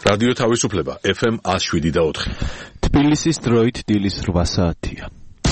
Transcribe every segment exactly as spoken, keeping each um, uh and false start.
რადიო თავისუფლება ეფ ემ one oh seven და four. თბილისის დროით დილის რვა საათია.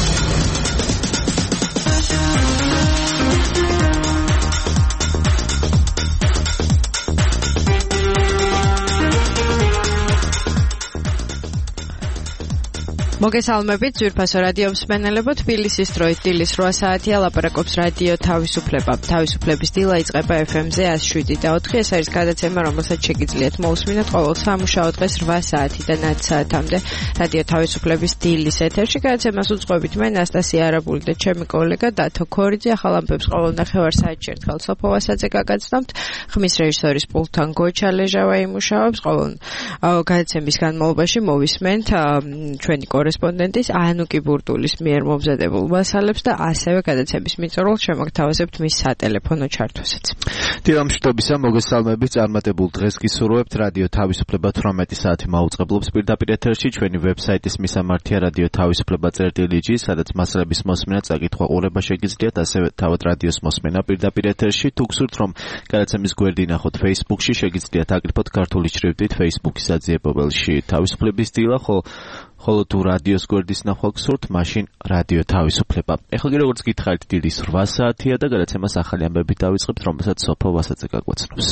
მოგესალმებით, ძვირფასო რადიო მსმენელებო, თბილისის დროით დილის რვა საათია, ლაპარაკობს რადიო თავისუფლება. თავისუფლების დილა იწყება ეფ ემ-ზე one oh seven და four. ეს არის გადაცემა, რომელსაც შეგიძლიათ მოусმინოთ ყოველ სამუშაო დღეს რვა საათიდან ათ საათამდე რადიო თავისუფლების დილის ეთერში. გადაცემას უძღვებით მე, ნასტასია არაბული და ჩემი კოლეგა დათო ქორიძე. ახალ ამბებს ყოველ ნახევარ საათში ერთხელ სოფო ვასაძე გაგაცნობთ. ხმის რეჟისორის პულტთან გოჩა ლეჟავა იმუშავებს. ყოველ გადაცემის განმავლობაში მოვისმენთ ჩვენი კორესპონდენტის ანუკი ბურდულის მიერ მომზადებულ მასალებს და ასევე გადაცემის მიწვეულს შემოგთავაზებთ მის სატელეფონო ჩართვასაც. დილამშვიდობისა, მოგესალმებით, წარმატებულ დღეს გისურვებთ. რადიო თავისუფლება თვრამეტი საათი მაუწყებლობს პირდაპირ ეთერში. ჩვენი ვებსაიტის მისამართია რადიო თავისუფლება წერტილი ჯი, სადაც მასალების მოსმენა, წაკითხვა, ყურება შეგიძლიათ, ასევე თავად რადიოს მოსმენა პირდაპირ ეთერში. თუ გსურთ, რომ გადაცემის გვერდი ნახოთ Facebook-ში, შეგიძლიათ აკრიფოთ ქართული შრიფტით Facebook-ის აძიებობელში თავისუფლების დილა, ხო ხოლო თუ რადიოს გვერდის ნახვა გსურთ, მაშინ რადიო თავისუფლება. ეხლა კი როგორც გითხარით, დილის რვა საათია და გადაცემას ახალი ამბებით დავიწყებთ, რომელსაც სოფო ვასაძე გაგვაცნობს.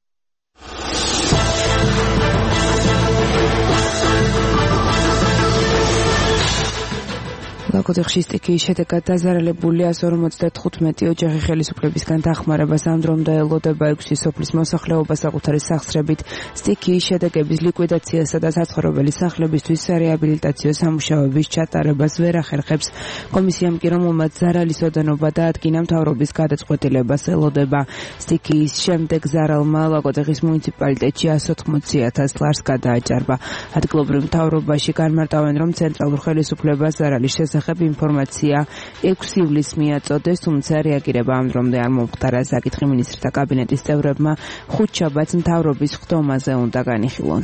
ლაგოდეხში სტიქიის შედეგად დაზარალებული one forty-five ოჯახი ხელისუფლებისგან დახმარებას ამდრომდა ელოდება ექვსი სოფლის მოსახლეობას საკუთარი სახსრებით. სტიქიის შედეგების ლიკვიდაციასა და საცხოვრებელი სახლებისთვის რეაბილიტაციო სამუშაოების ჩატარებას ვერ ახერხებს. კომისიამ კი რომელმაც ზარალის ოდენობა დაადგინა მთავრობის გადაწყვეტილებას ელოდება. სტიქიის შემდეგ ზარალმა ლაგოდეხის მუნიციპალიტეტში one hundred eighty thousand ლარს გადააჭარბა. ადგილობრივ მთავრობაში განმარტავენ, რომ ცენტრალურ ხელისუფლებას ზარალის შესახებ ინფორმაცია ექვსი ივლისს მიაწოდეს, თუმცა რეაგირება ამ დრომდე არ მომხდარა. საკითხი მინისტრთა კაბინეტის წევრებმა ხუთშაბათს მთავრობის ხდომაზე უნდა განიხილონ.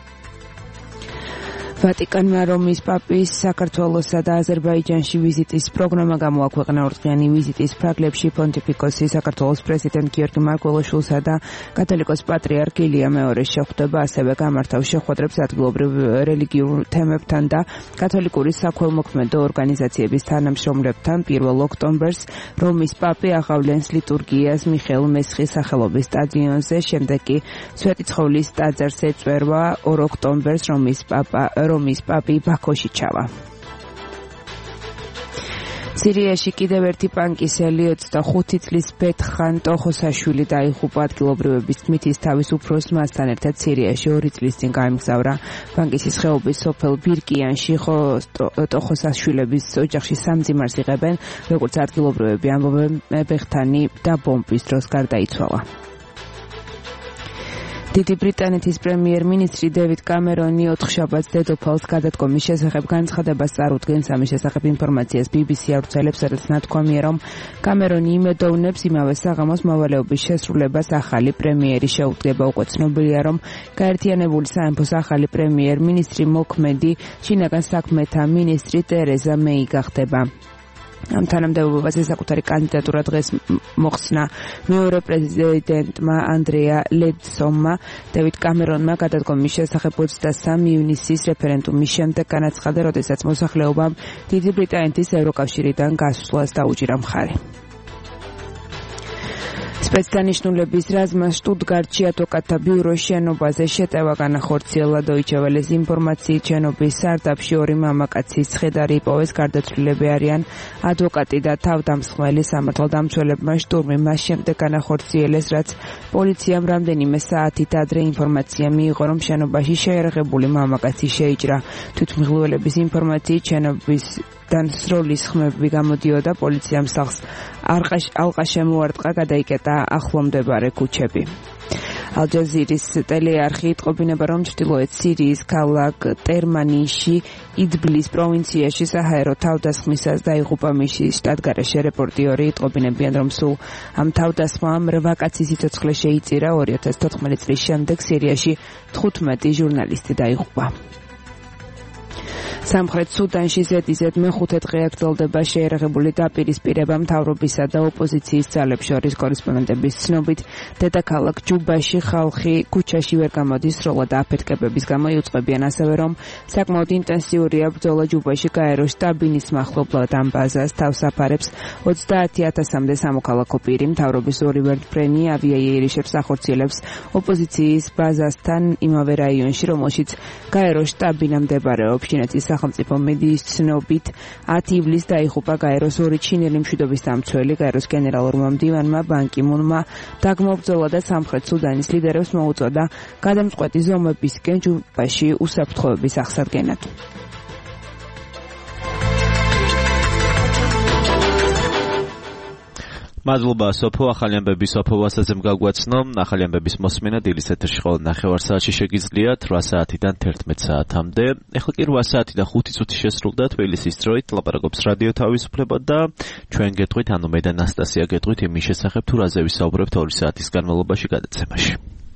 ვატიკანმა რომის პაპის საქართველოსა და აზერბაიჯანში ვიზიტის პროგრამა გამოაქვეყნა. ორდღიანი ვიზიტის ფრაგლებში პონტიფიკოსი საქართველოს პრეზიდენტ გიორგი მარგველოშვილსა და კათოლიკოს პატრიარქ ილია მეორეს შეხვდება, ასევე გამართავს შეხვედრებს ადგილობრივ რელიგიურ თემებთან და კათოლიკური საქველმოქმედო ორგანიზაციების თანამშრომლებთან. პირველ ოქტომბერს რომის პაპი აღავლენს ლიტურგიას მიხეილ მესხის სახელობის სტადიონზე, შემდეგ კი სვეტიცხოვლის ტაძარს ეწვევა. ორ ოქტომბერს რომის პაპა რომის პაპი ბაქოში ჩავა. სირიაში კიდევ ერთი პანკისელი ოცდახუთი წლის ბეთხან ტოხოსაშვილი დაიღუპა. ადგილობრივების თქმით, ის თავის უფროს მასთან ერთად სირიაში ორი წლის წინ გაემგზავრა. პანკისის ხეობის სოფელ ბირკიანში, ხო ტოხოსაშვილების ოჯახში სამძიმარს იღებენ, როგორც ადგილობრივები ამბობენ, ბეღთანი და ბომბის დროს გარდაიცვალა. დიდი ბრიტანეთის პრემიერ-მინისტრი დევიდ კამერონი ოთხშაბათს დედოფალს გადადგომის შესახებ განცხადებას წარუდგენს. ამის შესახებ ინფორმაციას ბი ბი სი ავრცელებს, სადაც ნათქვამია, რომ კამერონი იმედოვნებს იმავე საღამოს მოვალეობის შესრულებას ახალი პრემიერი შეუდგება. უკვე ცნობილია, რომ გაერთიანებული სამეფოს ახალი პრემიერ-მინისტრი მოქმედი შინაგან საქმეთა მინისტრი ტერეზა მეი გახდება. ამ თანამდებობაზე საკუთარი კანდიდატურა დღეს მოხსნა მეორე პრეზიდენტმა ანდრეა ლედსომმა. დევიდ კამერონმა გადადგომის შესახებ ოცდასამი ივნისის რეფერენდუმის შემდეგ განაცხადა, როდესაც მოსახლეობამ დიდი ბრიტანეთის ევროკავშირიდან გასვლას დაუჭირა მხარი. სპეცდანიშნულების რაზმმა შტუტგარტში ადვოკატთა ბიუროს შენობაზე შეტევა განახორციელა. დოიჩე ველეს ინფორმაციით, შენობის სარდაფში ორი მამაკაცის ცხედარი იპოვეს. გარდაცვლილები არიან ადვოკატი და თავდამსხმელი. სამართალდამცველებმა შტურმი მას შემდეგ განახორციელეს, რაც პოლიციამ რამდენიმე საათით ადრე ინფორმაცია მიიღო, რომ შენობაში შეიარაღებული მამაკაცი შეიჭრა. თვითმხილველების ინფორმაციით, შენობის დან სროლის ხმები გამოდიოდა. პოლიციამ სახლს ალყა შემოარტყა, გადაიკეტა ახლომდებარე ქუჩები. ალ-ჯაზირის ტელეარხი იტყობინება, რომ ჩრდილოეთ სირიის ქალაქ ტერმანიში იდბლის პროვინციაში საჰაერო თავდასხმისას დაიღუპა მისი შტატგარეშე რეპორტიორი. იტყობინებიან, რომ სულ ამ თავდასხმამ რვა კაცის სიცოცხლე შეიწირა. ორი ათას თოთხმეტი წლის შემდეგ სირიაში თხუთმეტი ჟურნალისტი დაიღუპა. სამხრეთ სუდანში ზედიზედ მეხუთე დღე გრძელდება შეერაღებული დაპირისპირება მთავრობისა და ოპოზიციის ძალებს შორის. კორესპონდენტების ცნობით, დედაქალაქ ჯუბაში ხალხი ქუჩაში ვერ გამოდის სროლა და აფეთქებების გამო იუწყებიან, ასევე რომ საკმაოდ ინტენსიურია ბრძოლა ჯუბაში. გაერო შტაბინის მახლობლად ამ ბაზას თავს აფარებს ოცდაათი ათასამდე სამოქალაქო პირი. მთავრობის ორი ვერტმფრენი ავიაიერიშებს ახორციელებს ოპოზიციის ბაზასთან იმავე რაიონში, რომელშიც გაერო შტაბინა მდებარეობს. ჩინეთის სახელმწიფო მედიის ცნობით, ათი ივლისს დაიღუპა გაეროს ორი ჩინელი მშვიდობის დამცველი. გაეროს გენერალურმა მდივანმა ბან კი მუნმა დაგმობრძოლა და სამხრეთ სუდანის ლიდერებს მოუწოდა გადამწყვეტი ზომებისკენ ჯუბაში უსაფრთხოების აღსადგენად. მადლობა სოფო, ახალი ამბები სოფო ვასაძემ გაგვაცნო. ახალი ამბების მოსმენა დილის ეთერში ყოველ ნახევარ საათში შეგიძლიათ რვა საათიდან თერთმეტ საათამდე. ეხლა კი რვა საათი და ხუთი წუთი შესრულდა თბილისის დროით. ლაპარაკობს რადიო თავისუფლება და ჩვენ გეტყვით, ანუ მე და ნასტასია გეტყვით იმის შესახებ, თუ რაზე ვისაუბრებთ ორი საათის განმავლობაში გადაცემაში.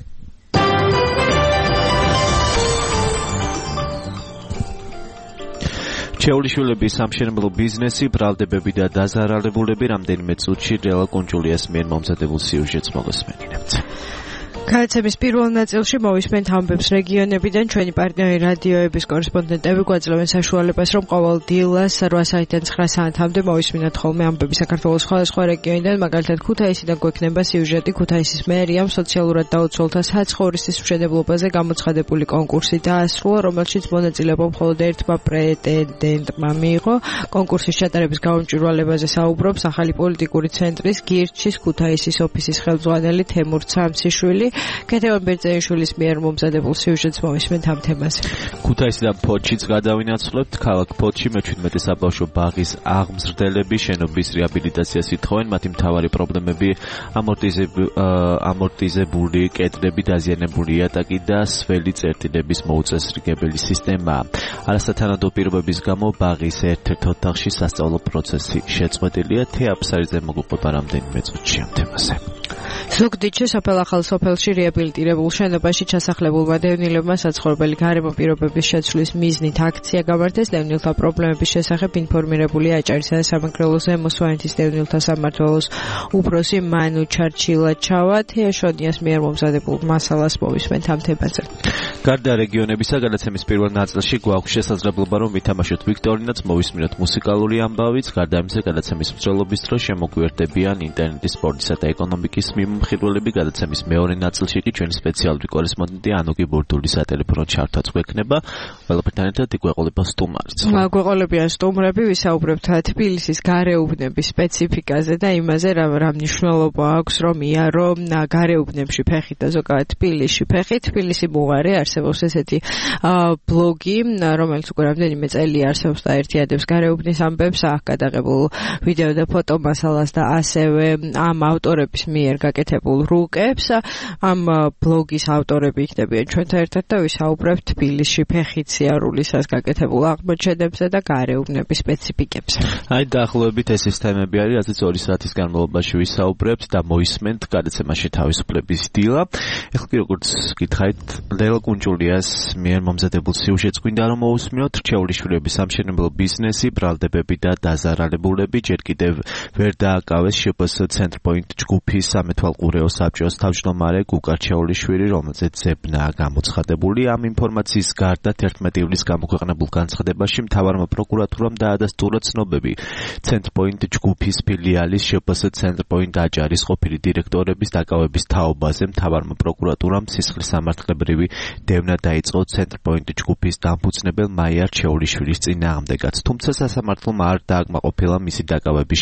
ჩეულიშვილების სამშენებლო ბიზნესი, ბრალდებები და დაზარალებულები რამდენიმე წუთში რელა კუნჯულიას მიერ მომზადებულ სიუჟეტს მოგესმენინებთ. გადაცემის პირველ ნაწილში მოვისმენთ ამბებს რეგიონებიდან. ჩვენი პარტნიორი რადიოების კორესპონდენტები გვაძლევენ საშუალებას, რომ ყოველ დილას რვა საათიდან ცხრა საათამდე მოვისმინოთ ხოლმე ამბები საქართველოს სხვადასხვა რეგიონიდან. მაგალითად, ქუთაისიდან გვექნება სიუჟეტი ქუთაისის მერიამ სოციალურად დაუცველთა საცხოვრისის მშენებლობაზე გამოცხადებული კონკურსი დაასრულა, რომელშიც მონაწილეობა მხოლოდ ერთმა პრეტენდენტმა მიიღო. კონკურსის ჩატარების გაუმჭვირვალებაზე საუბრობს ახალი პოლიტიკური ცენტრის გირჩის ქუთაისის ოფისის ხელმძღვანელი თემურ ცამციშვილი. კეთევან ბერძენიშვილის მიერ მომზადებულ სიუჟეტს მოვისმენთ ამ თემაზე. ქუთაისიდან ფოთშიც გადავინაცვლებთ. ქალაქ ფოთში მეჩვიდმეტე საბავშვო ბაღის აღმზრდელები შენობის რეაბილიტაციას ითხოვენ. მათი მთავარი პრობლემები ამორტიზებული კედლები, დაზიანებული იატაკი და სველი წერტილების მოუწესრიგებელი სისტემა. არასათანადო პირობების გამო ბაღის ერთ-ერთ ოთახში სასწავლო პროცესი შეწყვეტილია. თეაფსარიძე მოგუყვება რამდენიმე წუთში ამ თემაზე. ზუგდიდში სოფელ ახალ სოფელში რეაბილიტირებულ შენობაში ჩასახლებულმა დევნილებმა საცხოვრებელი გარემო პირობების შეცვლის მიზნით აქცია გამართეს. დევნილთა პრობლემების შესახებ ინფორმირებულია აჭარისა და სამეგრელოს ემოსვანეთის დევნილთა სამმართველოს უფროსი მანუ ჩარჩილაჩავა. თეაშონიას მიერ მომზადებულ მასალას მოვისმენთ ამ თემაზე. გარდა რეგიონებისა, გადაცემის პირველ ნაწილში გვაქვს შესაძლებლობა, რომ ვითამაშოთ ვიქტორინაც, მოვისმინოთ მუსიკალური ამბავიც. გარდა ამისა, გადაცემის მსვლელობის დროს შემოგვიერთდებიან ინტერნეტის, სპორტისა და ეკონომიკის მიმოხილველები. გადაცემის მეორე ნაწილში კი ჩვენი სპეციალური კორესპონდენტი ანუკი ბურდული სატელეფონო ჩართვაც გვექნება. ყველაფერთან ერთად იგვეყოლება სტუმარიც. გვეყოლებიან სტუმრები, ვისაუბრებთ თბილისის გარეუბნების სპეციფიკაზე და იმაზე, რა რა მნიშვნელობა აქვს, რომ იარო გარეუბნებში ფეხით და ზოგადად თბილისში ფეხით. თბილისი მოღარე არსებობს ესეთი ბლოგი, რომელიც უკვე რამდენიმე წელია არსებობს და ერთიადებს გარეუბნის ამბებს, აქ გადაღებულ ვიდეო და ფოტო მასალას და ასევე ამ ავტორების მიერ გაკეთებულ რუკებს. ამ ბლოგის ავტორები იქნებიან ჩვენთან ერთად და ვისაუბრებთ თბილისში ფეხით სიარულისას გაკეთებულ აღმოჩენებზე და გარეუბნების სპეციფიკებზე. აი დაახლოებით ეს ის თემები არის, რაზეც ორი საათის განმავლობაში ვისაუბრებთ და მოისმენთ გადაცემაში თავისუფლების დილა. ეხლა კი როგორც გითხარით, ლელა კუნჯულიას მიერ მომზადებულ სიუჟეტს გვინდა რომ მოусმინოთ. რჩეულიშვილების სამშენებლო ბიზნესი, ბრალდებები და დაზარალებულები. ჯერ კიდევ ვერ დააკავეს შპს ცენტრპოინტ ჯგუფის სამეთვალყურეო საბჭოს თავმჯდომარე გუკა რჩეულიშვილი, რომელზეც ზებნაა გამოცხადებული. ამ ინფორმაციის გარდა თერთმეტი ივლისს გამოქვეყნებულ განცხადებაში მთავარმა პროკურატურამ დაადასტურა ცნობები ცენტრპოინტ ჯგუფის ფილიალის შპს ცენტრპოინტ აჭარის ყოფილი დირექტორების დაკავების თაობაზე. მთავარმა პროკურატურამ სისხლისამართლებრივი დევნა დაიწყო ცენტრპოინტ ჯგუფის დამფუძნებელ მაია რჩეულიშვილის წინააღმდეგაც. თუმცა სასამართლომ არ დააკმაყოფილა მისი დაკავების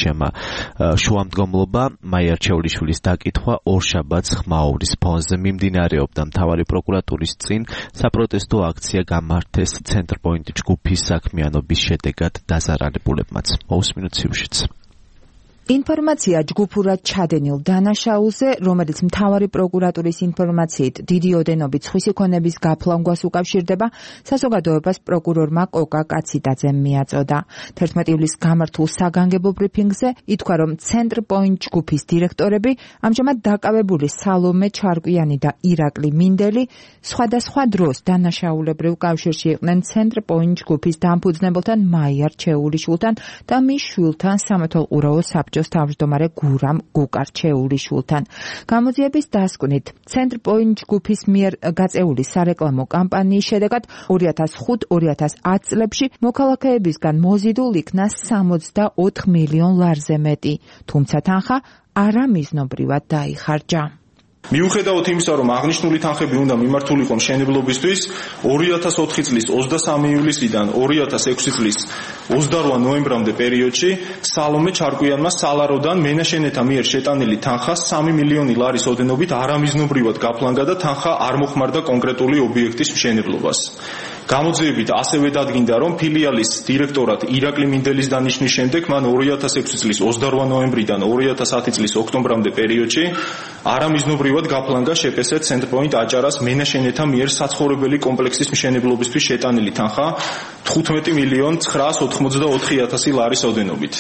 შუამდგომლობა. მაია რჩეულიშვილის დაკითხვა ორშაბათს ხმაურის ფონზე მიმდინარეობდა. მთავარი პროკურატურის წინ საპროტესტო აქცია გამართეს ცენტრპოინტ ჯგუფის საქმიანობის შედეგად დაზარალებულებმაც. მოусმინოთ სიუჟეტს. ინფორმაცია ჯგუფურად ჩადენილ დანაშაულზე, რომელიც მთავარი პროკურატურის ინფორმაციით დიდი ოდენობით სხვისი ქონების გაფლანგვას უკავშირდება, საზოგადოებას პროკურორმა კოკა კაციდაძემ მიაწოდა. თერთმეტი ივლისს გამართულ საგანგებო ბრიფინგზე ითქვა, რომ ცენტრ პოინტ ჯგუფის დირექტორები ამჟამად დაკავებული სალომე ჩარკვიანი და ირაკლი მინდელი სხვადასხვა დროს დანაშაულებრივ კავშირში იყვნენ ცენტრ პოინტ ჯგუფის დამფუძნებელთან მაია რჩეულიშვილთან და მის შვილთან სამეთვალყურეო საბჭოს თავმჯდომარე გურამ გუკარჩეულიშვილთან. გამოძიების დასკვნით, ცენტრ პოინტ ჯგუფის მიერ გაწეული სარეკლამო კამპანიის შედეგად ორი ათას ხუთ ორი ათას ათი წლებში მოქალაქეებისგან მოზიდულ იქნა სამოცდაოთხ მილიონ ლარზე მეტი, თუმცა თანხა არამიზნობრივად დაიხარჯა. მიუხედავად იმისა, რომ აღნიშნული თანხები უნდა მიმართულიყო მშენებლობისთვის, ორი ათას ოთხი წლის ოცდასამი ივლისიდან ორი ათას ექვსი წლის ოცდარვა ნოემბრამდე პერიოდში სალომე ჩარკვიანმა სალაროდან მენაშენეთა მიერ შეტანილი თანხა სამი მილიონი ლარის ოდენობით არამიზნობრივად გაფლანგა და თანხა არ მოხმარდა კონკრეტული ობიექტის მშენებლობას. გამოძიებით ასევე დადგინდა, რომ ფილიალის დირექტორად ირაკლი მინდელის დანიშნვის შემდეგ მან ორი ათას ექვსი წლის ოცდარვა ნოემბრიდან ორი ათას ათი წლის ოქტომბრამდე პერიოდში არამიზნობრივად გაფლანგა შეპესე ცენტრ პოინტ აჭარას მენაშენეთა მიერ საცხოვრებელი კომპლექსის მშენებლობისთვის შეტანილი თანხა თხუთმეტი მილიონ ცხრაას ოთხმოცდაოთხი ათასი ლარის ოდენობით.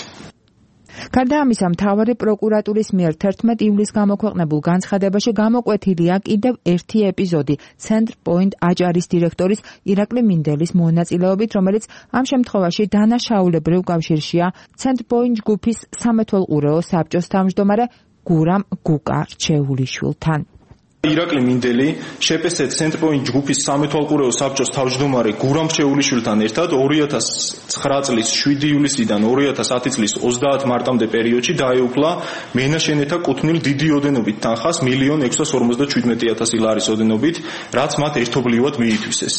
გარდა ამისა, მთავარი პროკურატურის მიერ თერთმეტი ივლისს გამოქვეყნებულ განცხადებაში გამოკვეთილია კიდევ ერთი ეპიზოდი ცენტრ პოინტ აჭარის დირექტორის ირაკლი მინდელის მონაწილეობით, რომელიც ამ შემთხვევაში დანაშაულებრივ კავშირშია ცენტრ პოინტ ჯგუფის სამეთვალყურეო საბჭოს თავმჯდომარე გურამ გუკარჩეულიშვილთან. ირაკლი მინდელი შეპესე ცენტრ პოინტ ჯგუფის სამეთვალყურეო საბჭოს თავმჯდომარე გურამ რჩეულიშვილთან ერთად ორი ათას ცხრა წლის შვიდი ივლისიდან ორი ათას ათი წლის ოცდაათი მარტამდე პერიოდში დაეუფლა მენაშენეთა კუთვნილ დიდი ოდენობით თანხას მილიონ ექვსას ორმოცდაჩვიდმეტი ათასი ლარის ოდენობით, რაც მათ ერთობლივად მიითვისეს.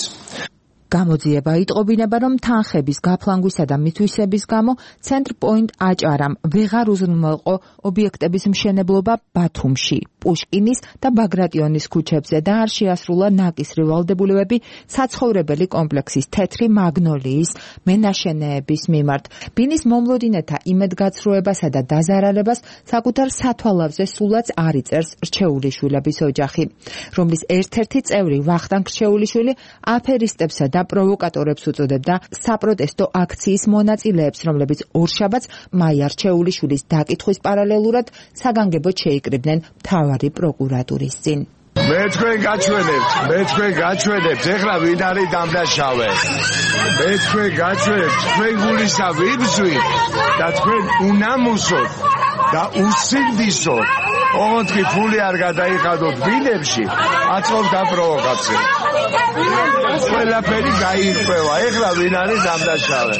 გამოძიება იტყობინება, რომ თანხების გაფლანგვისა და მითვისების გამო ცენტრ პოინტ აჭარამ ვეღარ უზრუნველყო ობიექტების მშენებლობა ბათუმში, პუშკინის და ბაგრატიონის ქუჩებზე და არ შეასრულა ნაკისრი ვალდებულებები საცხოვრებელი კომპლექსის თეთრი მაგნოლიის მენაშენეების მიმართ. ბინის მომლოდინეთა იმედგაცრუებასა და დაზარალებას საკუთარ სათვალავზე სულაც არ იწერს რჩეულიშვილების ოჯახი, რომლის ერთ-ერთი წევრი ვახტანგ რჩეულიშვილი აფერისტებსა და პროვოკატორებს უწოდებდა საპროტესტო აქციის მონაწილეებს, რომლებიც ორშაბათს მაია რჩეულიშვილის დაკითხვის პარალელურად საგანგებოდ შეიკრიბნენ მთავარი პროკურატურის წინ. მე თქვენ გაჩვენებთ, მე თქვენ გაჩვენებთ, ეხლა ვინ არის დამნაშავე. მე თქვენ გაჩვენებთ, თქვენ გულისა ვიბზვით და თქვენ უნამუსოთ და უსინდისოთ. ოღონდ ფული არ გადაიხადოთ ბინებში, აწყობთ ამ პროვოკაციას. ყველაფერი გაირკვევა, ეხლა ვინ არის დამნაშავე.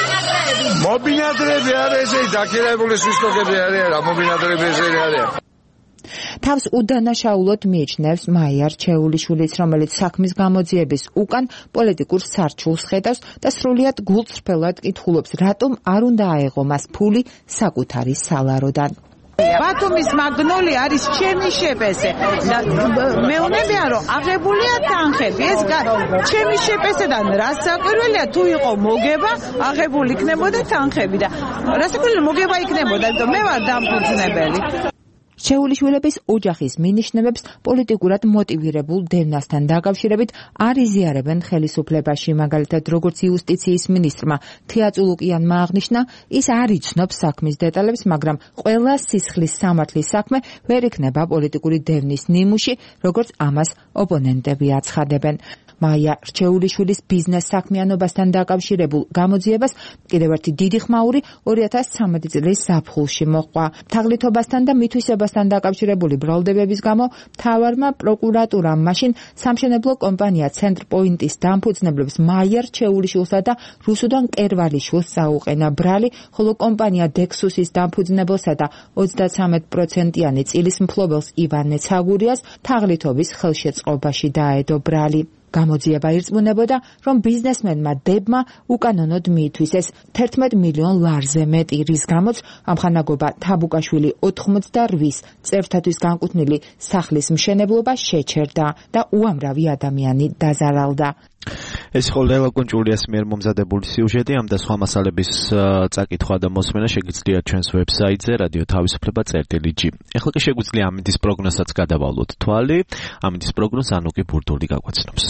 მობინადრები არ ესე დაქირავებული სვისტოკები არიან, რა მობინადრები ესე არიან. თავს უდანაშაულოდ მიიჩნევს მაია რჩეულიშვილიც, რომელიც საქმის გამოძიების უკან პოლიტიკურ სარჩულს ხედავს და სრულიად გულწრფელად კითხულობს, რატომ არ უნდა აეღო მას ფული საკუთარი სალაროდან. ბათუმის მაგნოლი არის ჩემი შეპესე და მეუბნებიან, რომ აღებულია თანხები. ეს ჩემი შეპესედან რას საკვირველია, თუ იყო მოგება, აღებული იქნებოდა თანხები და რას საკვირველია მოგება იქნებოდა, იმიტომ მე ვარ დამფუძნებელი. რჩეულიშვილების ოჯახის მინიშნებებს პოლიტიკურად მოტივირებულ დევნასთან დაკავშირებით არ იზიარებენ ხელისუფლებაში. მაგალითად, როგორც იუსტიციის მინისტრმა თია წულუკიანმა აღნიშნა, ის არ იცნობს საქმის დეტალებს, მაგრამ ყველა სისხლის სამართლის საქმე ვერ იქნება პოლიტიკური დევნის ნიმუში, როგორც ამას ოპონენტები აცხადებენ. მაია რჩეულიშვილის ბიზნეს საქმიანობასთან დაკავშირებულ გამოძიებას კიდევ ერთი დიდი ხმაური ორი ათას ცხრამეტი წლის ზაფხულში მოჰყვა. თაღლითობასთან და მითვისებასთან დაკავშირებული ბრალდებების გამო მთავარმა პროკურატურამ მაშინ სამშენებლო კომპანია ცენტრ პოინტის დამფუძნებლებს მაია რჩეულიშვილსა და რუსუდან კერვალიშვილს საუყენა ბრალი, ხოლო კომპანია დექსუსის დამფუძნებელსა და ოცდათვრამეტ პროცენტიანი წილის მფლობელს ივანე ცაგურიას თაღლითობის ხელშეწყობაში დაედო ბრალი. გამოძიება ირწმუნებოდა, რომ ბიზნესმენმა დებმა უკანონოდ მიითვისეს თერთმეტ მილიონ ლარზე მეტი, რის გამოც ამხანაგობა თაბუკაშვილი ოთხმოცდარვის წევრთათვის განკუთვნილი სახლის მშენებლობა შეჩერდა და უამრავი ადამიანი დაზარალდა. ეს იყო ლელა კუნჭულიას მიერ მომზადებული სიუჟეტი, ამ და სხვა მასალების წაკითხვა და მოსმენა შეგიძლიათ ჩვენს ვებსაიტზე რადიო თავისუფლება წერტილი ჯი. ეხლა კი შეგვიძლია ამინდის პროგნოზსაც გადავალოთ თვალი, ამინდის პროგნოზ ანუკი ბურდული გაგვაცნობს.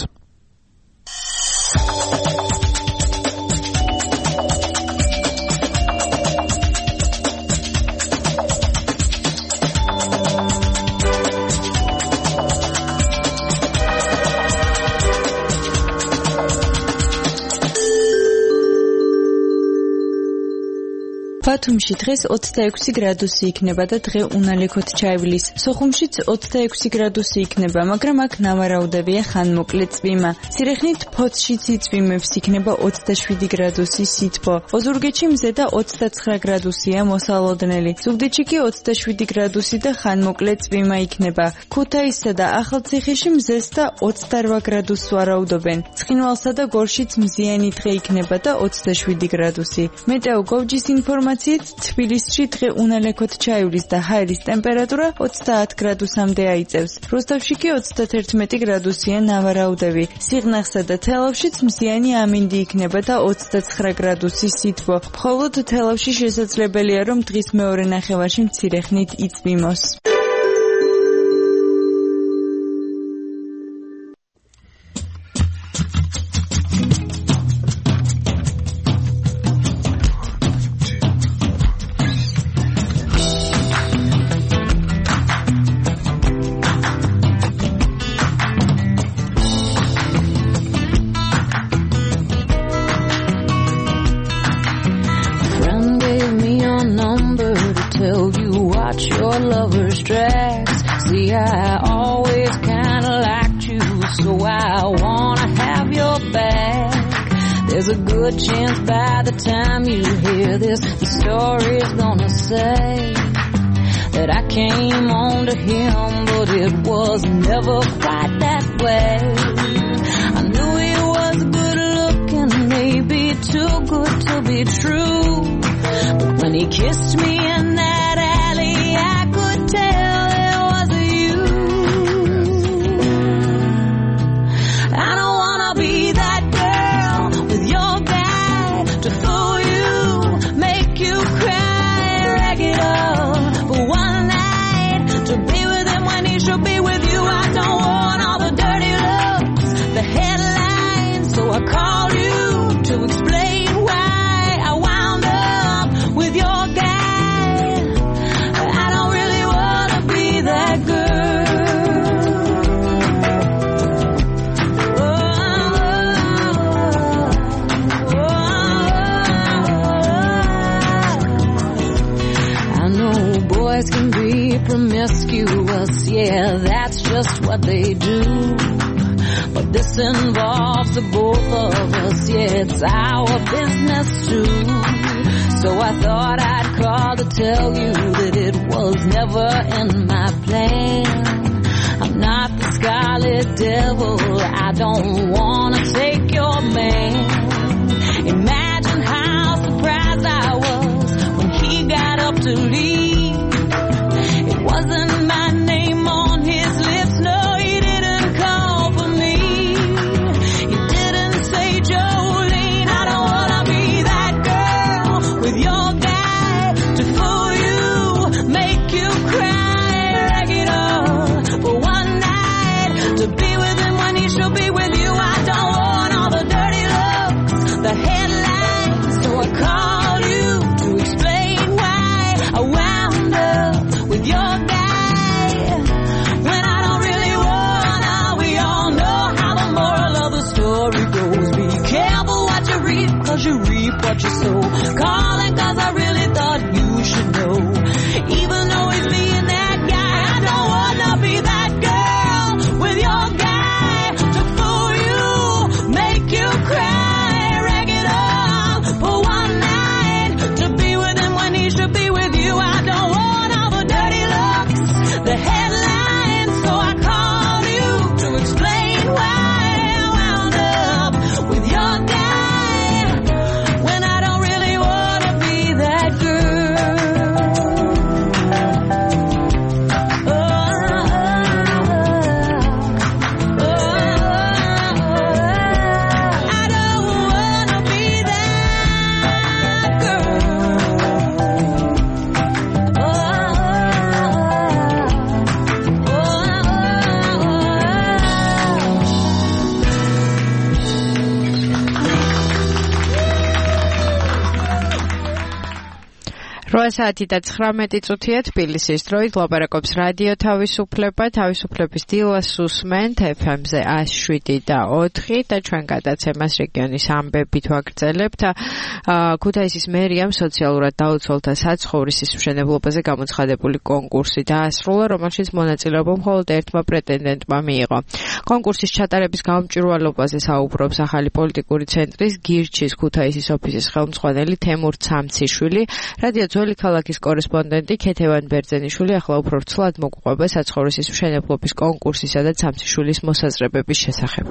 ბათუმში დღეს ოცდაექვსი გრადუსი იქნება და დღე უნალექოთ ჩაივლის. სოხუმშიც ოცდაექვსი გრადუსი იქნება, მაგრამ აქ ნავარაუდებია ხანმოკლე წვიმა. სირეხნით ფოთშიც იწვიმებს, იქნება ოცდაშვიდი გრადუსი სითბო. ოზურგეთში მზედა ოცდაცხრა გრადუსია მოსალოდნელი. ზუგდიდში კი ოცდაშვიდი გრადუსი და ხანმოკლე წვიმა იქნება. ქუთაისსა და ახალციხეში მზეს და ოცდარვა გრადუსს ვარაუდობენ. ცხინვალსა და გორშიც მზიანი დღე იქნება და ოცდაშვიდი გრადუსი. მეტეო გოვჯის ინფორმაცია თბილისში დღე უნალექოთ ჩაივლის და ჰაერის ტემპერატურა ოცდაათ გრადუსამდე აიწევს. როსტოვში კი ოცდათერთმეტი გრადუსია ნავარაუდები. სიღნაღსა და თელავშიც მზიანი ამინდი იქნება და ოცდაცხრა გრადუსი სითბო. მხოლოდ თელავში შესაძლებელია, რომ დღის მეორე ნახევარში მცირე ხნით იწვიმოს. Good chance by the time you hear this, the story's gonna say that I came on to him, but it was never quite that way. I knew he was good looking, maybe too good to be true, but when he kissed me in that alley, I could tell it wasn't you. I don't wanna be that girl with your to fool you, make you cry, rag it up for one night, to be with him when he should be with you. I don't want all the dirty looks, the headlines, so I called you to explain why I wound up with your guy. I don't really want to be that girl. Boys can be promiscuous, yeah, that's just what they do. But this involves the both of us, yeah, it's our business too. So I thought I'd call to tell you that it was never in my plan. I'm not the scarlet devil, I don't wanna take your man. Imagine how surprised I was when he got up to leave. Wasn't my name on his lips, no, he didn't call for me. He didn't say Jolene, I don't wanna be that girl with your guy to fool you, make you cry, rag it up for one night, to be with him when he should be with you. I don't want all the dirty looks, the headlines, so I called you to explain why I wound რვა საათი და ცხრამეტი წუთია თბილისის დროით ლაპარაკობს რადიო თავისუფლება, თავისუფლების დილას უსმენთ ეფ ემ-ზე ათი შვიდი და ოთხი და ჩვენ გადაცემას რეგიონის ამბებით ვაგრძელებთ. ქუთაისის მერიამ სოციალურად დაუცველთა საცხოვრისის მშენებლობაზე გამოცხადებული კონკურსი დაასრულა, რომელშიც მონაწილეობა მხოლოდ ერთმა პრეტენდენტმა მიიღო. კონკურსის ჩატარების გამჭვირვალობაზე საუბრობს ახალი პოლიტიკური ცენტრის გირჩის ქუთაისის ოფისის ხელმძღვანელი თემურ ცამციშვილი. რადიო ძველი ქალაქის კორესპონდენტი ქეთევან ბერძენიშვილი ახლა უფრო ცვლად მოგყვება საცხოვრისის მშენებლობის კონკურსისა და ცამციშვილის მოსაზრებების შესახებ.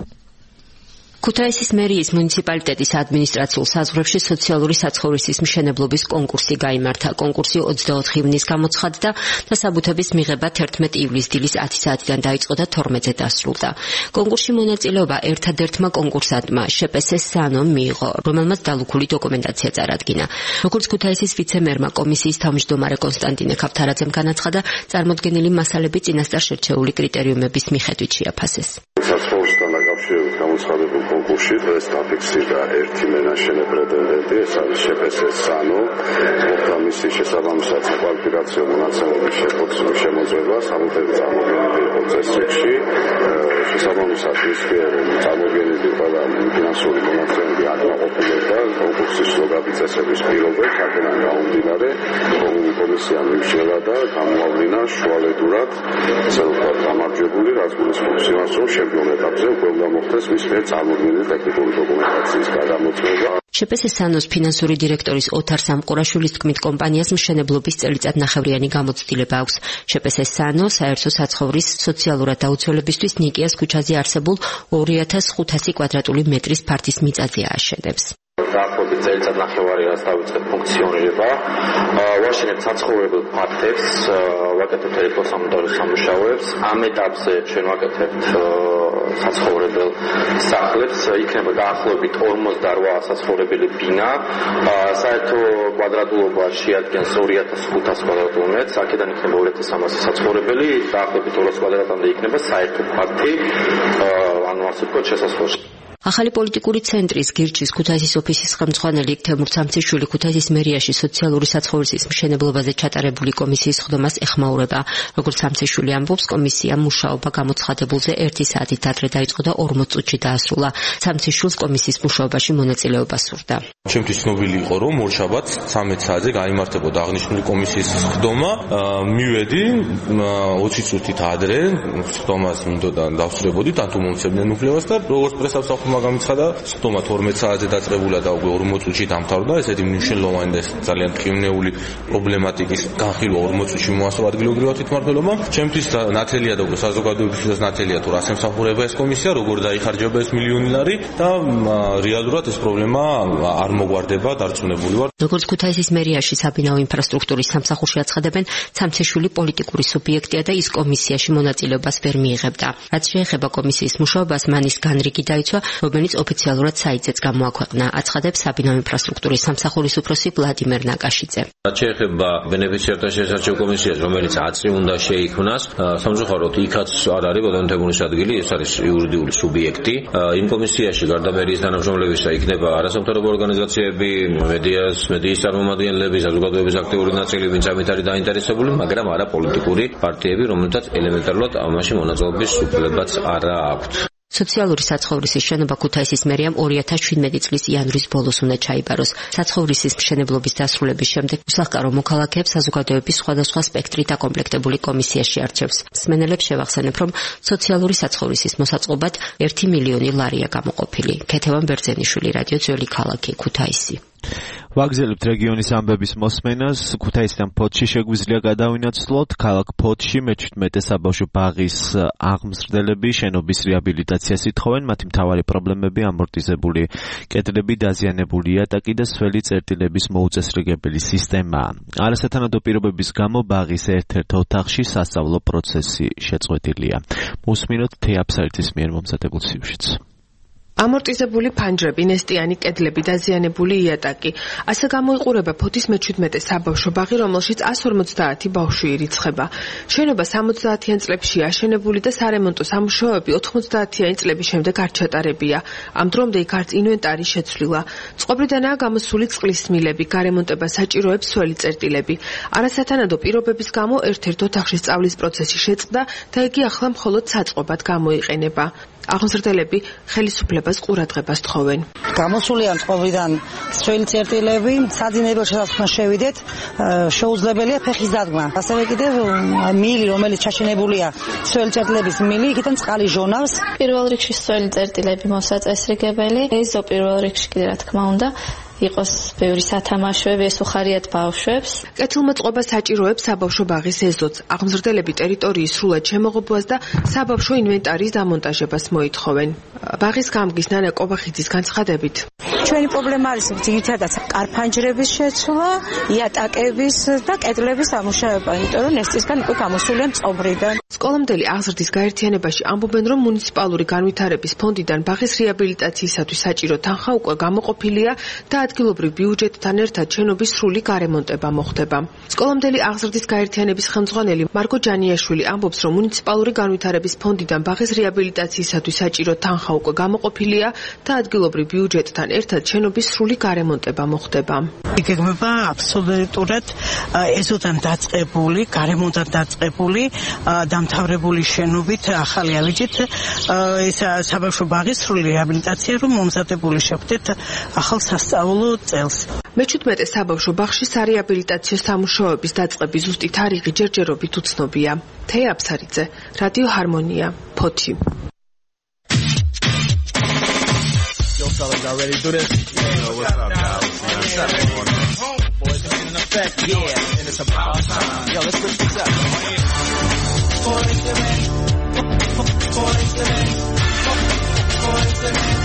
ქუთაისის მერიის მუნიციპალიტეტის ადმინისტრაციულ საზღვრებში სოციალური საცხოვრისის მშენებლობის კონკურსი გაიმართა. კონკურსი ოცდაოთხი ივნის გამოცხადდა და საბუთების მიღება თერთმეტი ივლისის დილის ათი საათიდან დაიწყო და თორმეტზე დასრულდა. კონკურსში მონაწილეობა ერთადერთმა კონკურსანტმა შეპესე სანომ მიიღო, რომელმაც დალუქული დოკუმენტაცია წარადგინა. როგორც ქუთაისის ვიცე-მერმა კომისიის თავმჯდომარე კონსტანტინე ქავთარაძემ განაცხადა, წარმოდგენილი მასალები წინასწარ შერჩეული კრიტერიუმების მიხედვით შეაფასეს. საცხოვრისთან დაკავშირებით გამოცხადებულ კონკურსში დღეს დაფიქსირდა ერთი მენაშენე პრეტენდენტი, ეს არის შეპესე სანო, მოხდა მისი შესაბამისად საკვალიფიკაციო მონაცემების შემოწმება, საბუთები წარმოდგენილი იყო წესრიგში, შესაბამისად მის მიერ წარმოდგენილი ყველა ფინანსური მონაცემები აკმაყოფილებდა კონკურსის სლოგადი წესების პირობებს, აქედან გამომდინარე, კომისია მიიჩნევა და გამოავლინა შუალედურად, ესე ვთქვათ, გამარჯვებული, რაც გულისხმობს იმას, რომ შემდგომ ეტაპზე უკვე უნდა მოხდეს მის მიერ წარმოდგენილი ტექნიკური დოკუმენტაციის გადამოწმება. შეპესე სანოს ფინანსური დირექტორის ოთარ სამყურაშვილის თქმით, კომპანიას მშენებლობის წელიწად ნახევრიანი გამოცდილება აქვს. შეპესე სანო საერთო საცხოვრის სოციალურად დაუცველებისთვის ნიკიას ქუჩაზე არსებულ ორი ათას ხუთასი კვადრატული მეტრის ფართის მიწაზე აშენებს. დაახლოებით წელიწად ნახევარი რაც დავიწყეთ ფუნქციონირება. ვაშენებთ საცხოვრებელ ფართებს, ვაკეთებთ ელექტროსამონტაჟო სამუშაოებს. ამ ეტაპზე ჩვენ ვაკეთებთ საცხოვრებელ სახლებს, იქნება დაახლოებით ორმოცდარვა საცხოვრებელი ბინა. საერთო კვადრატულობა შეადგენს ორი ათას ხუთას კვადრატულ მეტრს, აქედან იქნება ორი ათას სამასი საცხოვრებელი, დაახლოებით ორასი კვადრატამდე იქნება საერთო ფართი, ანუ ასე ვთქვათ შესასვლელში. ახალი პოლიტიკური ცენტრის გირჩის ქუთაისის ოფისის ხელმძღვანელი თემურ ცამციშვილი ქუთაისის მერიაში სოციალური საცხოვრისის მშენებლობაზე ჩატარებული კომისიის ხდომას ეხმაურება. როგორც ცამციშვილი ამბობს, კომისიამ მუშაობა გამოცხადებულზე ერთი საათით ადრე დაიწყო და ორმოც წუთში დაასრულა. ცამციშვილს კომისიის მუშაობაში მონაწილეობა სურდა. ჩემთვის ცნობილი იყო, რომ ორშაბათს ცამეტ საათზე გაიმართებოდა აღნიშნული კომისიის ხდომა. მივედი ოცი წუთით ადრე ხდომას მინდოდა დავსრულებოდით, ან თუ მომცემდნენ უფლებას და როგორც პრესავსახურმა გამიცხადა, ხდომა თორმეტ საათზე დაწყებულა და უკვე ორმოც წუთში დამთავრდა. ესეთი მნიშვნელოვანი და ძალიან მყინვარული პრობლემატიკის განხილვა ორმოც წუთში მოასწრო ადგილობრივად თვითმმართველობამ. ჩემთვის ნათელია და უკვე საზოგადოებისთვისაც ნათელია, თუ რას ემსახურება ეს კომისია, როგორ დაიხარჯება ეს მილიონი ლარი და რეალურად ეს პრობლემა არ მოგვარდება, დარწმუნებული ვარ. როგორც ქუთაისის მერიაში საბინაო ინფრასტრუქტურის სამსახურში აცხადებენ, ცამციშვილი პოლიტიკური სუბიექტია და ის კომისიაში მონაწილეობას ვერ მიიღებდა. რაც შეეხება კომისიის მუშაობას, მან ის განრიგი დაიცვა, რომელიც ოფიციალურად საიტზეც გამოაქვეყნა, აცხადებს საბინაო ინფრასტრუქტურის სამსახურის უფროსი ვლადიმერ ნაკაშიძე. რაც შეეხება ბენეფიციართა შესარჩევ კომისიას, რომელიც აწრი უნდა შეიქმნას, სამწუხაროდ იქაც არ არის ბოდანთებულის ადგილი, ეს არის იურიდიული სუბიექტი. იმ კომისიაში გარდა მერიის თანამშრომლებისა იქნება არასამთავრობო ორგანიზაციები, მედიას, მედიის წარმომადგენლები, საზოგადოების აქტიური ნაწილი, ვინც ამით არის დაინტერესებული, მაგრამ არა პოლიტიკური პარტიები, რომელთაც ელემენტარულად ამაში მონაწილეობის უფლებაც არ აქვთ. სოციალური საცხოვრისის შენობა ქუთაისის მერიამ ორი ათას შვიდმეტი წლის იანვრის ბოლოს უნდა ჩაიბაროს. საცხოვრისის მშენებლობის დასრულების შემდეგ უსახლკარო მოქალაქეებს საზოგადოების სხვადასხვა სპექტრით აკომპლექტებული კომისია შეარჩევს. მსმენელებს შევახსენებ, რომ სოციალური საცხოვრისის მოსაწყობად ერთი მილიონი ლარია გამოყოფილი. ქეთევან ბერძენიშვილი, რადიო ძველი ქალაქი, ქუთაისი. ვაგრძელებთ რეგიონის ამბების მოსმენას. ქუთაისიდან ფოთში შეგვიძლია გადავინაცვლოთ. ქალაქ ფოთში მეჩვიდმეტე საბავშვო ბაღის აღმზრდელები შენობის რეაბილიტაციას ითხოვენ. მათი მთავარი პრობლემები ამორტიზებული კედლები, დაზიანებული იატაკი და სველი წერტილების მოუწესრიგებელი სისტემა. არასათანადო პირობების გამო ბაღის ერთ-ერთ ოთახში სასწავლო პროცესი შეწყვეტილია. მოსმინოთ თეაფსაერთის მიერ მომზადებულ სიუჟეტს. ამორტიზებული ფანჯრები, ნესტიანი კედლები, დაზიანებული იატაკი. ასე გამოიყურება ფოთის მეჩვიდმეტე საბავშვო ბაღი, რომელშიც εκατს ორმოცდაათი ბავშვი ირიცხება. შენობა სამოცდაათიან წლებში აშენებული და სარემონტო სამუშაოები ოთხმოცდაათიანი წლების შემდეგ არ ჩატარებია. ამ დრომდე იქ არც ინვენტარი შეცვლილა. წყობრიდანაა გამოსული წყლის მილები, გარემონტება საჭიროებს სველი წერტილები. არასათანადო პირობების გამო ერთ-ერთ ოთახში სწავლის პროცესი შეწყდა და იგი ახლა მხოლოდ საწყობად გამოიყენება. აღმზრდელები ხელისუფლებას ყურადღებას თხოვენ. გამოსულია წყობრიდან სველი წერტილები, საძინებელ შესაძლოა შევიდეთ, შეუძლებელია ფეხის დადგმა. ასევე კიდევ მილი, რომელიც ჩაშენებულია, სველი წერტილების მილი, იქიდან წყალი ჟონავს. პირველ რიგში სველი წერტილები მოსაწესრიგებელი, ეზო პირველ რიგში კიდე რა თქმა უნდა იყოს ბევრი სათამაშოები, ეს უხარიათ ბავშვებს. კეთილმოწყობა საჭიროებს საბავშვო ბაღის ეზოც. აღმზრდელები ტერიტორიის სრულად შემოღობვას და საბავშვო ინვენტარის დამონტაჟებას მოითხოვენ. ბაღის გამგის ნანა კობახიძის განცხადებით. ჩვენი პრობლემა არის ძირითადად კარფანჯრების შეცვლა, იატაკების და კედლების ამუშავება, იმიტომ რომ ნესტისგან უკვე გამოსულია წყობრიდან. სკოლამდელი აღზრდის გაერთიანებაში ამბობენ, რომ მუნიციპალური განვითარების ფონდიდან ბაღის რეაბილიტაციისათვის საჭირო თანხა უკვე გამოყოფილია და ადგილობრივ ბიუჯეტთან ერთად შენობის სრული გარემონტება მოხდება. სკოლამდელი აღზრდის გაერთიანების ხელმძღვანელი მარკო ჯანიაშვილი ამბობს, რომ მუნიციპალური განვითარების ფონდიდან ბაღის რეაბილიტაციისათვის საჭირო თანხა უკვე გამოყოფილია და ადგილობრივ ბიუჯეტთან ერთად შენობის სრული გარემონტება მოხდება. იგეგმება აბსოლუტურად ეზოდან დაწყებული, გარემონტად დაწყებული, დამთავრებული შენობით ახალი ავიჯით ეს საბავშვო ბაღის სრული რეაბილიტაცია, რომ მომზადებული შეხვდეთ ახალ სასწავლო წელს. მეჩვიდმეტე საბავშვო ბაღში სარეაბილიტაციო სამუშაოების დაწყების ზუსტი თარიღი ჯერჯერობით უცნობია. თეა აფსარიძე, რადიო ჰარმონია, ფოთი. Yo, fellas, y'all ready to do this? Yo, what's up, guys? What's up, everyone? Boys, it's in effect, yeah, and it's about time. Yo, let's switch this up. Boys, the man. Boys, the man. Boys, the man.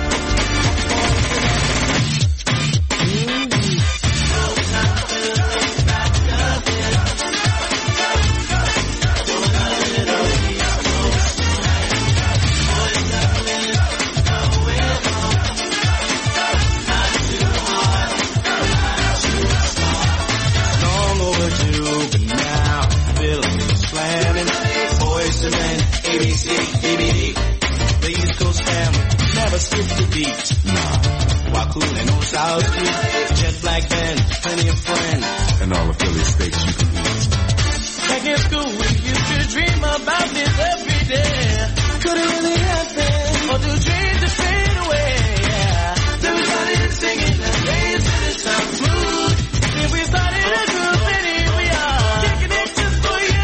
Skip the beat, nah. Waku and Old South Street, jet black band, plenty of friends, and all the Philly steaks you can eat. Back in school, we used to dream about this every day. Could it really happen? Or do dreams just fade away? Yeah. Then we started singing, the days that it sounds smooth. Then we started a group, and here we are, kicking it just for you.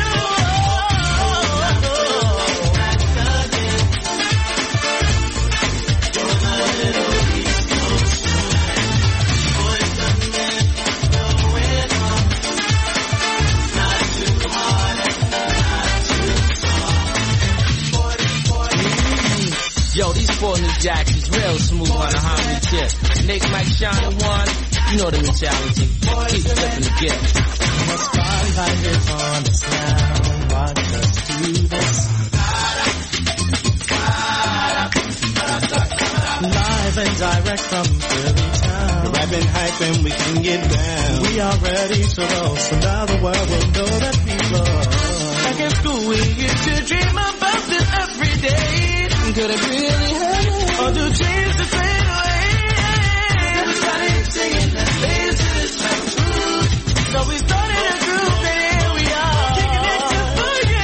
Yo, these four new jacks is real smooth on a homie tip. Nick, Mike, Sean, and Juan, you know the mentality. Keep flipping the gift. The spotlight is on us now. Watch us do this. Live and direct from Philly town. We're rapping, hyping, we can get down. We are ready to roll, so now the world will know that we love. Back in school, we used to dream about this every day. Could it really happen? Or do dreams to fade away? We started singing the days to this time true. So we started a group and here we are, kicking it just for you.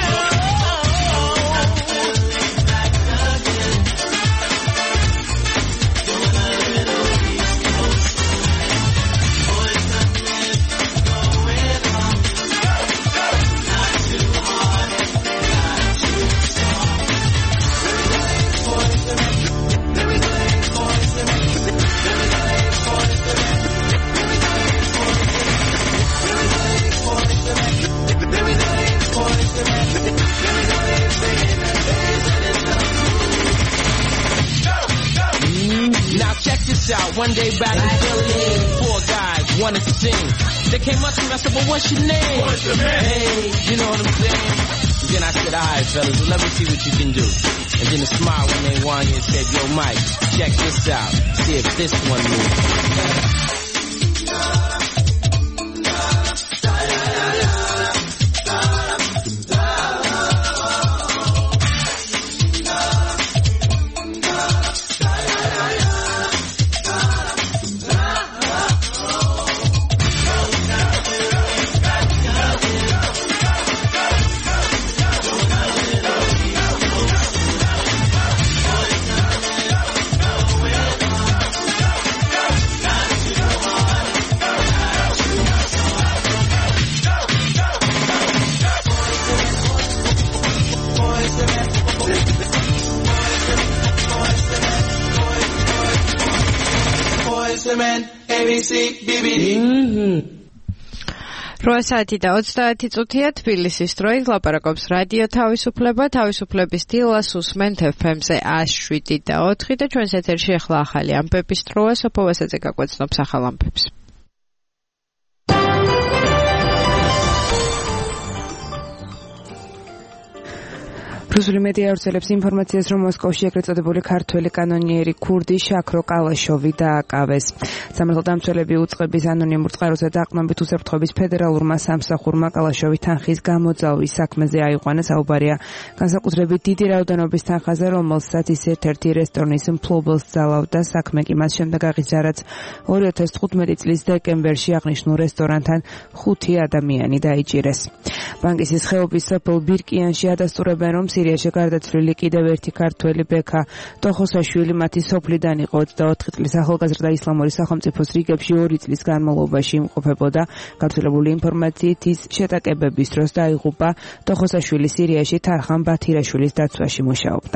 Out one day back in Philly, four guys wanted to sing. They came up to me, I said, well, what's your name? What's your name? Hey, you know what I'm saying? And then I said, all right, fellas, well, let me see what you can do. And then a smile when they won and said, yo, Mike, check this out. See if this one moves. რვა საათი და ოცდაათი წუთია თბილისის დროით ლაპარაკობს რადიო თავისუფლება, თავისუფლების დილას უსმენთ ეფ ემ-ზე ას შვიდი და ოთხი და ჩვენს ეთერში ახლა ახალი ამბების დროა, სოფო ვასაძე გაგვეცნობს ახალ ამბებს. რუსული მედია ავრცელებს ინფორმაციას, რომ მოსკოვში ეგრეთ წოდებული ქართველი კანონიერი ქურდი შაქრო კალაშოვი დააკავეს. სამართალდამცველები უწყების ანონიმურ წყაროსა დაყრდნობით უსაფრთხოების ფედერალურმა სამსახურმა კალაშოვი თანხის გამოძალვის საქმეზე აიყვანა. საუბარია განსაკუთრებით დიდი რაოდენობის თანხაზე, რომელსაც ის ერთ-ერთი რესტორნის მფლობელს ძალავდა. საქმე კი მას შემდეგ აღიძრა, რაც ორი ათას თხუთმეტი წლის დეკემბერში აღნიშნულ რესტორანთან ხუთი ადამიანი დაიჭირეს. ბანკის ხეობის სოფელ ბირკიანში ადასტურებენ, რომ სირიაში გარდაცვლილი კიდევ ერთი ქართველი ბექა ტოხოსაშვილი მათი სოფლიდან იყო. ოცდაოთხი წლის ახალგაზრდა ისლამური სახელმწიფოს რიგებში ორი წლის განმავლობაში იმყოფებოდა. გავრცელებული ინფორმაციით ის შეტაკებების დროს დაიღუპა. ტოხოსაშვილი სირიაში თარხან ბათირაშვილის დაცვაში მუშაობდა.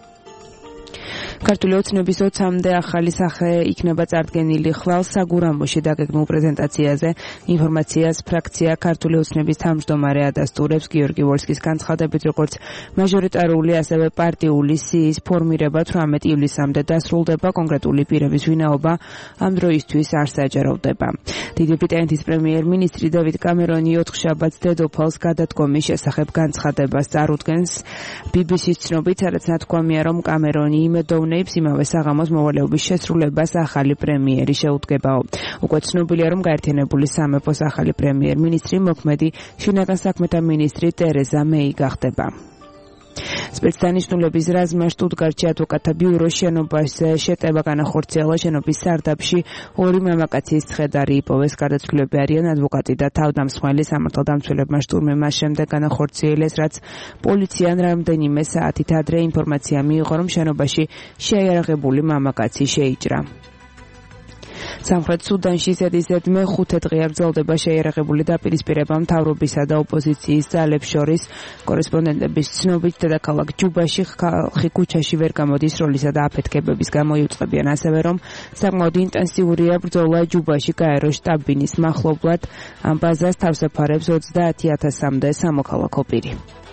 ქართული ოცნების ოცამდე ახალი სახე იქნება წარდგენილი ხვალ საგურამოში დაგეგმულ პრეზენტაციაზე. ინფორმაციას ფრაქცია ქართული ოცნების თავმჯდომარე ადასტურებს. გიორგი ვოლსკის განცხადებით, როგორც მაჟორიტარული, ასევე პარტიული სიის ფორმირება თვრამეტი ივლისამდე დასრულდება. კონკრეტული პირების ვინაობა ამ დროისთვის არ საჯაროვდება. დიდი ბრიტანეთის პრემიერ-მინისტრი დევიდ კამერონი ოთხშაბათს დედოფალს გადადგომის შესახებ განცხადებას წარუდგენს. ბი ბი სის ცნობით, სადაც ნათქვამია, რომ კამერონი იმედოვნებს იმავე საღამოს მოვალეობის შესრულებას ახალი პრემიერი შეუდგებაო. უკვე ცნობილია, რომ გაერთიანებული სამეფოს ახალი პრემიერ-მინისტრი მოქმედი შინაგან საქმეთა მინისტრი ტერეზა მეი გახდება. სპეცდანიშნულების რაზმმა შტუტგარტში ადვოკატთა ბიუროს შენობაზე შეტევა განახორციელა. შენობის სარდაფში ორი მამაკაცის ცხედარი იპოვეს. გარდაცვლილები არიან ადვოკატი და თავდამსხმელი. სამართალდამცველებმა შტურმი მას შემდეგ განახორციელეს, რაც პოლიციამ რამდენიმე საათით ადრე ინფორმაცია მიიღო, რომ შენობაში შეიარაღებული მამაკაცი შეიჭრა. სამხრეთ სუდანში ზედიზედ მეხუთე დღე გრძელდება შეიარაღებული დაპირისპირება მთავრობისა და ოპოზიციის ძალებს შორის. კორესპონდენტების ცნობით, დედაქალაქ ჯუბაში ხალხი ქუჩაში ვერ გამოდის როლისა და აფეთქებების გამო იუწყებიან. ასევე რომ საკმაოდ ინტენსიურია ბრძოლა ჯუბაში გაერო შტაბ-ბინის მახლობლად. ამ ბაზას თავს ეფარებს ოცდაათი ათასამდე სამოქალაქო პირი.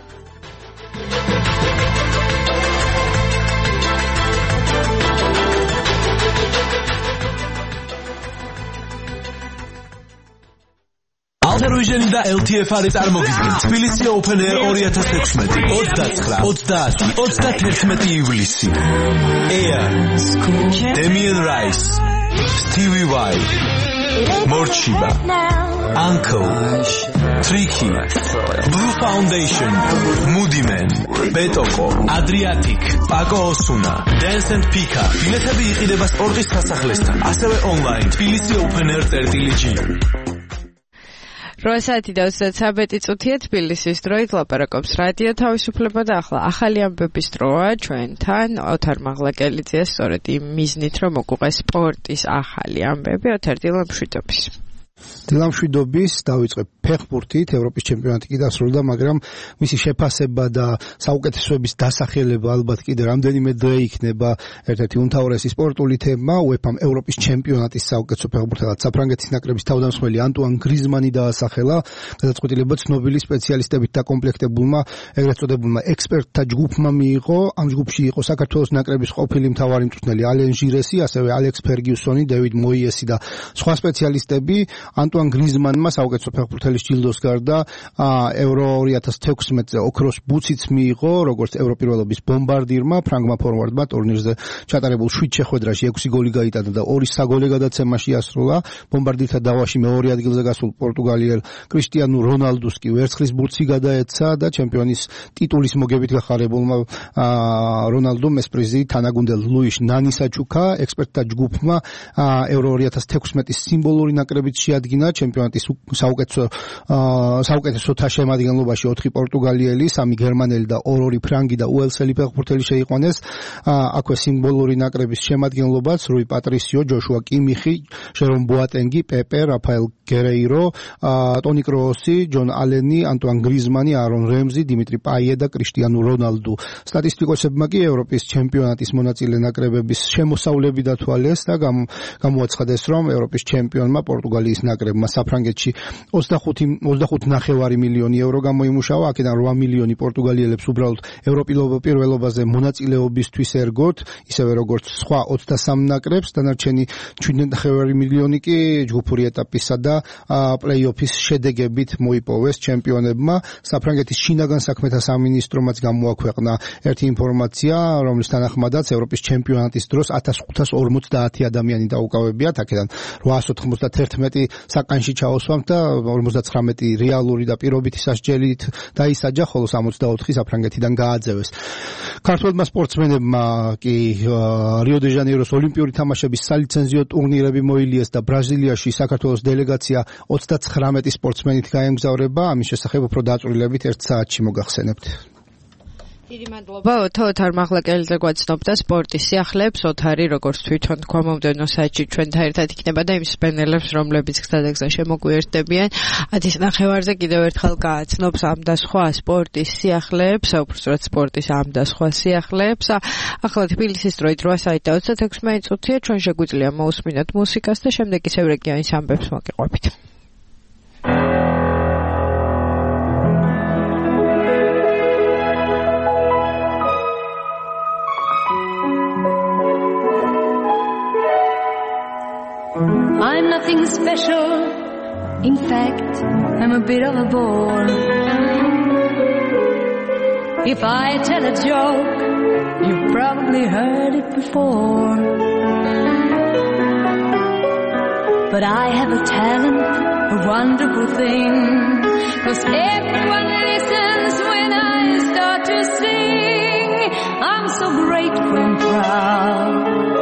ალტერვიჟენი და ელ თი ეფ არი წარმოგიდგენ თბილისი Open Air ორი ათას ექვსმეტი ოცდაცხრა ოცდაათი ოცდათერთმეტი ივლისი. Air, Damien Rice, Stevie Vai, Morchiba, Uncle, Tricky, Blue Foundation, Moody Man, Betoko, Adriatic, Paco Osuna, Dance and Pika. ბილეთები იყიდება სპორტის სასახლესთან, ასევე online თბილისი Open Air წერტილი ჯი. რვა საათი და ოცდაცამეტი წუთია თბილისის დროით ლაპარაკობს რადიო თავისუფლება და ახლა ახალი ამბების დროა ჩვენთან ოთარ მაღლაკელიძეა სწორედ იმ მიზნით რომ მოგვყეს სპორტის ახალი ამბები. ოთარ, დილამშვიდობის. დილამშვიდობის. დავიწყებ ფეხბურთით. ევროპის ჩემპიონატი კი დასრულდა, მაგრამ მისი შეფასება და საუკეთესოების დასახელება ალბათ კიდე რამდენიმე დღე იქნება ერთ-ერთი უმთავრესი სპორტული თემა. უეფამ ევროპის ჩემპიონატის საუკეთესო ფეხბურთელად საფრანგეთის ნაკრების თავდამსხმელი ანტუან გრიზმანი დაასახელა. გადაწყვეტილება ცნობილი სპეციალისტებით დაკომპლექტებულმა ეგრეთ წოდებულმა ექსპერტთა ჯგუფმა მიიღო. ამ ჯგუფში იყო საქართველოს ნაკრების ყოფილი მთავარი მწვრთნელი ალენ ჟირესი, ასევე ალექს ფერგიუსონი, დევიდ მოიესი და სხვა სპეციალისტები. ანტუან გრიზმანმა საუკეთესო ფეხბურთელის ჯილდოს გარდა ევრო ორი ათას თექვსმეტზე ოქროს ბუციც მიიღო, როგორც ევროპირველობის ბომბარდირმა, ფრანგმა ფორვარდმა ტურნირზე ჩატარებულ შვიდ შეხვედრაში ექვსი გოლი გაიტანა და ორი საგოლე გადაცემაში ასრულა. ბომბარდირთა დავაში მეორე ადგილზე გასულ პორტუგალიელ კრისტიანუ რონალდუს კი ვერცხლის ბურთი გადაეცა და ჩემპიონის ტიტულის მოგებით გახარებულმა რონალდუმ ეს პრიზი თანაგუნდელ ლუიშ ნანის აჩუქა. ექსპერტთა ჯგუფმა ევრო ორი ათას თექვსმეტის სიმბოლური ნაკრებით შეადგინა ჩემპიონატის საუკეთესო საუკეთესოთა შემადგენლობაში ოთხი პორტუგალიელი, სამი გერმანელი და ორ-ორი ფრანგი და უელსელი ფეხბურთელი შეიყვანეს. აქვე სიმბოლური ნაკრების შემადგენლობაც რუი პატრისიო, ჯოშუა კიმიხი, ჟერომ ბოატენგი, პეპე, რაფაელ გერეირო, ტონი კროოსი, ჯონ ალენი, ანტუან გრიზმანი, არონ რემზი, დიმიტრი პაიე და კრისტიანუ რონალდუ. სტატისტიკოსებმა კი ევროპის ჩემპიონატის მონაწილე ნაკრებების შემოსავლები დათვალეს და გამოაცხადეს, რომ ევროპის ჩემპიონმა პორტუგალიის ნაკრებმა საფრანგეთში ოცდახუთი ნახევარი მილიონი ევრო გამოიმუშავა, აქედან რვა მილიონი პორტუგალიელებს უბრალოდ ევროპილ პირველობაზე მონაწილეობისთვის ერგოთ, ისევე როგორც სხვა ოცდასამ ნაკრებს, დანარჩენი შვიდ ნახევარი მილიონი კი ჯგუფური ეტაპისა და პლეი-ოფის შედეგებით მოიპოვეს ჩემპიონებმა. საფრანგეთის შინაგან საქმეთა სამინისტრომაც გამოაქვეყნა ერთი ინფორმაცია, რომლის თანახმადაც ევროპის ჩემპიონატის დროს ათას ხუთას ორმოცდაათი ადამიანი დაუკავებიათ, აქედან რვაას ოთხმოცდაათი საკანში ჩაოსვამთ და ორმოცდაცხრამეტი რეალური და პირობითი სასჯელით დაისაჯა, ხოლო სამოცდაოთხი საფრანგეთიდან გააძევეს. ქართველმა სპორტსმენებმა კი რიო დე ჟანეიროს ოლიმპიური თამაშების სალიცენზიო ტურნირები მოილიეს და ბრაზილიაში საქართველოს დელეგაცია ოცდაცხრამეტი სპორტსმენით გაემგზავრება. ამის შესახებ უფრო დაწვრილებით ერთ საათში მოგახსენებთ. დიდი მადლობა ოთო, ოთარ მაღლაკელიძე გვაცნობდა სპორტის სიახლეებს. ოთარი, როგორც თვითონ თქვა, მომდევნო საათში ჩვენთან ერთად იქნება და იმ სპენელებს, რომლებიც გზადაგზა შემოგვიერთდებიან, ათის ნახევარზე კიდევ ერთხელ გააცნობს ამ და სხვა სპორტის სიახლეებს, უბრალოდ სპორტის ამ და სხვა სიახლეებს. ახლა თბილისის დროით რვა საათი და ოცდათექვსმეტი წუთია, ჩვენ შეგვიძლია მოусმინოთ მუსიკას და შემდეგ ისევ რეგიონის ამბებს მოგიყვებით. I'm nothing special, in fact, I'm a bit of a bore. If I tell a joke, you've probably heard it before. But I have a talent, a wonderful thing, 'cause everyone listens when I start to sing. I'm so grateful and proud.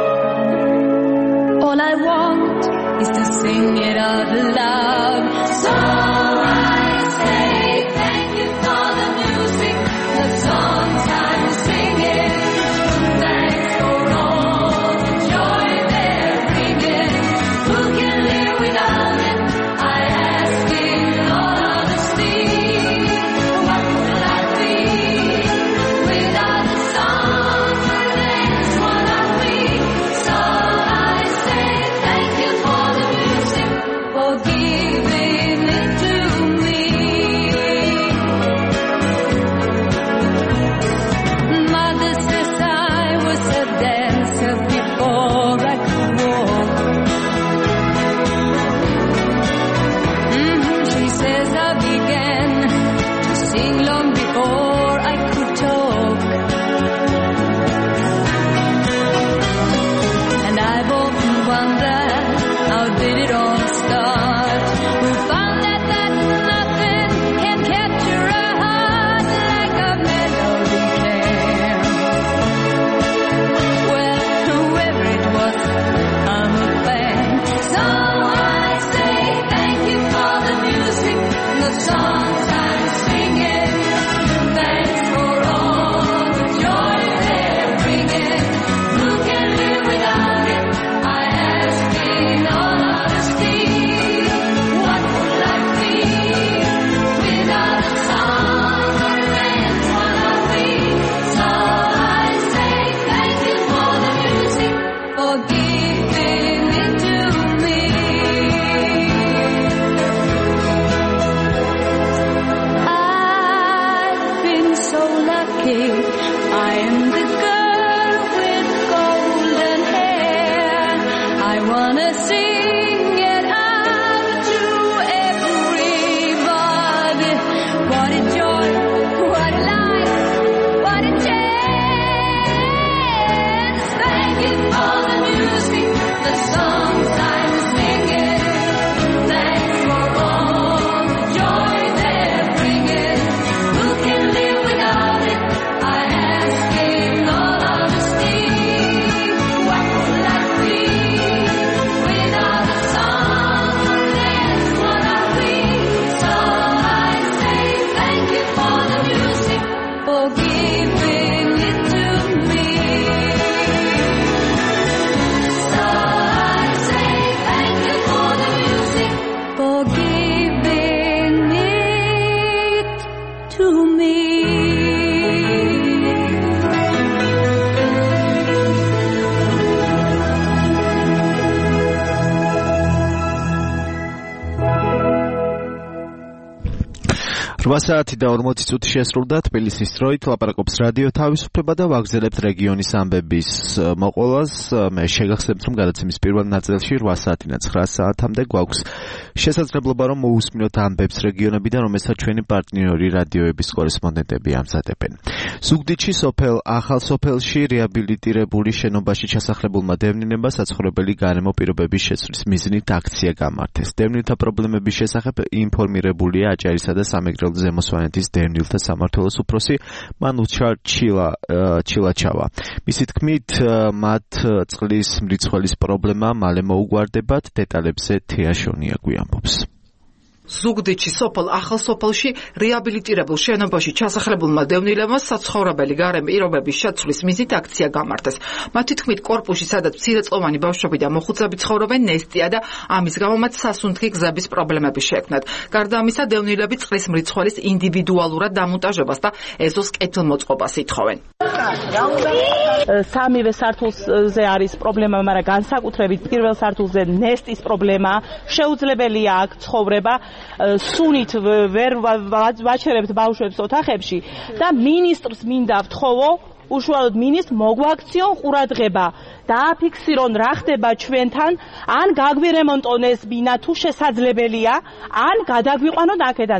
All I want is to sing it out loud. So I say thank you for the music, the songs I'm singing. Thanks for all the joy they're bringing. Who can live without it? I ask in all honesty. What would life be without the song? That's what are we. So I say thank you for the music, for giving it to me. Mother says I was a dancer before I could walk. Mm-hmm, she says I began to sing long before I could talk. And I've often wondered, how did it all start? Who found that that nothing can capture a heart like a melody can? Well, whoever it was, I'm a fan. So I say thank you for the music, the songs I'm singing. Thanks for all the joy they're bringing. Who can live without it? I ask in all honesty. What would life be without a song? That's what are we. So I say thank you for the music, for giving it to me. I've been so lucky. I am the girl with golden hair. I wanna sing it out to რვა საათი და ორმოცი წუთი შესრულდა თბილისის დროით ლაპარაკობს რადიო თავისუფლება და ვაგრძელებთ რეგიონის ამბების მოყოლას. მე შეგახსენებთ, რომ გადაცემის პირველ ნაწილში რვა საათიდან ცხრა საათამდე გვაქვს შესაძლებლობა, რომ მოусმინოთ ამბებს რეგიონებიდან, რომელსაც ჩვენი პარტნიორი რადიოების კორესპონდენტები ამზადებენ. ზუგდიდში სოფელ ახალ სოფელში რეაბილიტირებული შენობაში ჩასახლებულმა დევნილმა საცხოვრებელი გარემო პირობების შეცვლის მიზნით აქცია გამართეს. დევნილთა პრობლემების შესახებ ინფორმირებულია აჭარისა და სამეგრელო ზემოსვანეთის დევნილთა სამმართველოს უფროსი მანუჩარ ჩილა ჩილაჩავა. მისი თქმით, მათ წყლის მრიცხვლის პრობლემა მალე მოუგვარდებათ. დეტალებზე თეა შონია გვიამბობს. ზუგდიდში სოფელ ახალ სოფელში რეაბილიტირებულ შენობაში ჩასახლებულმა დევნილებმა საცხოვრებელი გარემო პირობების შეცვლის მიზნით აქცია გამართეს. მათი თქმით, კორპუსში, სადაც მცირეწლოვანი ბავშვები და მოხუცები ცხოვრობენ, ნესტია და ამის გამო მათ სასუნთქი გზების პრობლემები შეექმნათ. გარდა ამისა, დევნილები წყლის მრიცხველის ინდივიდუალურად დამონტაჟებას და ეზოს კეთილმოწყობას ითხოვენ. სამივე სართულზე არის პრობლემა, მაგრამ განსაკუთრებით პირველ სართულზე ნესტის პრობლემა. შეუძლებელია აქ ცხოვრება. სუნით ვერ ვაჩერებთ ბავშვებს ოთახებში და მინისტრს მინდა ვთხოვო, უშუალოდ მინისტრს მოგვაქციონ ყურადღება, დააფიქსირონ რა ხდება ჩვენთან, ან გაგვირემონტონ ეს ბინა თუ შესაძლებელია, ან გადაგვიყვანონ აქედან.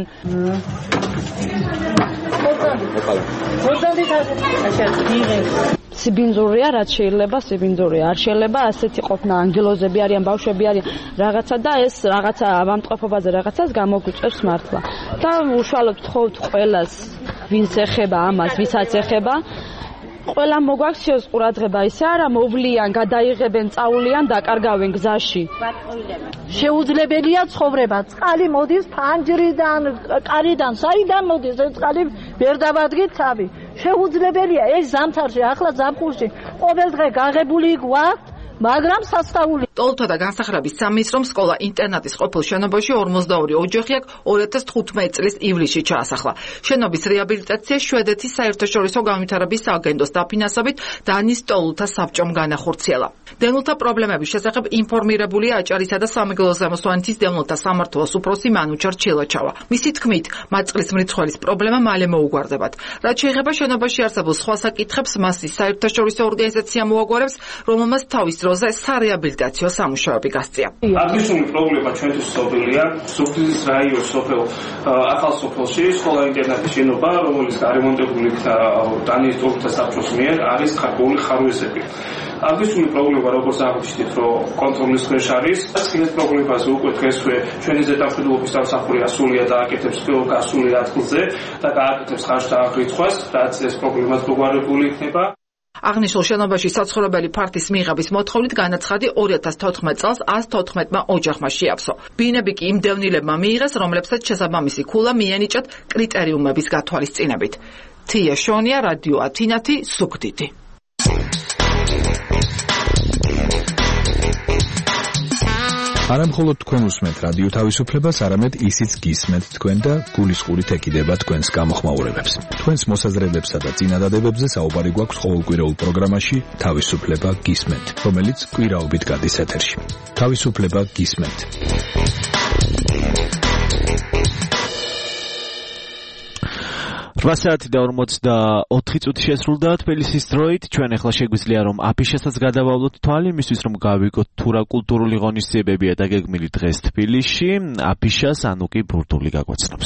სიბინძურია, რაც შეიძლება სიბინძურია, არ შეიძლება ასეთი ყოფნა, ანგელოზები არიან, ბავშვები არიან, რაღაცა და ეს რაღაცა ავამტყოფობაზე რაღაცას გამოგვიწევს მართლა. და უშუალოდ ვთხოვთ ყველას, ვინც ეხება ამას, ვისაც ეხება, ყველა მოგვაქციოს ყურადღება, ისე არა მოვლიან, გადაიღებენ, წაულიან, დაკარგავენ გზაში. შეუძლებელია ცხოვრება. წყალი მოდის ფანჯრიდან, კარიდან, საიდან მოდის ეს წყალი, ვერ დავადგით თავი. შეუძლებელია ეს ზამთარში, ახლა ზაფხულში, ყოველ დღე გაღებული გვაქვს, მაგრამ სასწაული. ტოლთა და განსახლების სამინისტრომ სკოლა ინტერნატის ყოფილ შენობაში ორმოცდაორი ოჯახი აქ ორი ათას თხუთმეტი წლის ივლისში ჩაასახლა. შენობის რეაბილიტაცია შვედეთის საერთაშორისო განვითარების სააგენტოს დაფინანსებით დანის ტოლთა საბჭომ განახორციელა. დევნილთა პრობლემების შესახებ ინფორმირებულია აჭარისა და სამეგრელო ზემოსვანეთის დევნილთა სამმართველოს უფროსი მანუჩარ ჩილაჩავა. მისი თქმით, მათ წყლის მრიცხველის პრობლემა მალე მოუგვარდებათ. რაც შეეხება შენობაში არსებულ სხვა საკითხებს, მას ის საერთაშორისო ორგანიზაცია მოაგვარებს, რომელმაც თავის დროზე სარეაბილიტაციო სამუშაოები გასწია. აღნიშნული პრობლემა ჩვენთვის სოფელია. ზუგდიდის რაიონის სოფელ ახალ სოფელში სკოლა ინტერნატის შენობა, რომელიც გარემონტებული იქნა დანიის ტოლთა საბჭოს მიერ, არის გარკვეული ხარვეზები. აღნიშნული პრობლემა, როგორც აღნიშნეთ, რომ კონტროლის ქვეშ არის. ეს პრობლემაზე უკვე დღესვე ჩვენი ზედამხედველობის სამსახური ასულია და აკეთებს გასული ადგილზე და გააკეთებს ხარჯთა აღრიცხვას, რაც ეს პრობლემაც მოგვარებული იქნება. აღნიშნულ შენობაში საცხოვრებელი ფართის მიღების მოთხოვნით განაცხადი ორი ათას თოთხმეტ წელს ას თოთხმეტმა ოჯახმა შეავსო. ბინები კი იმ დევნილებმა მიიღეს, რომლებსაც შესაბამისი ქულა მიენიჭათ კრიტერიუმების გათვალისწინებით. თია შონია, რადიო ათინათი, ზუგდიდი. არა მხოლოდ თქვენ უსმენთ რადიო თავისუფლებას, არამედ ისიც გისმენთ თქვენ და გულისყურით ეკიდება თქვენს გამოხმაურებებს. თქვენს მოსაზრებებსა და წინადადებებზე საუბარი გვაქვს ყოველკვირეულ პროგრამაში თავისუფლება გისმენთ, რომელიც კვირაობით გადის ეთერში. თავისუფლება გისმენთ. რვა საათი და ორმოცდაოთხი წუთი შესრულდა თბილისის დროით. ჩვენ ახლა შეგვიძლია რომ აფიშასაც გადავავლოთ თვალი, იმისთვის რომ გავიგოთ თუ რა კულტურული ღონისძიებებია დაგეგმილი დღეს თბილისში. აფიშას ანუკი ბურდული გაგვაცნობს.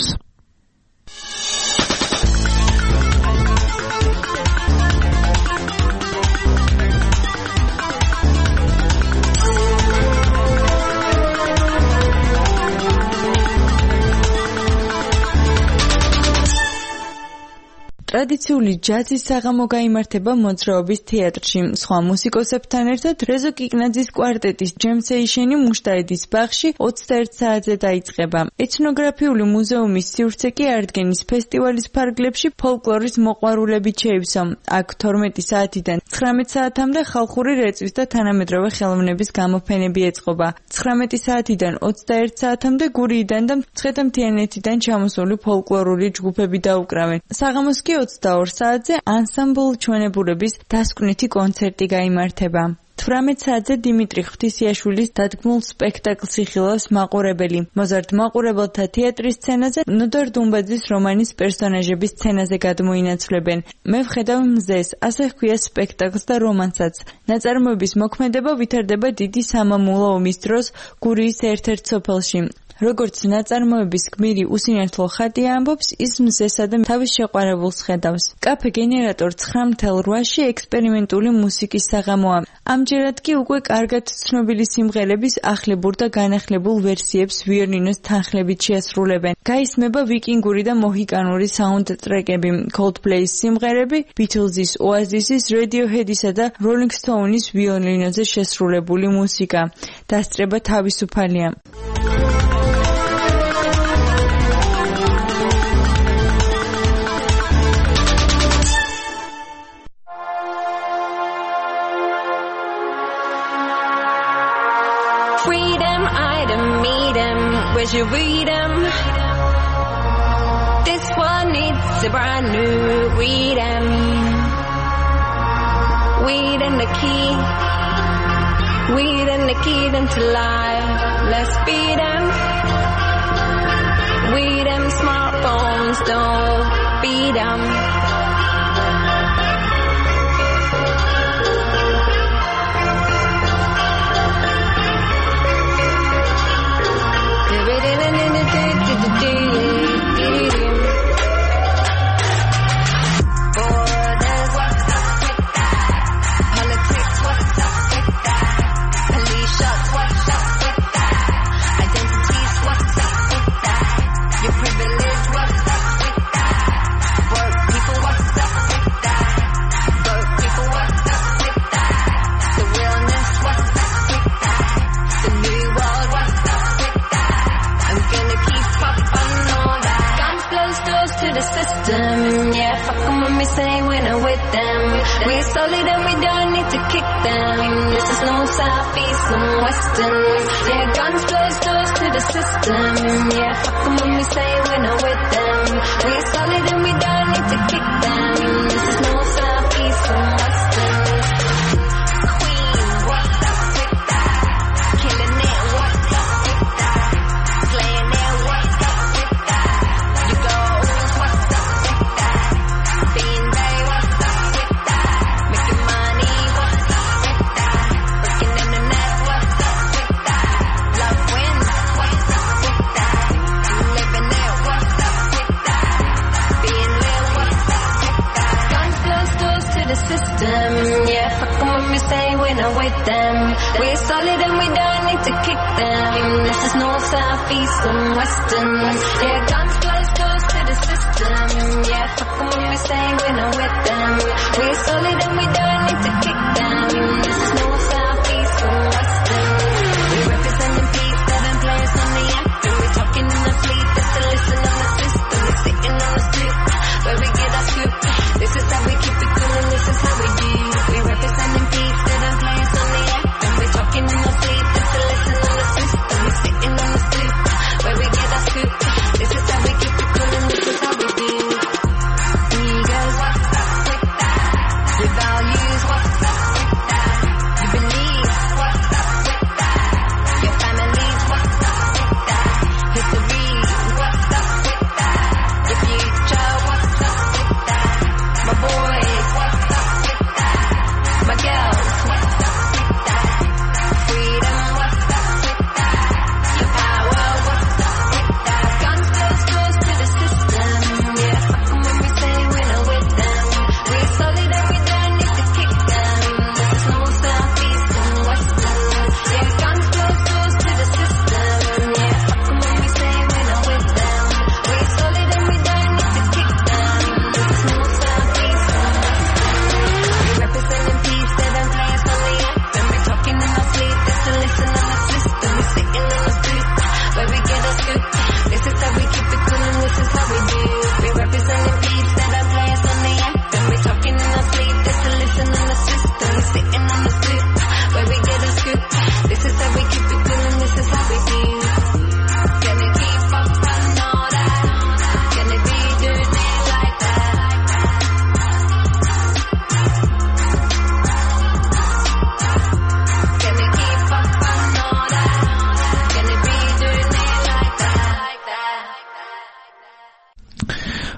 ტრადიციული ჯაზის საღამო გაიმართება მოძრაობის თეატრში. სხვა მუსიკოსებთან ერთად რეზო კიკნაძის კვარტეტის ჯემსეიშენი მუშტაედის ბაღში ოცდაერთ საათზე დაიწყება. ეთნოგრაფიული მუზეუმის სივრცე კი ადგენის ფესტივალის ფარგლებში ფოლკლორის მოყვარულებით შეივსო. აქ თორმეტი საათიდან ცხრამეტ საათამდე ხალხური რეწვის და თანამედროვე ხელოვნების გამოფენები ეწყობა. ცხრამეტი საათიდან ოცდაერთ საათამდე გურიიდან და მცხეთა-მთიანეთიდან ჩამოსული ფოლკლორული ჯგუფები დაუკრავენ. საღამოს კი ოცდაორ საათზე ანსამბლ ჩვენებურების დასკვნითი კონცერტი გაიმართება. თვრამეტ საათზე დიმიტრი ღვთისიაშვილის დადგმულ სპექტაკლს იხილავს მაყურებელი. მოზარდ მაყურებელთა თეატრის სცენაზე ნოდარ დუმბაძის რომანის პერსონაჟების სცენაზე გადმოინაცვლებენ. მე ვხედავ მზეს, ასე ჰქვია სპექტაკლს და რომანსაც. ნაწარმოების მოქმედება ვითარდება დიდი სამამულო ომის დროს გურიის ერთ-ერთ სოფელში. როგორც ნაწარმოების გმირი უსინათლო ხატია ამბობს, ის მზესა და თავის შეყვარებულს ხედავს. კაფე გენერატორ ცხრა ათას რვაში ექსპერიმენტული მუსიკის საღამოა. ამჯერად კი უკვე კარგად ცნობილი სიმღერების ახლებურ და განახლებულ ვერსიებს ვიოლინოს თანხლებით შეასრულებენ. გაისმება ვიკინგური და მოჰიკანური საუნდტრეკები, Coldplay-ის სიმღერები, Beatles-ის, Oasis-ის, Radiohead-ისა და Rolling Stone-ის ვიოლინოზე შესრულებული მუსიკა. დასწრება თავისუფალია. Freedom, I don't need him. Where's your freedom? This one needs a brand new freedom. Weed and the key. Weed and the key into life. Let's beat them. Weed them smartphones, don't beat them.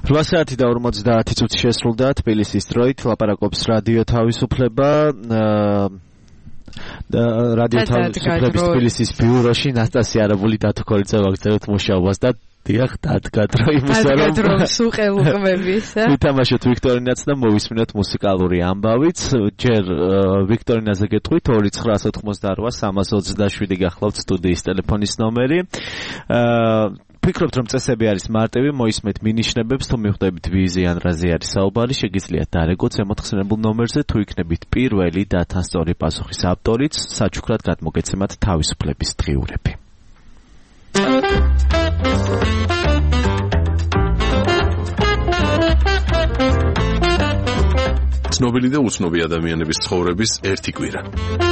რვა საათი და ორმოცდაათი წუთი შესრულდა თბილისის დროით ლაპარაკობს რადიო თავისუფლება და რადიო თავისუფლების თბილისის ბიუროში ნასტასია არაბული დათუქოლიძე ვაგრძელებთ მუშაობას და დიახ დადგა დრო იმისა რომ სუყელუყმების ვითამაშოთ ვიქტორინაც და მოვისმინოთ მუსიკალური ამბავიც ჯერ ვიქტორინაზე გეტყვით ორი ცხრაას ოთხმოცდარვა სამას ოცდაშვიდი გახლავთ სტუდიის ტელეფონის ნომერი ფიქრობთ რომ წესები არის მარტივი მოისმეთ მინიშნებებს თუ მიხვდებით ვიზი ან რაზე არის საუბარი შეგიძლიათ დარეგოთ ზემოთხსენებულ ნომერზე თუ იქნებით პირველი და თან სწორი პასუხის ავტორიც საჩუქრად გადმოგეცემათ თავისუფლების დღიურები ცნობილი და უცნობი ადამიანების ცხოვრების ერთი კვირა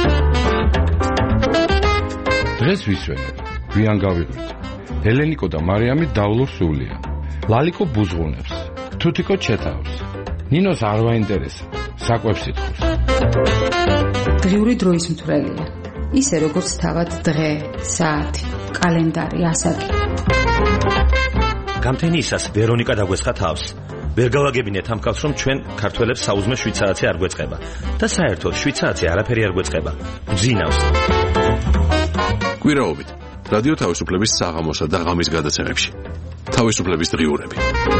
დღეს ვისვენებ გვიან გავიღვით ელენიკო და მარიამი დავლობს სულია. ლალიკო ბუზღუნებს. თუთიკო ჩეთავს. ნინოს არ ვაინტერესა. საკვებს ითხოვს. დღიური დროის მთვრელია. ისე როგორც თავად დღე, საათი, კალენდარი, ასაკი. გამთენიისას ვერონიკა დაგვესხა თავს. ვერ გავაგებინეთ ამ კაცს რომ ჩვენ ქართველებს საუზმე შვიდ საათი არ გვეწყება. და საერთოდ შვიდ საათი არაფერი არ გვეწყება. გძინავს. კვირაობით რადიო თავისუფლების საღამოსა და ღამის გადაცემებში. თავისუფლების დღიურები.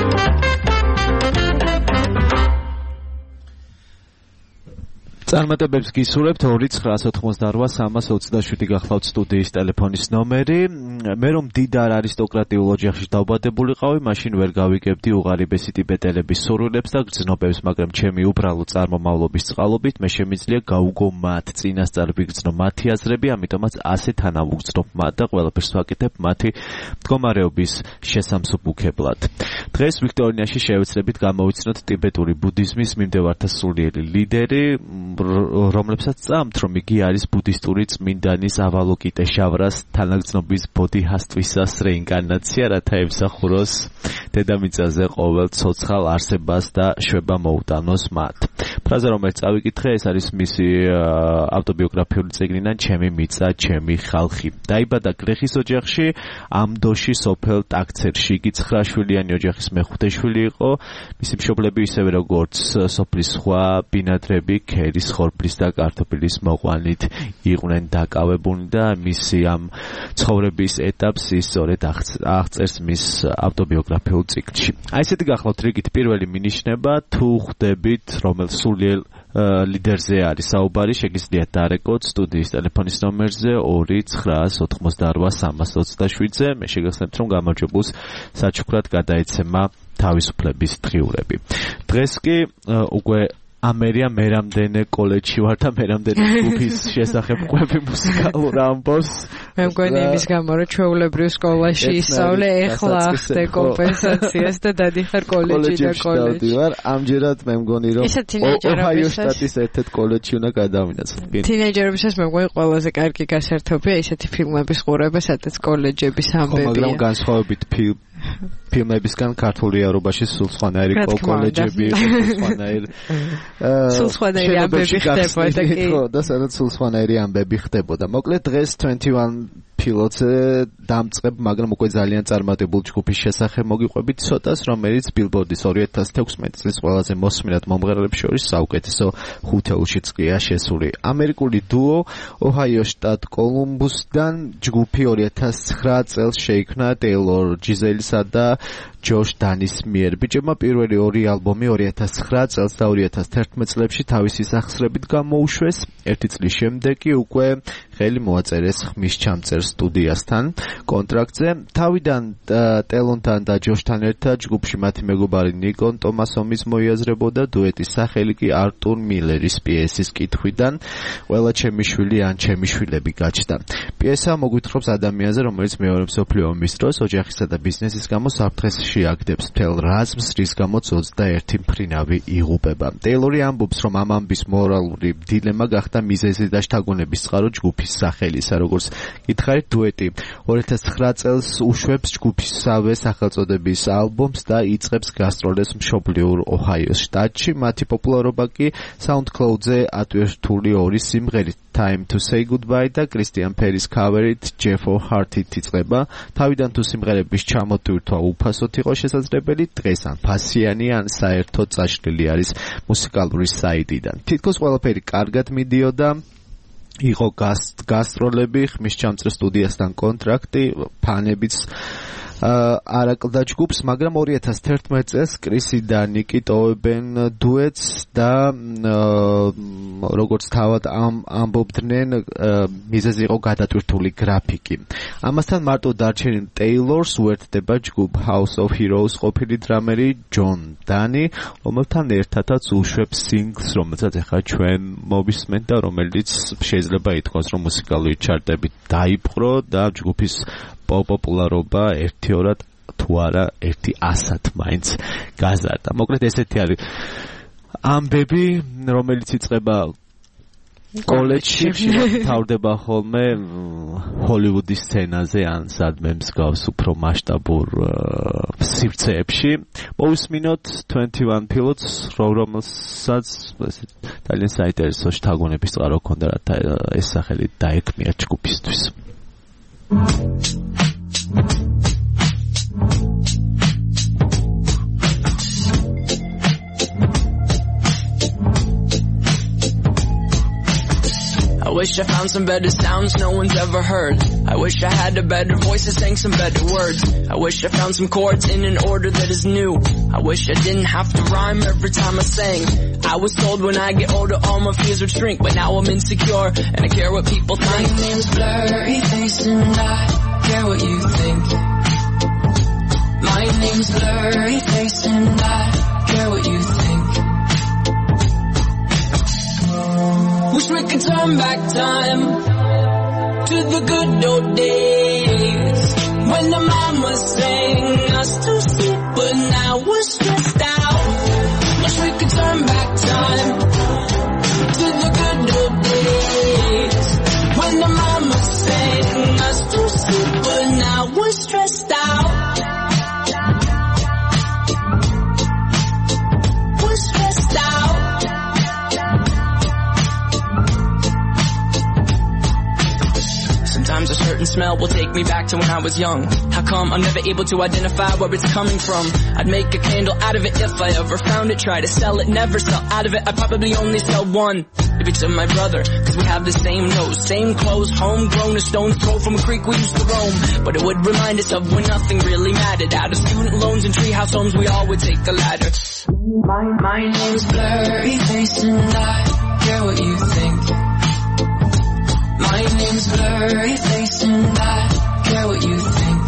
წარმატებებს გისურვებთ ორი ცხრაას ოთხმოცდარვა სამას ოცდაშვიდი გახლავთ სტუდიის ტელეფონის ნომერი. მე რომ დიდარ არისტოკრატიულ ოჯახში დავბადებულიყავი, მაშინ ვერ გავიგებდი უღარიბესი ტიბეტელების სურვილებს და გრძნობებს, მაგრამ ჩემი უბრალო წარმომავლობის წყალობით მე შემიძლია გაუგო მათ წინასწარ ვიგრძნო მათი აზრები, ამიტომაც ასე თანავუგრძნობ მათ და ყველაფერს ვაკეთებ მათი მდგომარეობის შესამსუბუქებლად. დღეს ვიქტორინაში შევეცდებით გამოვიცნოთ ტიბეტური ბუდიზმის მიმდევართა სულიერი ლიდერი რომლებსაც წამთ რომ იგი არის ბუდისტური წმინდანის ავალოკიტეშავრას თანაგრძნობის ბოდიჰასტვისას რეინკარნაცია, რათა ემსახუროს დედამიწაზე ყოველ ცოცხალ არსებას და შვება მოუტანოს მათ. ფრაზა რომელიც წავიკითხე, ეს არის მისი ავტობიოგრაფიული წიგნიდან ჩემი მიწა, ჩემი ხალხი. დაიბადა გლეხის ოჯახში, ამდოში სოფელ ტაქცერში. იგი ცხრაშვილიანი ოჯახის მეხუთე შვილი იყო. მისი მშობლები ისევე როგორც სოფლის სხვა ბინადრები ქერის, ხორბლის და კარტოფილის მოყვანით იყვნენ დაკავებულნი და მისი ამ ცხოვრების ეტაპს ის სწორედ აღწერს მის ავტობიოგრაფიულ წიგნში. აი ესეთი გახლავთ რიგით პირველი მინიშნება, თუ ხვდებით რომელ სულიერ ლიდერზე არის საუბარი, შეგიძლიათ დარეკოთ სტუდიის ტელეფონის ნომერზე ორი ცხრაას ოთხმოცდარვა სამას ოცდაშვიდზე. მე შეგახსენებთ რომ გამარჯვებულს საჩუქრად გადაეცემა თავისუფლების დღიურები. დღეს კი უკვე ამერია მე რამდენი კოლეჯში ვარ და მე რამდენი ჯგუფის შესახებ ყვები მუსიკალურ ამბავს. მე მგონი იმის გამო რომ ჩვეულებრივ სკოლაში ისწავლე, ეხლა ახდე კომპენსაციას და დადიხარ კოლეჯში და კოლეჯში. ამჯერად მე მგონი რომ ოჰაიო შტატის ერთ-ერთ კოლეჯში უნდა გადავინაცვლო. თინეიჯერებისას მე მგონი ყველაზე კარგი გასართობია ისეთი ფილმების ყურება, სადაც კოლეჯების ამბებია. მაგრამ განსხვავებით ფილმებისგან ქართული ევროპაში სულ სხვანაირი კოლეჯები, სხვანაირი სულ სხვანაირი ამბები ხდებოდა კი. და სადაც სულ სხვანაირი ამბები ხდებოდა. მოკლედ დღეს ემ one ფილოზე დამწყებ, მაგრამ უკვე ძალიან წარმატებულ ჯგუფის შესახებ მოგიყვებით ცოტას, რომელიც ბილბორდის ორი ათას თექვსმეტი წლის ყველაზე მოსმენად მომღერლებს შორის საუკეთესო ხუთეულში წია შესული. ამერიკული დუო ოჰაიო შტატ კოლუმბუსიდან ჯგუფი ორი ათას ცხრა წელს შეიქმნა ტეილორ ჯიზელისა და ჯოშ დანის მიერ. ბიჭებმა პირველი ორი ალბომი ორი ათას ცხრა წელს და ორი ათას თერთმეტ წლებში თავისი სახსრებით გამოუშვეს. ერთი წლის შემდეგ კი უკვე ხელი მოაწერეს ხმის ჩამწერ სტუდიასთან კონტრაქტზე. თავიდან ტელონთან და ჯოშთან ერთად ჯგუფში მათი მეგობარი ნიკონ ტომასომის მოიაზრებოდა დუეტის სახელი კი არტურ მილერის პიესის კითხვიდან ყველა ჩემი შვილი ან ჩემი შვილები გაჩნდა. პიესა მოგვითხრობს ადამიანზე, რომელიც მეორე მსოფლიო ომის დროს ოჯახისა და ბიზნესის გამო საფრთხეს შეაგდებს მთელ რაზმს, რის გამოც ოცდაერთი მფრინავი იღუპება. ტეილორი ამბობს, რომ ამ ამბის მორალური დილემა გახდა მიზეზი და შთაგონების წყარო ჯგუფის სახელისა, როგორც გითხარით, დუეტი ორი ათას ცხრა წელს უშვებს ჯგუფისავე სახელწოდების ალბომს და იწყებს გასტროლებს მშობლიურ ოჰაიოს შტატში. მათი პოპულარობა კი SoundCloud-ზე ატვირთული ორი სიმღერით Time to Say Goodbye და კრისტიან ფერის cover-ით Jeff O'Hart-ით იწყება. თავიდან თუ სიმღერების ჩამოტვირთვა უფასოდ იყო შესაძლებელი, დღეს ან ფასიანი ან საერთოდ წაშლილი არის მუსიკალური საიტიდან. თითქოს ყველაფერი კარგად მიდიოდა. იყო გასტროლები, ხმის ჩამწერ სტუდიასთან კონტრაქტი, ფანებიც არაკლდა ჯგუფს, მაგრამ ორი ათას თერთმეტ წელს კრისი და ნიკი ტოვებენ დუეტს და როგორც თავად ამბობდნენ, მიზეზი იყო გადატვირთული გრაფიკი. ამასთან მარტო დარჩენილ ტეილორს უერთდება ჯგუფ House of Heroes ყოფილი დრამერი ჯონ დანი, რომელთან ერთადაც უშვებს სინგლს, რომელსაც ახლა ჩვენ მოვისმენთ და რომელიც შეიძლება ითქვას, რომ მუსიკალური ჩარტებით დაიპყრო და ჯგუფის პოპულარობა ერთიორად თუ არა ერთი ასად მაინც გაზარდა. მოკლედ ესეთი არის ამბები, რომელიც იწყება კოლეჯში, თავდება ხოლმე ჰოლივუდის სცენაზე ან სადმე მსგავს უფრო მასშტაბურ სივრცეებში. მოვისმინოთ twenty-one Pilots, რომელსაც ძალიან საინტერესო შთაგონების წყარო ჰქონდა, რათა ეს სახელი დაეკმია ჯგუფისთვის. I wish I found some better sounds no one's ever heard. I wish I had a better voice that sang some better words. I wish I found some chords in an order that is new. I wish I didn't have to rhyme every time I sang. I was told when I get older all my fears would shrink, but now I'm insecure and I care what people think. My name's Blurry Face and I care what you think. My name's Blurry Face and I care what you think. Wish we could turn back time to the good old days when the mama sang us to sleep, but now we're stressed out. Wish we could turn back time to the good old days when the mama sang us to sleep, but now we're stressed out. We're stressed out. Sometimes a certain smell will take me back to when I was young. How come I'm never able to identify where it's coming from? I'd make a candle out of it if I ever found it. Try to sell it, never sell out of it. I'd probably only sell one. Maybe to my brother, cause we have the same nose, same clothes, homegrown, a stone's throw from a creek we used to roam. But it would remind us of when nothing really mattered. Out of student loans and treehouse homes, we all would take a ladder. My, my name's Blurry Face and I care what you think. My name's Blurry Face and I care what you think.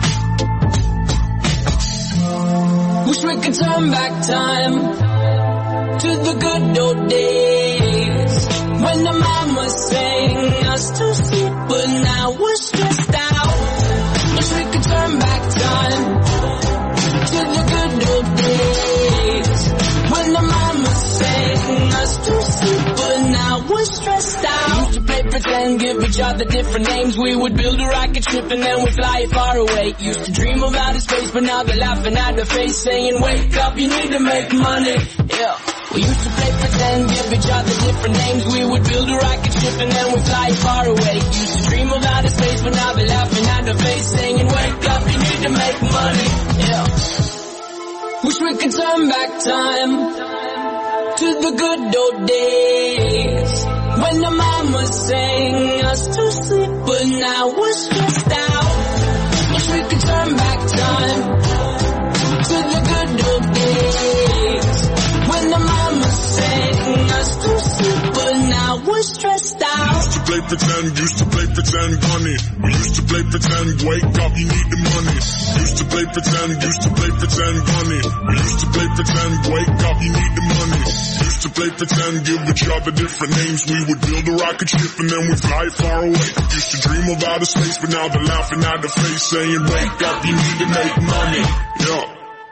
Wish we could turn back time to the good old days when the mama sang us to sleep, but now we're stressed out. Wish we could turn back time to the good old days when the mama sang us to sleep, but now we're stressed out. We used to play pretend, give each other different names. We would build a rocket ship and then we'd fly far away. Used to dream of outer space, but now they're laughing at the face, saying, wake up, you need to make money. Yeah. We used to play pretend, give each other different names. We would build a rocket ship and then we'd fly far away. Used to dream of outer space, but now they're laughing at the face, saying, wake up, you need to make money. Yeah. Wish we could turn back time to the good old days when the mama sang us to sleep, but now we're stressed out. Wish we could turn back time to the good old days when the mama sang us to sleep, but now we're stressed out. Used to play pretend, used to play pretend, bunny. We used to play pretend, wake up, you need the money. Used to play pretend, used to play pretend, bunny. We used to play pretend, wake up, you need the money. Used to play pretend, give each other different names. We would build a rocket ship and then we'd fly far away. Used to dream of outer space, but now they're laughing at the face, saying, wake up, you need to make money. Yeah.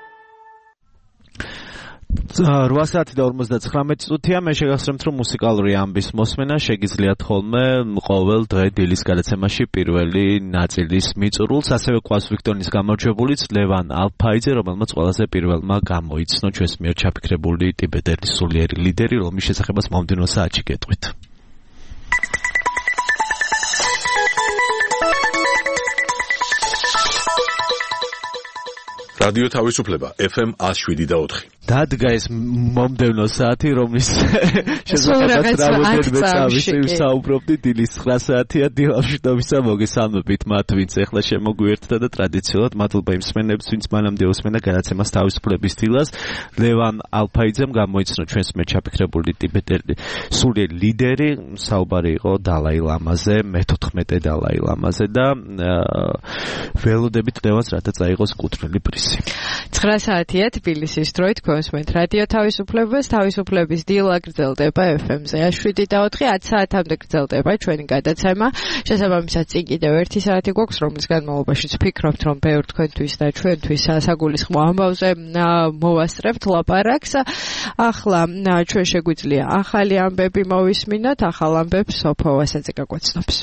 რვა საათი და ორმოცდათხრამეტი წუთია. მე შეგახსენებთ, რომ მუსიკალური ამბის მოსმენა შეგიძლიათ ხოლმე ყოველ დღე დილის გადაცემაში პირველი ნაწილის მიწურულს. ასევე ყავს ვიქტორიის გამარჯვებულიც ლევან ალფაიძე, რომელმაც ყველაზე პირველმა გამოიცნო ჩვენს მიერ ჩაფიქრებული ტიბეტელი სულიერი ლიდერი, რომლის შესახებაც მომდევნო საათში გეტყვით. რადიო თავისუფლება ეფ ემ one oh seven და four. დადგა ეს მომდევნო საათი, რომლის შესაძლებლად რამოდენიმე წამში ვსაუბრობდი, დილის nine საათია დილავშნობისა მოგესალმებით მათ, ვინც ეხლა შემოგვიერთდა და ტრადიციულად მადლობა იმ მსმენელებს, ვინც მანამდე უსმენდა გადაცემას თავისუფლების დილას. ლევან ალფაიძემ გამოიცნო ჩვენს მე ჩაფიქრებული ტიბეტელი სულიერი ლიდერი, საუბარი იყო დალაი ლამაზე, მეთოთხმეტე დალაი ლამაზე და ველოდებით ლევანს რათა წაიღოს კუთვნილი პრიზი. nine საათია თბილისის დროით კონსმენთ რადიო თავისუფლებას, თავისუფლების დილა გრძელდება ეფ ემ-ზე one oh seven და four. ten საათამდე გრძელდება ჩვენი გადაცემა. შესაბამისად წინ კიდევ ერთი საათი გვაქვს, რომლის განმავლობაშიც ვფიქრობთ, რომ ბევრ თქვენთვის და ჩვენთვის საგულისხმო ამბავზე მოვასწრებთ ლაპარაკს. ახლა ჩვენ შეგვიძლია ახალი ამბები მოვისმინოთ, ახალ ამბებს სოფო ვასაძე გაგვაცნობს.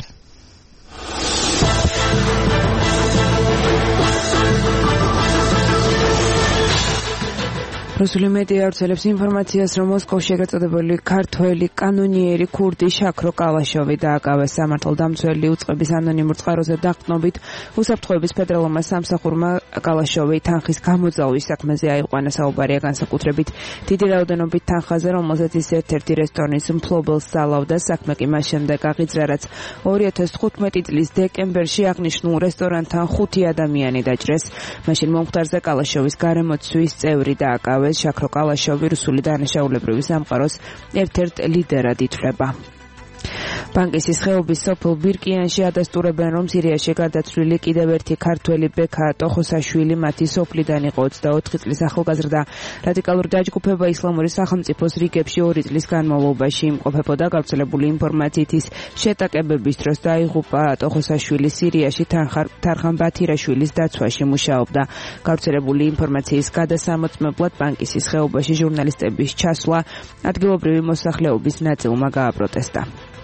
რუსული მედია ავრცელებს ინფორმაციას, რომ მოსკოვში ეგრეთ წოდებული ქართველი კანონიერი ქურდი შაქრო კალაშოვი დააკავეს სამართალდამცველი უწყების ანონიმურ წყაროზე დაყრდნობით. უსაფრთხოების ფედერალურმა სამსახურმა კალაშოვი თანხის გამოძალვის საქმეზე აიყვანა. საუბარია განსაკუთრებით დიდი რაოდენობით თანხაზე, რომელზეც ის ერთ-ერთი რესტორნის მფლობელს ძალავდა. საქმე კი მას შემდეგ აღიძრა, რაც two thousand fifteen წლის დეკემბერში აღნიშნულ რესტორანთან ხუთი ადამიანი დაჭრეს. მაშინ მომხდარზე კალაშოვის გარემოცვის წევრი დააკავეს. შაქრო კალაშოვი რუსული დანაშაულებრივი სამყაროს ერთ-ერთ ლიდერად ითვლება. ბანკის ხეობის სოფელ ბირკიანში ადასტურებენ, რომ სირიაში გარდაცვლილი კიდევ ერთი ქართველი ბექა ტოხოსაშვილი მათი სოფლიდან იყო twenty-four წლის ახალგაზრდა. რადიკალური დაჯგუფება ისლამური სახელმწიფოს რიგებში ორი წლის განმავლობაში იმყოფებოდა. გავრცელებული ინფორმაციით ის შეტაკებების დროს დაიღუპა. ტოხოსაშვილი სირიაში თარხან ბათირაშვილის დაცვაში მუშაობდა. გავრცელებული ინფორმაციის გადასამოწმებლად ბანკის ხეობაში ჟურნალისტების ჩასვლა ადგილობრივი მოსახლეობის ნაწილმა გააპროტესტა.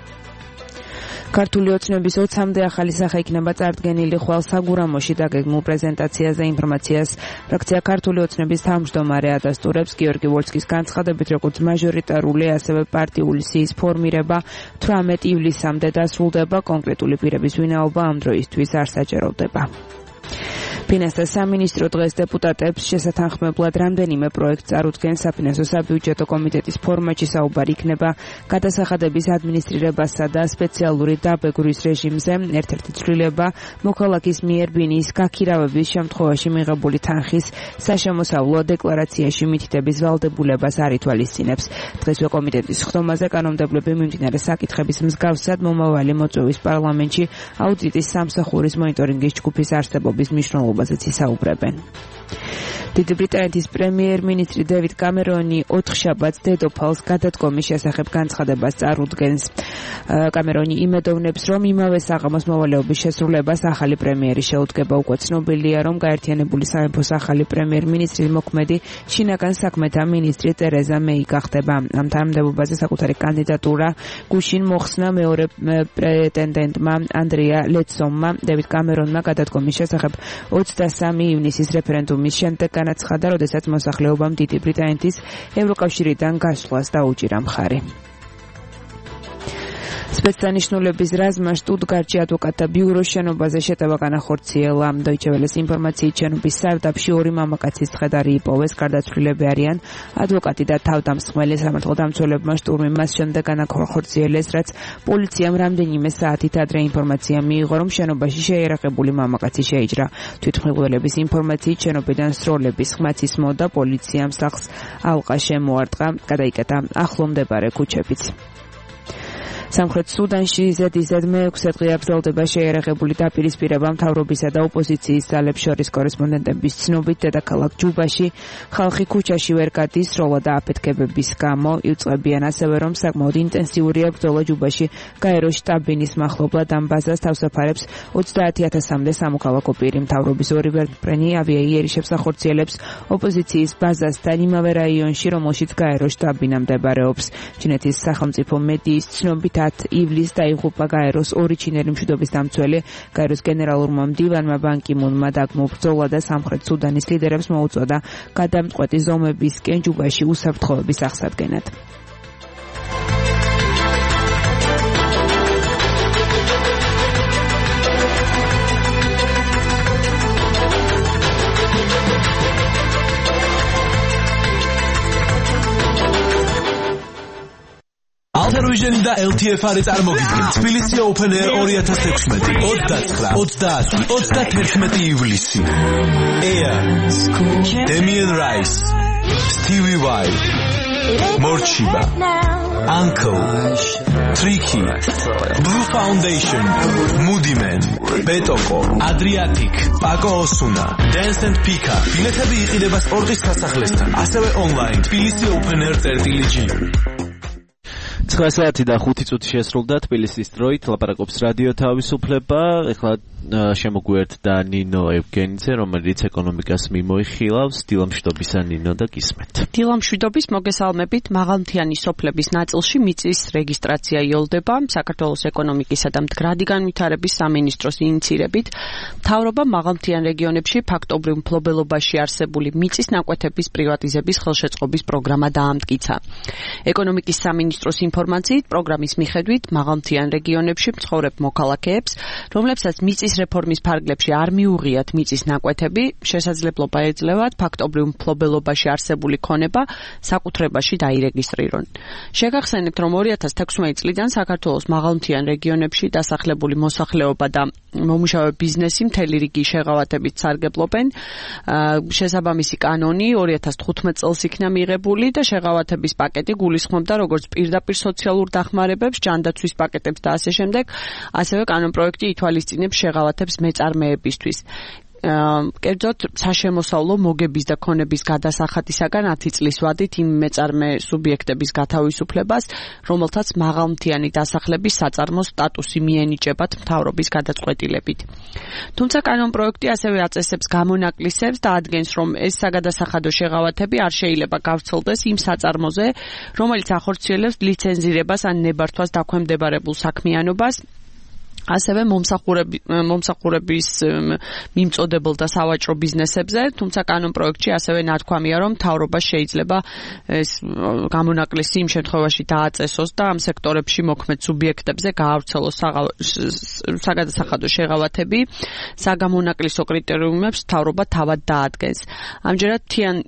ქართული ოცნების ოცამდე ახალი სახე იქნება წარდგენილი ხვალ საგურამოში დაგეგმულ პრეზენტაციაზე. ინფორმაციას ფრაქცია ქართული ოცნების თავმჯდომარე ადასტურებს. გიორგი ვოლსკის განცხადებით, როგორც მაჟორიტარული, ასევე პარტიული სიის ფორმირება eighteen ივლისამდე დასრულდება. კონკრეტული პირების ვინაობა ამ დროისთვის არ საჭიროდება. ფინანსთა სამინისტრო დღეს დეპუტატებს შესათანხმებლად რამდენიმე პროექტს წარუდგენს. საფინანსო საბიუჯეტო კომიტეტის ფორმატში საუბარი იქნება გადასახადების ადმინისტრირებასა და სპეციალური დაბეგვრის რეჟიმზე. ერთ-ერთი ცვლილება მოქალაქის მიერ ბინის გაქირავების შემთხვევაში მიღებული თანხის საშემოსავლო დეკლარაციაში მითითების ვალდებულებას არ ითვალისწინებს. დღესვე კომიტეტის ხდომაზე კანონმდებლები მიმდინარე საკითხების მსგავსად მომავალი მოწვევის პარლამენტში აუდიტის სამსახურის მონიტორინგის ჯგუფის არსებობის მნიშვნელობაზე ისაუბრებენ. დიდი ბრიტანეთის პრემიერ-მინისტრი დევიდ კამერონი ოთხშაბათს დედოფალს გადადგომის შესახებ განცხადებას წარუდგენს. კამერონი იმედოვნებს, რომ იმავე საღამოს მოვალეობის შესრულებას ახალი პრემიერი შეუდგება. უკვე ცნობილია, რომ გაერთიანებული სამეფოს ახალი პრემიერ-მინისტრის მოქმედი შინაგან საქმეთა მინისტრი ტერეზა მეი გახდება. ამ თანამდებობაზე საკუთარი კანდიდატურა გუშინ მოხსნა მეორე პრეტენდენტმა ანდრია ლეცომმა. დევიდ კამერონმა გადადგომის შესახებ twenty-three ივნისის რეფერენდუმის შემდეგ განაცხადა, როდესაც მოსახლეობამ დიდი ბრიტანეთის ევროკავშირიდან გასვლას დაუჭირა მხარი. სპეცსანიშნულების რაზმმა შტუტგარტში ადვოკატთა ბიუროს შენობაზე შეტევა განახორციელა. Deutsche Welle-ის ინფორმაციით შენობის სარდაფში ორი მამაკაცის ცხედარი იპოვეს. გარდაცვლილები არიან ადვოკატი და თავდამსხმელი. სამართალდამცველებმა შტურმი მას შემდეგ განახორციელეს, რაც პოლიციამ რამდენიმე საათით ადრე ინფორმაცია მიიღო, რომ შენობაში შეიარაღებული მამაკაცი შეიჭრა. თვითმხილველების ინფორმაციით შენობიდან სროლების ხმაც ისმოდა. პოლიციამ სახლს ალყა შემოარტყა. გადაიკეტა ახლო მდებარე ქუჩებიც. სამხრეთ სუდანში ზედიზედ მეექვსე დღე აგრძელდება შეიარაღებული დაპირისპირება მთავრობისა და ოპოზიციის ძალებს შორის. კორესპონდენტების ცნობით, დედაქალაქ ჯუბაში ხალხი ქუჩაში ვერ გადის სროლა და აფეთქებების გამო. იუწყებიან ასევე, რომ საკმაოდ ინტენსიურია ბრძოლა ჯუბაში. გაეროს შტაბ-ბინის მახლობლად ამ ბაზას თავსაფარებს ოცდაათი ათასამდე სამოქალაქო პირი. მთავრობის ორივე ფრენი ავიაიერიშებს ახორციელებს ოპოზიციის ბაზასთან იმავე რაიონში, რომელშიც გაეროს შტაბ-ბინა მდებარეობს. ჩინეთის სახელმწიფო მედიის ცნობით ივლისს დაიღუპა გაეროს ორი ჩინელი მშვიდობის დამცველი. გაეროს გენერალურმა მდივანმა ბან კი მუნმა დაგმო ბრძოლა და სამხრეთ სუდანის ლიდერებს მოუწოდა გადამწყვეტი ზომებისკენ ჯუბაში უსაფრთხოების აღსადგენად. Eurovision და ელ თი ეფ არი წარმოგიდგენთ თბილისი Open Air ორი ათას ექვსმეტი ოცდაცხრა, ოცდაათი, ოცდათერთმეტი ივლისი. Air, Damien Rice, Stevie Vai, Morchiba, Uncle, Tricky, Blue Foundation, Moody Man, Betoko, Adriatic, Paco Osuna, Dance and Pika. ბილეთები იყიდება სპორტის სასახლესთან, ასევე online თბილისი Open Air წერტილი ჯი. ცხრა საათი და ხუთი წუთი შესრულდა თბილისის დროით, ლაპარაკობს რადიო თავისუფლება. ეხლა შემოგვიერთდა ნინო ევგენიძე, რომელიც ეკონომიკას მიმოიხილავს. დილამშვიდობისა ნინო და გისმენთ. დილამშვიდობის, მოგესალმებით. მაღალმთიანი სოფლების ნაწილში მიწის რეგისტრაცია იოლდება საქართველოს ეკონომიკისა და მდგრადი განვითარების სამინისტროს ინიციირებით. მთავრობა მაღალმთიან რეგიონებში ფაქტობრივ მფლობელობაში არსებული მიწის ნაკვეთების პრივატიზების ხელშეწყობის პროგრამა დაამტკიცა. ეკონომიკის სამინისტროს ინფორმაციით, პროგრამის მიხედვით მაღალმთიან რეგიონებში მცხოვრებ მოქალაქეებს, რომლებსაც მიწის რეფორმის ფარგლებში არ მიუღიათ მიწის ნაკვეთები, შესაძლებლობა ეძლევათ ფაქტობრივ მფლობელობაში არსებული ქონება საკუთრებაში დაირეგისტრირონ. შეგახსენებთ, რომ ორი ათას თექვსმეტი წლიდან საქართველოს მაღალმთიან რეგიონებში დასახლებული მოსახლეობა და მომუშავე ბიზნესი მთელი რიგი შეღავათებით სარგებლობენ. შესაბამისი კანონი ორი ათას თხუთმეტ წელს იქნა მიღებული და შეღავათების პაკეტი გულისხმობდა როგორც პირდაპირ სოციალურ დახმარებებს, ჯანდაცვის პაკეტებს და ასე შემდეგ, ასევე კანონპროექტი ითვალისწინებს შეღავათებს მეწარმეებისთვის. კერძოდ საშემოსავლო მოგების და ქონების გადასახადისაგან ათი წლის ვადით იმ მეწარმე სუბიექტების გათავისუფლებას, რომელთაც მაღალმთიანი დასახლების საწარმო სტატუსი მიენიჭებათ მთავრობის გადაწყვეტილებით. თუმცა კანონპროექტი ასევე აწესებს გამონაკლისებს და ადგენს, რომ ეს საგადასახადო შეღავათები არ შეიძლება გავრცელდეს იმ საწარმოზე, რომელიც ახორციელებს ლიცენზირებას ან ნებართვას დაქვემდებარებულ საქმიანობას, ასევე მომსახურების მიმწოდებელ და სავაჭრო ბიზნესებზე, თუმცა კანონპროექტში ასევე ნათქვამია, რომ მთავრობა შეიძლება ეს გამონაკლისი იმ შემთხვევაში დააწესოს და ამ სექტორებში მოქმედ სუბიექტებზე გაავრცელოს საგადასახადო შეღავათები, საგამონაკლისო კრიტერიუმებს მთავრობა თავად დაადგენს. ამჯერად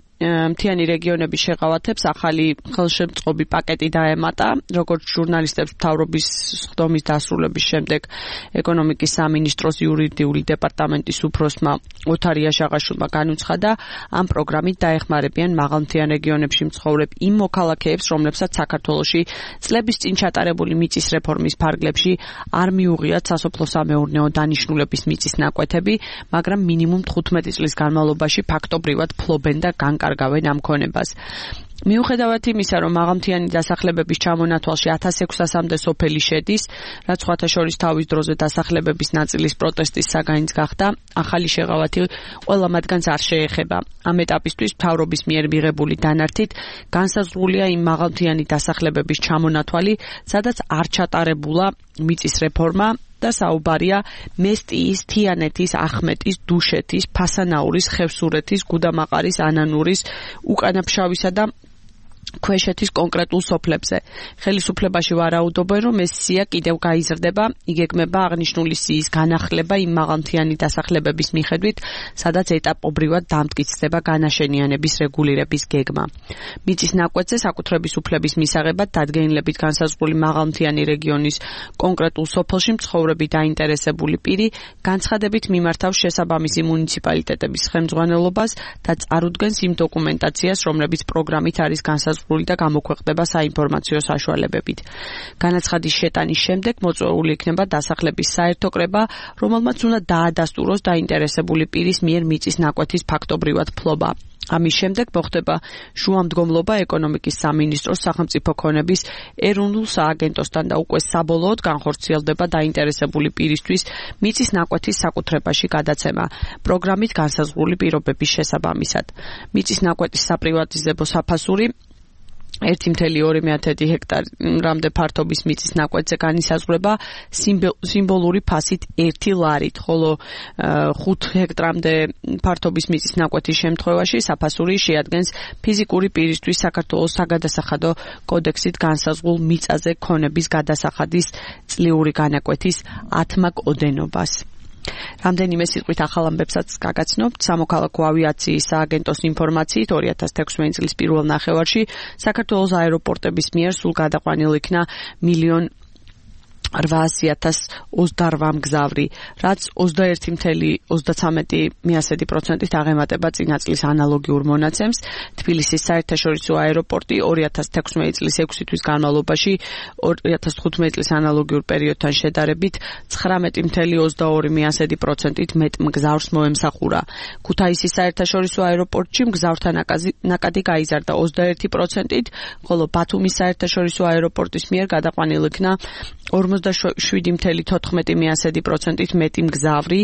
მთიანი რეგიონების შეღავათებს ახალი ხელშემწყობი პაკეტი დაემატა, როგორც ჟურნალისტებს მთავრობის სხდომის დასრულების შემდეგ ეკონომიკის სამინისტროს იურიდიული დეპარტამენტის უფროსმა ოთარ იაშაღაშვილმა განუცხადა, ამ პროგრამით დაეხმარებიან მაღალმთიან რეგიონებში მცხოვრებ იმ მოქალაქეებს, რომლებსაც საქართველოში წლების წინ ჩატარებული მიწის რეფორმის ფარგლებში არ მიუღიათ სასოფლო-სამეურნეო დანიშნულების მიწის ნაკვეთები, მაგრამ მინიმუმ თხუთმეტი წლის განმავლობაში ფაქტობრივად ფლობენ და განკარგავენ ამ ქონებას. მიუხედავად იმისა, რომ მაღალმთიანი დასახლებების ჩამონათვალში ათას ექვსასამდე სოფელი შედის, რაც სხვათა შორის თავის დროზე დასახლებების ნაწილის პროტესტის საგანიც გახდა, ახალი შეღავათი ყველა მათგანს არ შეეხება. ამ ეტაპისთვის მთავრობის მიერ მიღებული დანართით განსაზღვრულია იმ მაღალმთიანი დასახლებების ჩამონათვალი, სადაც არ ჩატარებულა მიწის რეფორმა და საუბარია მესტიის, თიანეთის, ახმეტის, დუშეთის, ფასანაურის, ხევსურეთის, გუდამაყარის, ანანურის, უკანაფშავისა და ქვეშეთის კონკრეტულ სოფლებზე. ხელისუფლებაში ვარაუდობენ, რომ ეს სია კიდევ გაიზრდება, იგეგმება აღნიშნული სიის განახლება იმ მაღალმთიანი დასახლებების მიხედვით, სადაც ეტაპობრივად დამტკიცდება განაშენიანების რეგულირების გეგმა. მიწის ნაკვეთზე საკუთრების უფლების მისაღებად დადგენილებით განსაზღვრული მაღალმთიანი რეგიონის კონკრეტულ სოფელში მცხოვრები დაინტერესებული პირი განცხადებით მიმართავს შესაბამისი მუნიციპალიტეტების ხელმძღვანელობას და წარუდგენს იმ დოკუმენტაციას, რომლებიც პროგრამით არის განსაზღვრული და გამოქვეყნდება საინფორმაციო საშუალებებით. განაცხადის შეტანის შემდეგ მოწვეული იქნება დასახლების საერთო კრება, რომელმაც უნდა დაადასტუროს დაინტერესებული პირის მიერ მიწის ნაკვეთის ფაქტობრივად ფლობა. ამის შემდეგ მოხდება შუამდგომლობა ეკონომიკის სამინისტროს სახელმწიფო ქონების ეროვნულ სააგენტოსთან და უკვე საბოლოოდ განხორციელდება დაინტერესებული პირისთვის მიწის ნაკვეთის საკუთრებაში გადაცემა პროგრამით განსაზღვრული პირობების შესაბამისად. მიწის ნაკვეთის საპრივატიზებო საფასური ერთი კoma ორი ჰექტარამდე ფართობის მიწის ნაკვეთზე განისაზღვრება სიმბოლური ფასით ერთი ლარით, ხოლო ხუთ ჰექტარამდე ფართობის მიწის ნაკვეთის შემთხვევაში საფასური შეადგენს ფიზიკური პირისთვის საქართველოს საგადასახადო კოდექსით განსაზღვრულ მიწაზე ქონების გადასახადის წლიური განაკვეთის ათმაგ ოდენობას. რამდენიმე სიტყვით ახალ ამბებსაც გაგაცნობთ. სამოქალაქო ავიაციის სააგენტოს ინფორმაციით ორი ათას თექვსმეტი წლის პირველ ნახევარში საქართველოს აეროპორტების მიერ სულ გადაყვანილ იქნა მილიონ რვაასი ათას ოცდაორ მგზავრი, რაც ოცდაერთი წუთი ოცდაცამეტი პროცენტით აღემატება წინა წლის ანალოგიურ მონაცემს. თბილისის საერთაშორისო აეროპორტი ორი ათას თექვსმეტი წლის ექვსი თვის განმავლობაში ორი ათას თხუთმეტი წლის ანალოგიურ პერიოდთან შედარებით ცხრამეტი წუთი ოცდაორი პროცენტით მეტ მგზავრს მოემსახურა. ქუთაისის საერთაშორისო აეროპორტში მგზავრთა ნაკადი გაიზარდა ოცდაერთი პროცენტით, ხოლო ბათუმის საერთაშორისო აეროპორტის მიერ გადაყვანილ იქნა ორმოცდაშვიდი წუთი თოთხმეტი პროცენტით მეტი მგზავრი,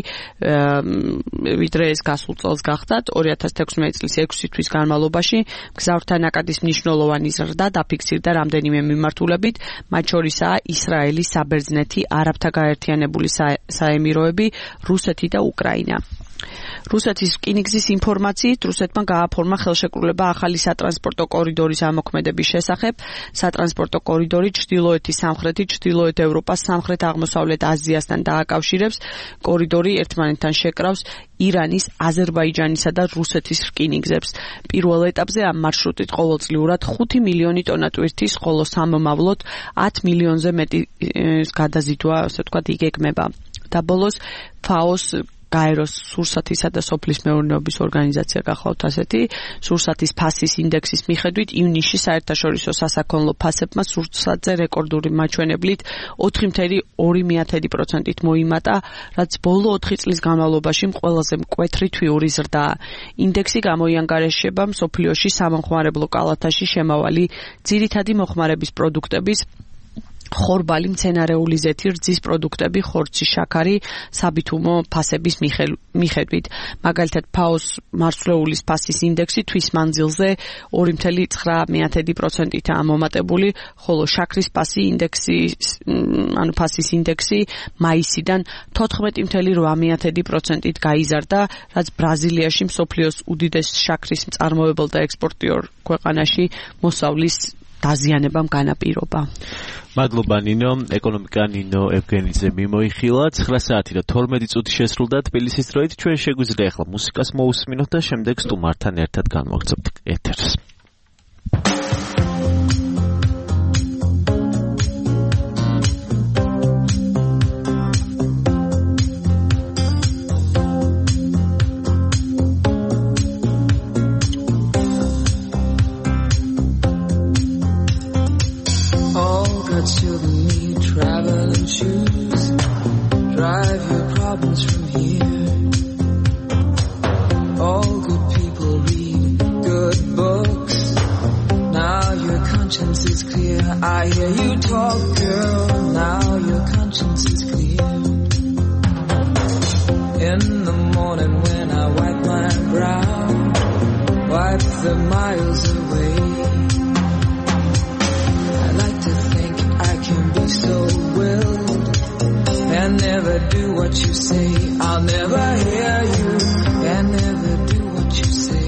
ვიდრე ეს გასულ წელს გახდათ. ორი ათას თექვსმეტი წლის ექვსი თვის განმავლობაში მგზავრთა ნაკადის მნიშვნელოვანი ზრდა დაფიქსირდა რამდენიმე მიმართულებით, მათ შორისაა ისრაელი, საბერძნეთი, არაბთა გაერთიანებული საემიროები, რუსეთი და უკრაინა. რუსეთის რკინიგზის ინფორმაციით, რუსეთმა გააფორმა ხელშეკრულება ახალი სატრანსპორტო კორიდორის ამოქმედების შესახებ. სატრანსპორტო კორიდორი ჩრდილოეთის სამხრეთი, ჩრდილოეთ ევროპას, სამხრეთ-აღმოსავლეთ აზიასთან დააკავშირებს. კორიდორი ერთმანეთთან შეკრავს ირანის, აზერბაიჯანისა და რუსეთის რკინიგზებს. პირველ ეტაპზე ამ მარშრუტით ყოველწლიურად ხუთი მილიონი ტონა ტვირთის, ხოლო სამომავლოდ ათ მილიონზე მეტი გადაზიდვა, ასე ვთქვათ, იგეგმება. და ბოლოს ფაოს გაეროს სურსათისა და სოფლის მეურნეობის ორგანიზაცია გახლავთ ასეთი, სურსათის ფასის ინდექსის მიხედვით ივნისში საერთაშორისო სასაქონლო ფასებმა სურსათზე რეკორდული მაჩვენებლით ოთხი წუთი ორი პროცენტით მოიმატა, რაც ბოლო ოთხი წლის განმავლობაში ყველაზე მკვეთრი თვიური ზრდაა. ინდექსი გამოიანგარიშება მსოფლიოში სამომხმარებლო კალათაში შემავალი ძირითადი მოხმარების პროდუქტების ხორბალი, მცენარეული ზეთი, რძის პროდუქტები, ხორცი, შაქარი, საბითუმო ფასების მიხედვით. მაგალითად, ფაოს მარცვლეულის ფასის ინდექსი თვის მანძილზე ორი წუთი ცხრა პროცენტითაა მომატებული, ხოლო შაქრის ფასი ინდექსი, ანუ ფასის ინდექსი მაისიდან თოთხმეტი წუთი რვა პროცენტით გაიზარდა, რაც ბრაზილიაში მსოფლიოს უდიდეს შაქრის მწარმოებელ და ექსპორტიორ ქვეყანაში მოსავლის დაზიანებამ განაპირობა. მადლობა ნინო, ეკონომიკა ნინო ევგენიძე მიმოიხილა. ცხრა საათი და თორმეტი წუთი შესრულდა თბილისის დროით. ჩვენ შეგვიძლია ახლა მუსიკას მოусმინოთ და შემდეგ სტუმართან ერთად განვაგრძობთ ეთერს. Children need traveling shoes. Drive your problems from here. All good people read good books. Now your conscience is clear. I hear you talk, girl. Now your conscience is clear. In the morning when I wipe my brow, wipe the miles away. So willed and never do what you say. I'll never hear you and never do what you say.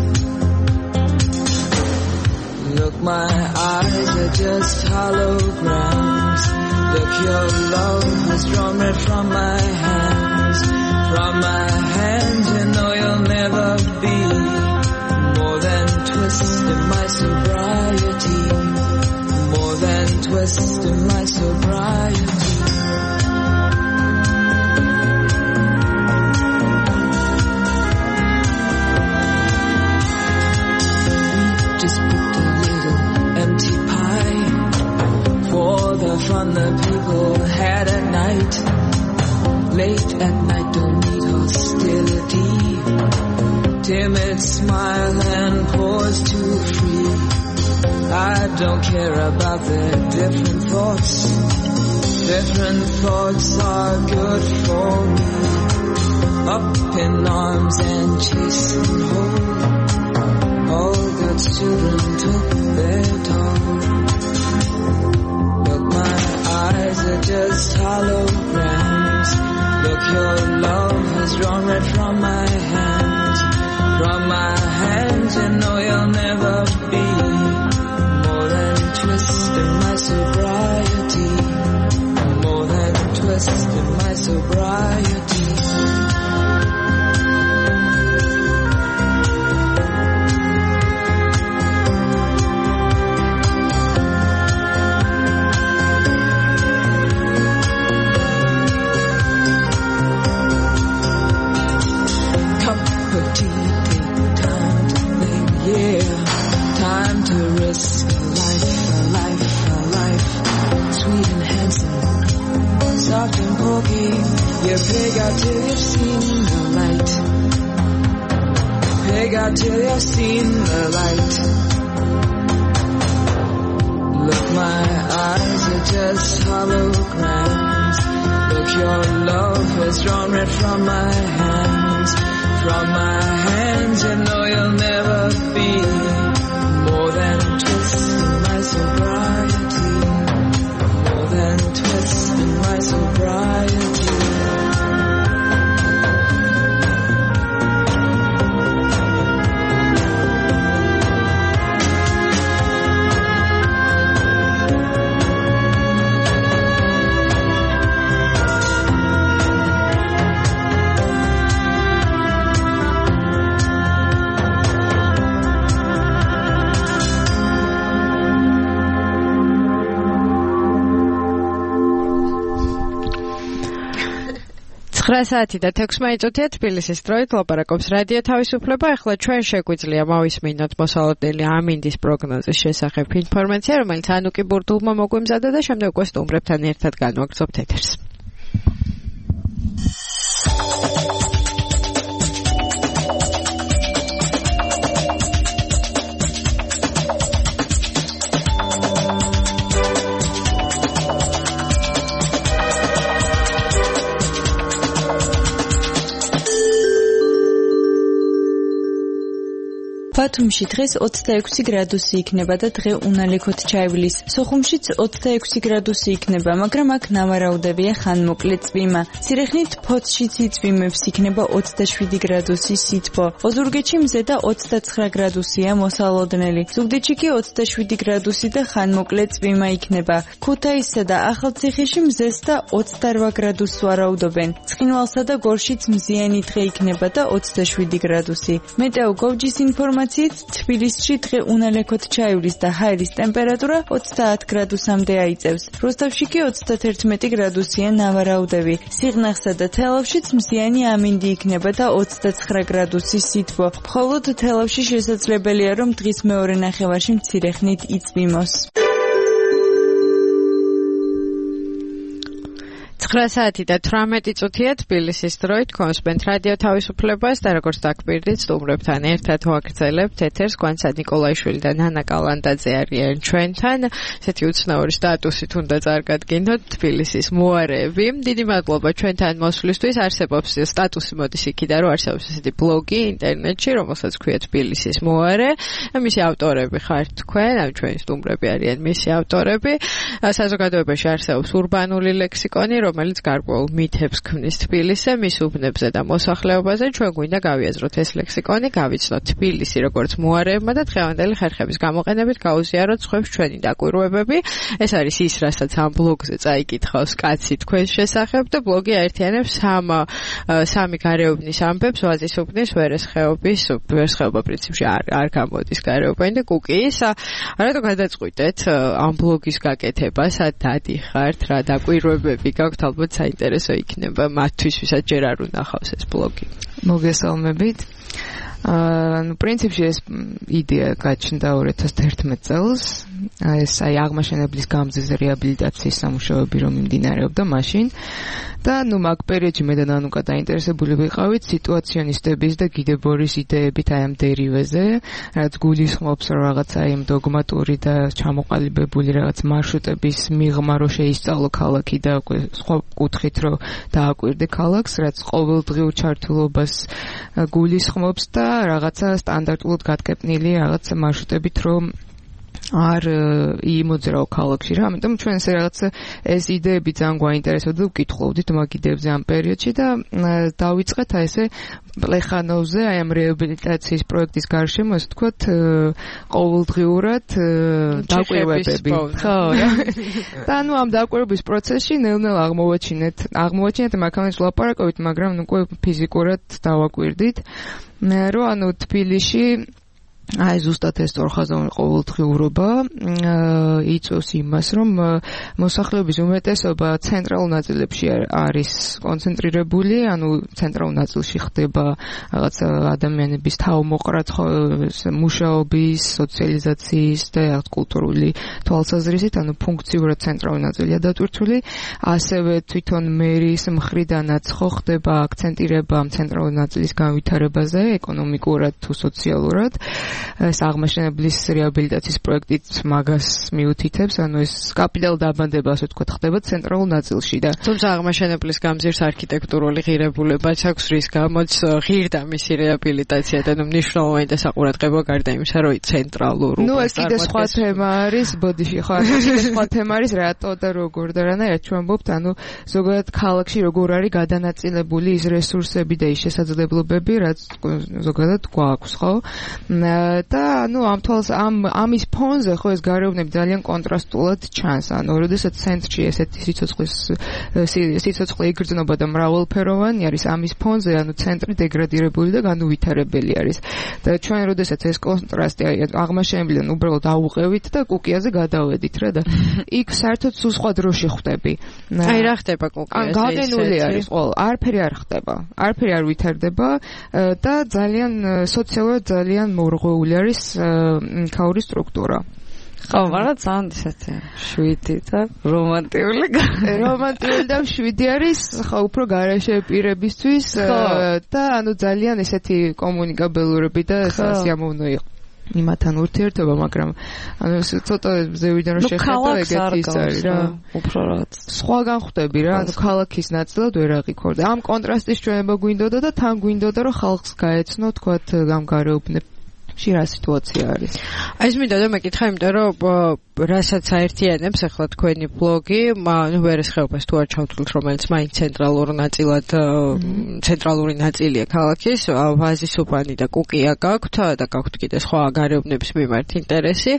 Look, my eyes are just holograms. Look, your love has drawn red from my hands. From my hands, you know you'll never be more than twist in my sobriety. More than twist in my sobriety. Just put a little empty pie for the fun that people had at night. Late at night, don't need hostility. Timid smile and pause too free. I don't care about their different thoughts. Different thoughts are good for me. Up in arms and chasing home. All God's children took their toll. But my eyes are just holograms. Look, your love has drawn red from my hands. From my hands, you know you'll never be twist in my sobriety. More than twist in my sobriety. seen the light. Look, my eyes are just holograms. Look, your love has drawn red from my hands. From my hands, you know you'll never be more than twist in my sobriety. More than twist in my sobriety. ცხრა საათი და თექვსმეტ წუთია თბილისის დროით ლაპარაკობს რადიო თავისუფლება. ახლა ჩვენ შეგვიძლია მოვისმინოთ მოსალოდნელი ამინდის პროგნოზის შესახებ ინფორმაცია, რომელიც ანუკი ბურდულმა მოგვიმზადა და შემდეგ უკვე სტუმრებთან ერთად განვაგრძობთ ეთერს. ბათუმში დღეს ოცდაექვსი გრადუსი იქნება და დღე უნალექოთ ჩაივლის. სოხუმშიც ოცდაექვსი გრადუსი იქნება, მაგრამ აქ ნავარაუდებია ხანმოკლე წვიმა. ცირეხნით ფოთშიც იწვიმებს, იქნება ოცდაშვიდი გრადუსი სითბო. ოზურგეთში მზე და ოცდაცხრა გრადუსია მოსალოდნელი. ზუგდიდში კი ოცდაშვიდი გრადუსი და ხანმოკლე წვიმა იქნება. ქუთაისსა და ახალციხეში მზეს და ოცდარვა გრადუსს ვარაუდობენ. ცხინვალსა და გორშიც მზიანი დღე იქნება და ოცდაშვიდი გრადუსი. მეტეო გოვჯის ინფორმაცია თბილისში დღე უნალექოთ ჩაივლის და ჰაერის ტემპერატურა ოცდაათ გრადუსამდე აიწევს. როსტოვში კი ოცდათერთმეტი გრადუსია ნავარაუდები. სიღნაღსა და თელავშიც მზიანი ამინდი იქნება და ოცდაცხრა გრადუსი სითბო. მხოლოდ თელავში შესაძლებელია, რომ დღის მეორე ნახევარში მცირე ხნით იწვიმოს. ცხრა საათი და თვრამეტი წუთია თბილისის დროით. კონსპენთ რადიო თავისუფლებას და როგორც დაგპირდით სტუმრებთან ერთად ვაგრძელებთ ეთერს. გვანცა ნიკოლაიშვილი და ნანა კალანდაძე არიან ჩვენთან. ესეთი უცნაური სტატუსით უნდა წარგადგინოთ თბილისის მოარები. დიდი მადლობა ჩვენთან მოსვლისთვის. არსებობს სტატუსი, მოდის იქიდან, რომ არსებობს ესეთი ბლოგი ინტერნეტში, რომელსაც ქვია თბილისის მოარე. მისი ავტორები ხართ თქვენ, ან ჩვენი სტუმრები არიან მისი ავტორები. საზოგადოებაში არსებობს ურბანული ლექსიკონი, რომელიც გარკვეულ მითებს ქმნის თბილისზე, მის უბნებზე და მოსახლეობაზე. ჩვენ გვინდა გავიაზროთ ეს ლექსიკონი, გავიცნოთ თბილისი როგორც მოარეებმა და დღევანდელი ხერხების გამოყენებით გაუზიაროთ სხვებს ჩვენი დაკვირვებები. ეს არის ის, რასაც ამ ბლოგზე წაიკითხავს კაცი თქვენს შესახებ და ბლოგი აერთიანებს სამ სამი გარეუბნის ამბებს, ვაზის უბნის, ვერესხეობის, ვერესხეობა პრინციპში არ არ გამოდის გარეუბანი და კუკიის. რატო გადაწყვიტეთ ამ ბლოგის გაკეთებას, სად დადიხართ, რა დაკვირვებები გაქვთ? ალბათ საინტერესო იქნება მათთვის, ვისაც ჯერ არ უნახავს ეს ბლოგი. მოგესალმებით. ანუ პრინციპში ეს იდეა გაჩნდა ორი ათას თერთმეტ წელს. ეს აი აღმაშენებლის გამზის რეაბილიტაციის სამუშაოები რომ მიმდინარეობდა მაშინ და ნუ მაგ პერიოდში მე და ნანუკა დაინტერესებული ვიყავით სიტუაციონისტების და გიდებორის იდეებით აი ამ დერივეზე, რაც გულისხმობს რომ რაღაცა აი ამ დოგმატური და ჩამოყალიბებული რაღაც მარშრუტების მიღმა რო შეისწავლო ქალაქი და უკვე სხვა კუთხით რო დააკვირდე ქალაქს, რაც ყოველდღიურ ჩართულობას გულისხმობს და რაღაცა სტანდარტულად გატკეპნილი რაღაც მარშრუტებით რომ არ იმოძრაო ქალაქში რა, ამიტომ ჩვენ ესე რაღაც ეს იდეები ძალიან გვაინტერესებდა, ვკითხულობდით მაგ იდეებზე ამ პერიოდში და დავიწყეთ აი ესე პლეხანოვზე, აი ამ რეაბილიტაციის პროექტის გარშემო, ასე ვთქვათ, ყოველდღიურად დაკვირვებები. ხო, რა. და ნუ ამ დაკვირვების პროცესში ნელ-ნელ აღმოვაჩინეთ, აღმოვაჩინეთ მაქანებს ვლაპარაკობთ, მაგრამ უკვე ფიზიკურად დავაკვირდით, რომ ანუ თბილისში აი ზუსტად ეს სწორხაზოვანი ყოველდღიურობა იწვევს იმას, რომ მოსახლეობის უმეტესობა ცენტრალურ ნაწილებში არის კონცენტრირებული, ანუ ცენტრალურ ნაწილში ხდება რაღაც ადამიანების თავმოყრა მუშაობის, სოციალიზაციის და რაღაც კულტურული თვალსაზრისით, ანუ ფუნქციურად ცენტრალური ნაწილია დატვირთული, ასევე თვითონ მერის მხრიდანაც ხო ხდება აქცენტირება ცენტრალური ნაწილის განვითარებაზე, ეკონომიკურად თუ სოციალურად. ეს აღმაშენებლის რეაბილიტაციის პროექტიც მაგას მიუთითებს, ანუ ეს კაპიტალ დაბანდება, ასე ვთქვათ, ხდება ცენტრალურ ნაწილში და თუმცა აღმაშენებლის გამზირს არქიტექტურული ღირებულებაც აქვს, რის გამოც ღირდა მისი რეაბილიტაცია და მნიშვნელოვანი და საყურადღებო გარდა იმისა, რომ ცენტრალურ ნუ ეს კიდე სხვა თემა არის, ბოდიში ხო, ეს სხვა თემა არის, რატო და როგორ და რანაირად ჩვენ ვამბობთ, ანუ ზოგადად ქალაქში როგორ არის გადანაწილებული ის რესურსები და ის შესაძლებლობები, რაც ზოგადად გვაქვს, ხო? და ანუ ამ თვალს ამ ამის ფონზე ხო ეს გარეუბნები ძალიან კონტრასტულად ჩანს. ანუ როდესაც ცენტრში ესეთი სიცოცხლის სიცოცხლე იგრძნობა და მრავალფეროვანი არის, ამის ფონზე ანუ ცენტრი დეგრადირებული და განუვითარებელი არის. და ჩვენ როდესაც ეს კონტრასტი აღმაშენებიდან უბრალოდ აუყევით და კუკიაზე გადავედით რა და იქ საერთოდ სულ სხვა დროში ხვდები. აი რა ხდება კუკიაზე? გაგენული არის ყოველ, არაფერი არ ხდება. არაფერი არ ვითარდება და ძალიან სოციალურად ძალიან მორღვეული არის ქაური სტრუქტურა. ხო, მაგრამ ძალიან ისეთი შვიდი და რომანტიული რომანტიული და შვიდი არის, ხო, უფრო გარეშე პირებისთვის და ანუ ძალიან ესეთი კომუნიკაბელურები და სიამოვნო იყო იმათან ურთიერთობა, მაგრამ ანუ ცოტა ზევიდან რომ შეხედა ეგეთი ის არის რა. უფრო რაღაც სხვაგან ხვდები რა, ანუ ქალაქის ნაწილად ვერ აღიქორდა. ამ კონტრასტის ჩვენება გვინდოდა და თან გვინდოდა რომ ხალხს გაეცნო, თქვათ, ამ გარეუბნებში რა სიტუაცია არის. აი ეს მინდა და მეკითხა, იმიტომ რომ რასაც აერთიანებს ახლა თქვენი ბლოგი, ნუ ვერესხეობას თუ არ ჩავთვლით, რომელიც მაინც ცენტრალურ ნაწილად ცენტრალური ნაწილია ქალაქის, ვაზისუბანი და კუკია გაქვთ და გაქვთ კიდე სხვა გარეუბნების მიმართ ინტერესი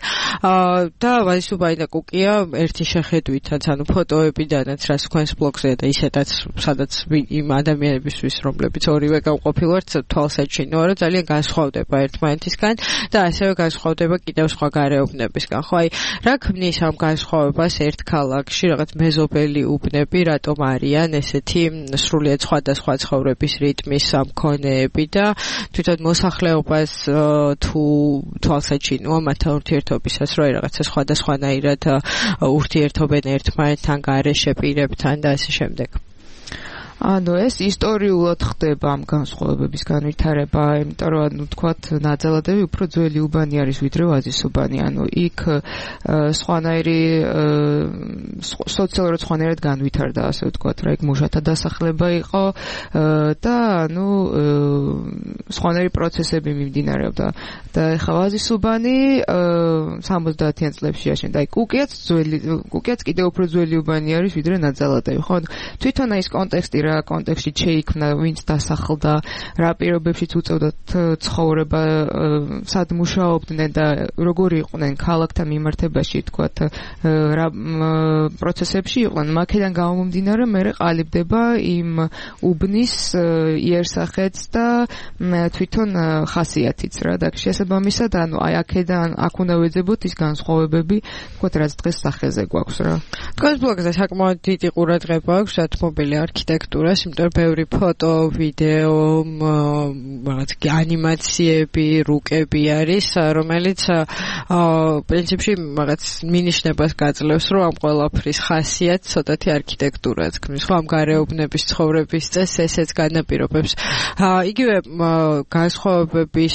და ვაზისუბანი და კუკია ერთი შეხედვითაც, ანუ ფოტოებიდანაც რაც თქვენს ბლოგზეა და ისედაც სადაც იმ ადამიანებისთვის, რომლებიც ორივე გავყოფილვართ, თვალსაჩინოა, რომ ძალიან განსხვავდება ერთმანეთისგან და ასევე განსხვავდება კიდევ სხვა გარეუბნებისგან. ხო, აი რა ქმნის ამ განსხვავებას ერთ ქალაქში, რაღაც მეზობელი უბნები, რატომ არიან ესეთი სრულიად სხვადასხვა ცხოვრების რიტმის მქონეები და თვითონ მოსახლეობას თუ თვალსაჩინოა მათთან ურთიერთობისას, რომ რაღაცა სხვადასხვანაირად ურთიერთობენ ერთმანეთთან, გარეშე პირებთან და ასე შემდეგ. ანუ ეს ისტორიულად ხდება ამ განსხვავებების განვითარება, იმიტომ რომ ანუ თქვათ ნაძალადები უფრო ძველი უბანი არის ვიდრე ვაზისუბანი, ანუ იქ სხვანაირი სოციალურად სხვანაირად განვითარდა, ასე ვთქვათ, რა იქ მუშათა დასახლება იყო და ანუ სხვანაირი პროცესები მიმდინარეობდა და ეხლა ვაზისუბანი სამოცდაათიან წლებში აშენდა. აი კუკიაც ძველი, კუკიაც კიდევ უფრო ძველი უბანი არის ვიდრე ნაძალადები, ხო? თვითონ ის კონტექსტი რა კონტექსტში შეიქმნა, ვინც დასახლდა, რა პირობებშიც უწევდათ ცხოვრება, სად მუშაობდნენ და როგორი იყვნენ ქალაქთან მიმართებაში, თქვათ, რა პროცესებში იყვნენ. მაქედან გამომდინარე მე ყალიბდება იმ უბნის იერსახეც და თვითონ ხასიათიც რა და შესაბამისად, ანუ აი აქედან აქ უნდა ვეძებოთ ის განსხვავებები, თქვათ, რაც დღეს სახეზე გვაქვს რა. თქვენს ბლოგზე საკმაოდ დიდი ყურადღება აქვს რათმობილი არქიტექტურას, იმიტომ რომ ბევრი ფოტო, ვიდეო, რაღაც ანიმაციები, რუკები არის, რომელიც პრინციპში რაღაც მინიშნებას გაძლევს, რომ ამ ყველაფრის ხასიათს ცოტათი არქიტექტურაც ქმნის, ხო, ამ გარეუბნების ცხოვრების წესს ესეც განაპირობებს. იგივე განსხვავებების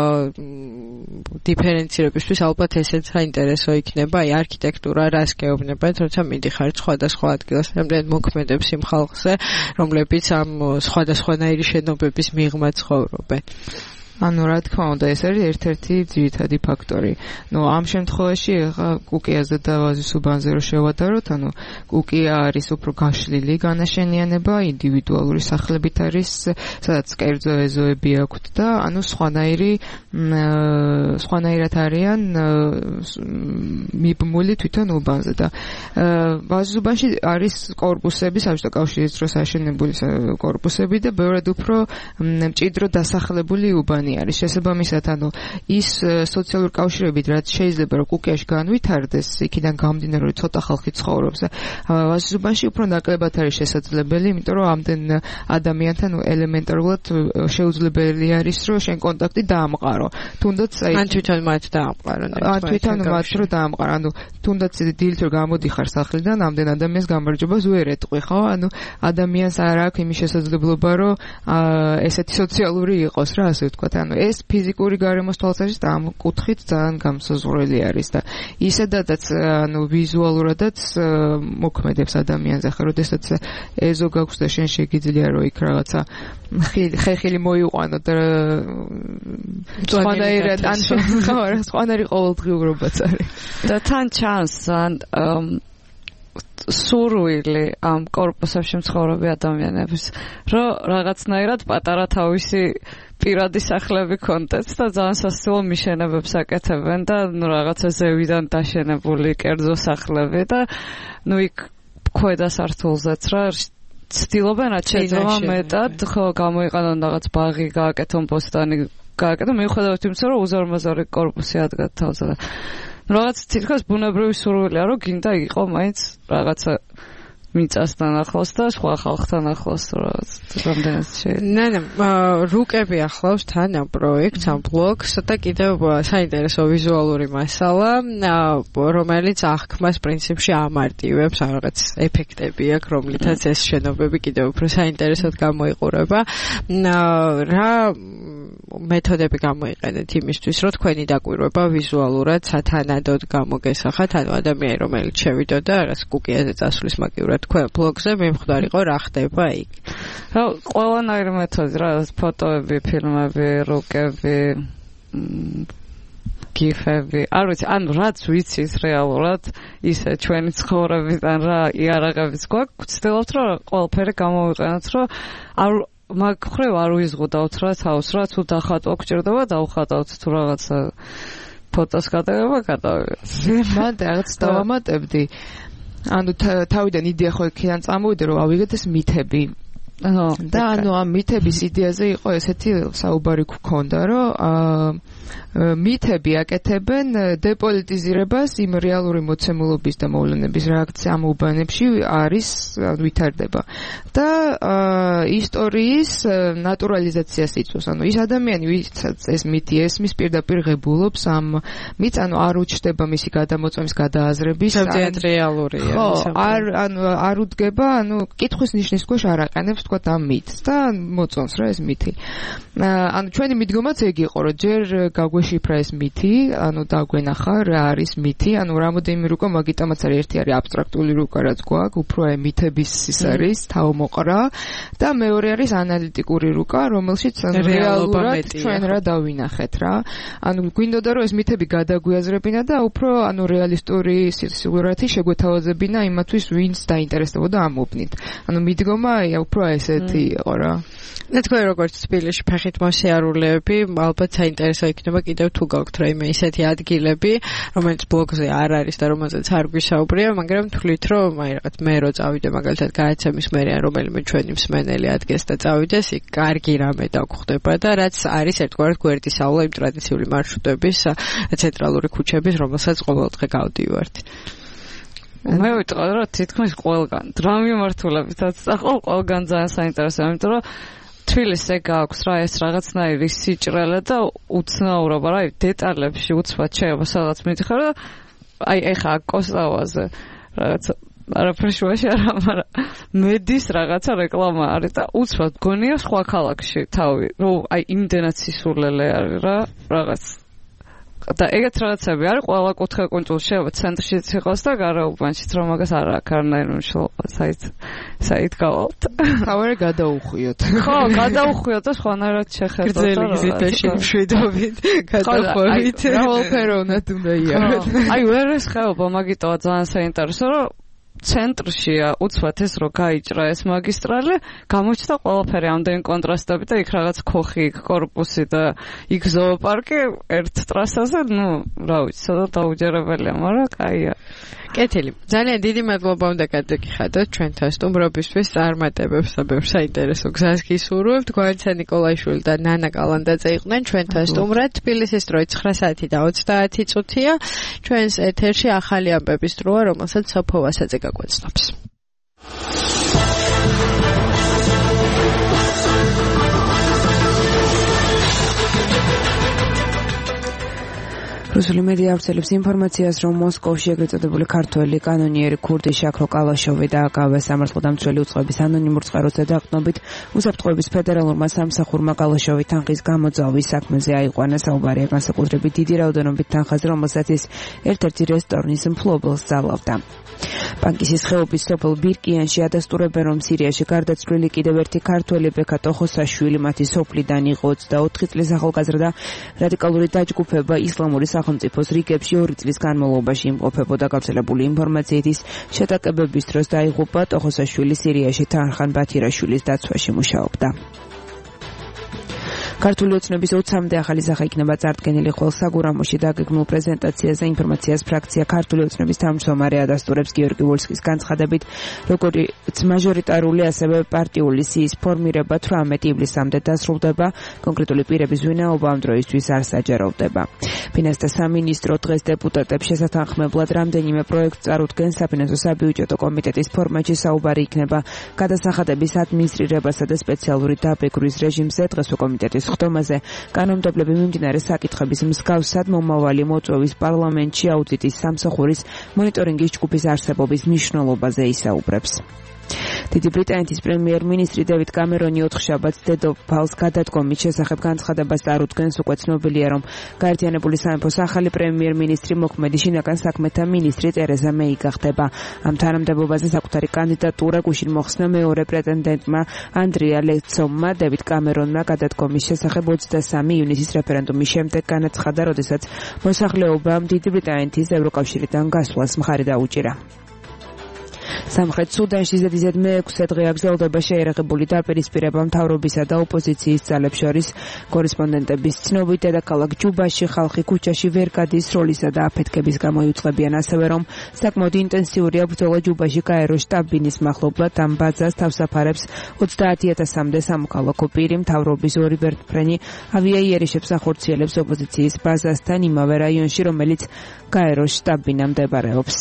დიფერენცირებისთვის ალბათ ესეც საინტერესო იქნება, აი არქიტექტურა რას გეუბნებათ, როცა მიდიხართ სხვადასხვა ადგილას, რამდენად მოქმედებს იმ ხალხზე, რომლებიც ამ სხვადასხვანაირი შენობების მიღმა ცხოვრობენ. ანუ რა თქმა უნდა, ეს არის ერთ-ერთი ძირითადი ფაქტორი. ნუ ამ შემთხვევაში ახლა კუკიაზე და ვაზისუბანზე რო შევადაროთ, ანუ კუკია არის უფრო გაშლილი განაშენიანება, ინდივიდუალური სახლებით არის, სადაც კერძო ეზოები აქვთ და ანუ სხვანაირი სხვანაირად არიან მიბმული თვითონ უბანზე და ვაზისუბანში არის კორპუსები, საბჭოთა კავშირის დროს აშენებული კორპუსები და ბევრად უფრო მჭიდრო დასახლებული უბანი მდიდარი არის. შესაბამისად, ანუ ის სოციალური კავშირები, რაც შეიძლება რომ კუკიაში განვითარდეს, იქიდან გამომდინარე, რომ ცოტა ხალხი ცხოვრობს. ვაზისუბანში უფრო ნაკლებად არის შესაძლებელი, იმიტომ რომ ამდენ ადამიანთან ელემენტარულად შეუძლებელი არის, რომ შენ კონტაქტი დაამყარო. თუნდაც აი ან თვითონ მათ დაამყარო. ან თვითონ მათ რომ დაამყარო. ანუ თუნდაც დილით რომ გამოდიხარ სახლიდან, ამდენ ადამიანს გამარჯვებას ვერ ეტყვი, ხო? ანუ ადამიანს არ აქვს იმის შესაძლებლობა, რომ ესეთი სოციალური იყოს რა, ასე ვთქვათ. ანუ ეს ფიზიკური გარემოს თვალსაზრისით ამ კუთხით ძალიან გამსაზღვრელი არის და ისედაც ანუ ვიზუალურადაც მოქმედებს ადამიანზე, ხა როდესაც ეზო გაქვს და შენ შეგიძლია რომ იქ რაღაცა ხეხილი მოიყვანო და სხვანაირად ან ხო რა სხვანაირი ყოველდღიურობაც არის. და თან ჩანს ან სურვილი ამ კორპუსებში მცხოვრები ადამიანების, რომ რაღაცნაირად პატარა თავისი პირადი სახლები კონტექს და ძალიან სასწაულ მიშენებებს აკეთებენ და ნუ რაღაცა ზევიდან დაშენებული კერძო სახლები და ნუ იქ ქვედა სართულზეც რა ცდილობენ რაც შეიძლება მეტად ხო გამოიყენონ რაღაც ბაღი გააკეთონ ბოსტანი გააკეთონ მიუხედავად იმისა რომ უზარმაზარი კორპუსი ადგათ თავზე და რაღაც თითქოს ბუნებრივი სურვილია რომ გინდა იყო მაინც რაღაცა მიწასთან ახლოს და სხვა ხალხთან ახლოს რაღაც რამდენად შეიძლება. ნე ნე რუკები ახლავს თან ამ პროექტს, ამ ბლოგს და კიდევ საინტერესო ვიზუალური მასალა, რომელიც აღქმას პრინციპში ამარტივებს რაღაც ეფექტები აქვს, რომლითაც ეს შენობები კიდევ უფრო საინტერესოდ გამოიყურება. რა მეთოდები გამოიყენეთ იმისთვის, რომ თქვენი დაკვირვება ვიზუალურად სათანადოდ გამოგესახათ, ანუ ადამიანი რომელიც შევიდოდა რაღაც კუკიაზე წასვლის მაგივრად თქვენ ბლოგზე მიმხვდარიყო რა ხდება იქ. რა ყველანაირი მეთოდი რა ფოტოები, ფილმები, რუკები, გიფები, არ ვიცი, ანუ რაც ვიცით რეალურად ისე ჩვენი ცხოვრებიდან რა იარაღებიც გვაქვს, ვცდილობთ რომ ყველაფერი გამოვიყენოთ, რომ არ მაგ ხრივ არ ვიზღუდავთ რა თავს, რა თუ დახატვა გჭირდება, დავხატავთ თუ რაღაცა ფოტოს გადაღება გადავიღეთ. მან რაღაც დავამატებდი. ანუ თავიდან იდეა ხო იქიდან წამოვიდა რომ ავიღეთ ეს მითები. და ანუ ამ მითების იდეაზე იყო ესეთი საუბარი გქონდა რომ მითები აკეთებენ დეპოლიტიზირებას იმ რეალური მოცემულობის და მოვლენების რეაქცია ამ უბანებში არის ვითარდება და ისტორიის ნატურალიზაციას იწვევს. ანუ ის ადამიანი ვისაც ეს მითი ესმის პირდაპირ ღებულობს ამ მითს, ანუ არ უჩნდება მისი გადამოწმების გადააზრების ძალიან რეალურია. ხო, არ ანუ არ უდგება, ანუ კითხვის ნიშნის ქვეშ არ აყენებს თქვათ ამ მითს და მოწონს რა ეს მითი. ანუ ჩვენი მიდგომაც ეგ იყო, რომ ჯერ გაგვეშიფრა ეს მითი, ანუ დაგვენახა რა არის მითი, ანუ რამოდენიმე რუკა მაგიტომაც არის, ერთი არის აბსტრაქტული რუკა რაც გვაქვს, უფრო აი მითების ის არის თავმოყრა და მეორე არის ანალიტიკური რუკა, რომელშიც რეალურად ჩვენ რა დავინახეთ რა. ანუ გვინდოდა რომ ეს მითები გადაგვიაზრებინა და უფრო ანუ რეალისტური სიგურათი შეგვეთავაზებინა იმათვის, ვინც დაინტერესდებოდა ამ უბნით. ანუ მიდგომა აი უფრო ესეთი იყო რა. და თქვენ როგორც თბილისში ფეხით მოსიარულეები, ალბათ საინტერესო იქნება კიდევ თუ გაქვთ რაიმე ისეთი ადგილები, რომელიც ბლოგზე არ არის და რომელზეც არ გვისაუბრია, მაგრამ თვლით რომ აი რაღაც მე რო წავიდე მაგალითად გააცემის მერე ან რომელიმე ჩვენი მსმენელი ადგეს და წავიდეს, იქ კარგი რამე დაგხვდება და რაც არის ერთგვარად გვერდისავლა იმ ტრადიციული მარშრუტების ცენტრალური ქუჩების, რომელსაც ყოველდღე გავდივართ. მე ვიტყოდი რომ თითქმის ყველგან დრამიმართულებითაც და ყველგან ძალიან საინტერესოა, იმიტომ რომ თბილისზე გააქვს რა ეს რაღაცნაირი სიჭრელე და უცნაურობა რა დეტალებში უცბად შეიძლება სადაც მიდიხარ და აი ეხა კოსტავაზე რაღაც არაფერში ვაში არა, მაგრამ მედის რაღაცა რეკლამა არის და უცბად გონია სხვა ქალაქში თავი, რომ აი იმდენად სისულელე არის რა რაღაც და ეგეთ რაღაცები არის ყველა კუთხე კუნძულში შეიძლება ცენტრშიც იყოს და გარაუბანშიც რომ მაგას არ აქვს არანაირი მნიშვნელობა საით საით გავალთ თავარი გადაუხვიოთ ხო გადაუხვიოთ და სხვანაირად შეხერდოთ გრძელი გზითაში მშვიდობით გადახვევით რაოლფეროვნად უნდა იაროთ აი ვერ ეს ხეობა მაგიტოა ძალიან საინტერესო რომ ცენტრშია უცბად ეს რო გაიჭრა ეს მაგისტრალი გამოჩნდა ყველაფერი ამდენი კონტრასტები და იქ რაღაც ქოხი იქ კორპუსი და იქ ზოოპარკი ერთ ტრასაზე ნუ რა ვიცი ცოტა დაუჯერებელია მაგრამ კაია კეთილი. ძალიან დიდი მადლობა უნდა გადაგიხადოთ ჩვენთან სტუმრობისთვის, წარმატებებს და ბევრ საინტერესო გზას გისურვებთ. გვარცა ნიკოლაიშვილი და ნანა კალანდაძე იყვნენ ჩვენთან სტუმრად. თბილისის დროით ცხრა საათი და ოცდაათი წუთია. ჩვენს ეთერში ახალი ამბების დროა, რომელსაც სოფო ვასაძე გაგვეცნობს. რუსული მედია ავრცელებს ინფორმაციას, რომ მოსკოვში ეგრეთ წოდებული ქართველი კანონიერი ქურდი შაქრო კალაშოვი დააკავეს სამართალდამცველი უწყების ანონიმურ წყაროზე დაყრდნობით. უსაფრთხოების ფედერალურმა სამსახურმა კალაშოვი თანხის გამოძალვის საქმეზე აიყვანა. საუბარია განსაკუთრებით დიდი რაოდენობით თანხაზე, რომელსაც ის ერთ-ერთი რესტორნის მფლობელს ძალავდა. პანკისის ხეობის სოფელ ბირკიანში ადასტურებენ, რომ სირიაში გარდაცვლილი კიდევ ერთი ქართველი ბექა ტოხოსაშვილი მათი სოფლიდან იყო ოცდაოთხი წლის ახალგაზრდა. რადიკალური დაჯგუფება ისლამური სახელმწიფოს რიგებში ორი წლის განმავლობაში იმყოფებოდა. გავრცელებული ინფორმაციით ის შეტაკებების დროს დაიღუპა. ტოხოსაშვილი სირიაში თანხან ბათირაშვილის დაცვაში მუშაობდა. ქართული ოცნების ოცამდე ახალი სახე იქნება წარდგენილი ხოლ საგურამოში დაგეგმილ პრეზენტაციაზე. ინფორმაციას ფრაქცია ქართული ოცნების თავმჯდომარე ადასტურებს. გიორგი ვოლსკის განცხადებით, როგორც მაჟორიტარული, ასევე პარტიული სიის ფორმირება თვრამეტი ივლისამდე დასრულდება. კონკრეტული პირების ვინაობა ამ დროისთვის არ საჯაროვდება. ფინანსთა სამინისტრო დღეს დეპუტატებს შესათანხმებლად რამდენიმე პროექტს წარუდგენს. საფინანსო საბიუჯეტო კომიტეტის ფორმატში საუბარი იქნება გადასახადების ადმინისტრირებასა და სპეციალური დაბეგვრის რეჟიმზე. დღეს კომიტეტის ხდომაზე კანონმდებლები მიმდინარე საკითხების მსგავსად მომავალი მოწვევის პარლამენტში აუდიტის სამსახურის მონიტორინგის ჯგუფის არსებობის მნიშვნელობაზე ისაუბრებს. დიდი ბრიტანეთის პრემიერ-მინისტრი დევიდ კამერონი ოთხშაბათს დედოფალს გადადგომის შესახებ განცხადებას წარუდგენს. უკვე ცნობილია, რომ გაერთიანებული სამეფოს ახალი პრემიერ-მინისტრი მოქმედი შინაგან საქმეთა მინისტრი ტერეზა მეი გახდება. ამ თანამდებობაზე საკუთარი კანდიდატურა გუშინ მოხსნა მეორე პრეტენდენტმა ანდრია ლეცომმა. დევიდ კამერონმა გადადგომის შესახებ ოცდასამი ივნისის რეფერენდუმის შემდეგ განაცხადა, როდესაც მოსახლეობამ დიდი ბრიტანეთის ევროკავშირიდან გასვლას მხარი დაუჭირა. სამხრეთ სუდანში ზედიზედ მეექვსე დღე აგრძელდება შეერაღებული დაპირისპირება მთავრობისა და ოპოზიციის ძალებს შორის. კორესპონდენტების ცნობით, დედაქალაქ ჯუბაში ხალხი ქუჩაში ვერ გადის როლისა და აფეთქების გამო იუწყებიან, ასევე რომ საკმაოდ ინტენსიურია ბრძოლა ჯუბაში გაეროს შტაბ-ბინის მახლობლად. ამ ბაზას თავსაფარებს ოცდაათი ათასამდე სამოქალაქო პირი. მთავრობის ორი ვერტმფრენი ავიაიერიშებს ახორციელებს ოპოზიციის ბაზასთან იმავე რაიონში, რომელიც გაეროს შტაბ-ბინა მდებარეობს.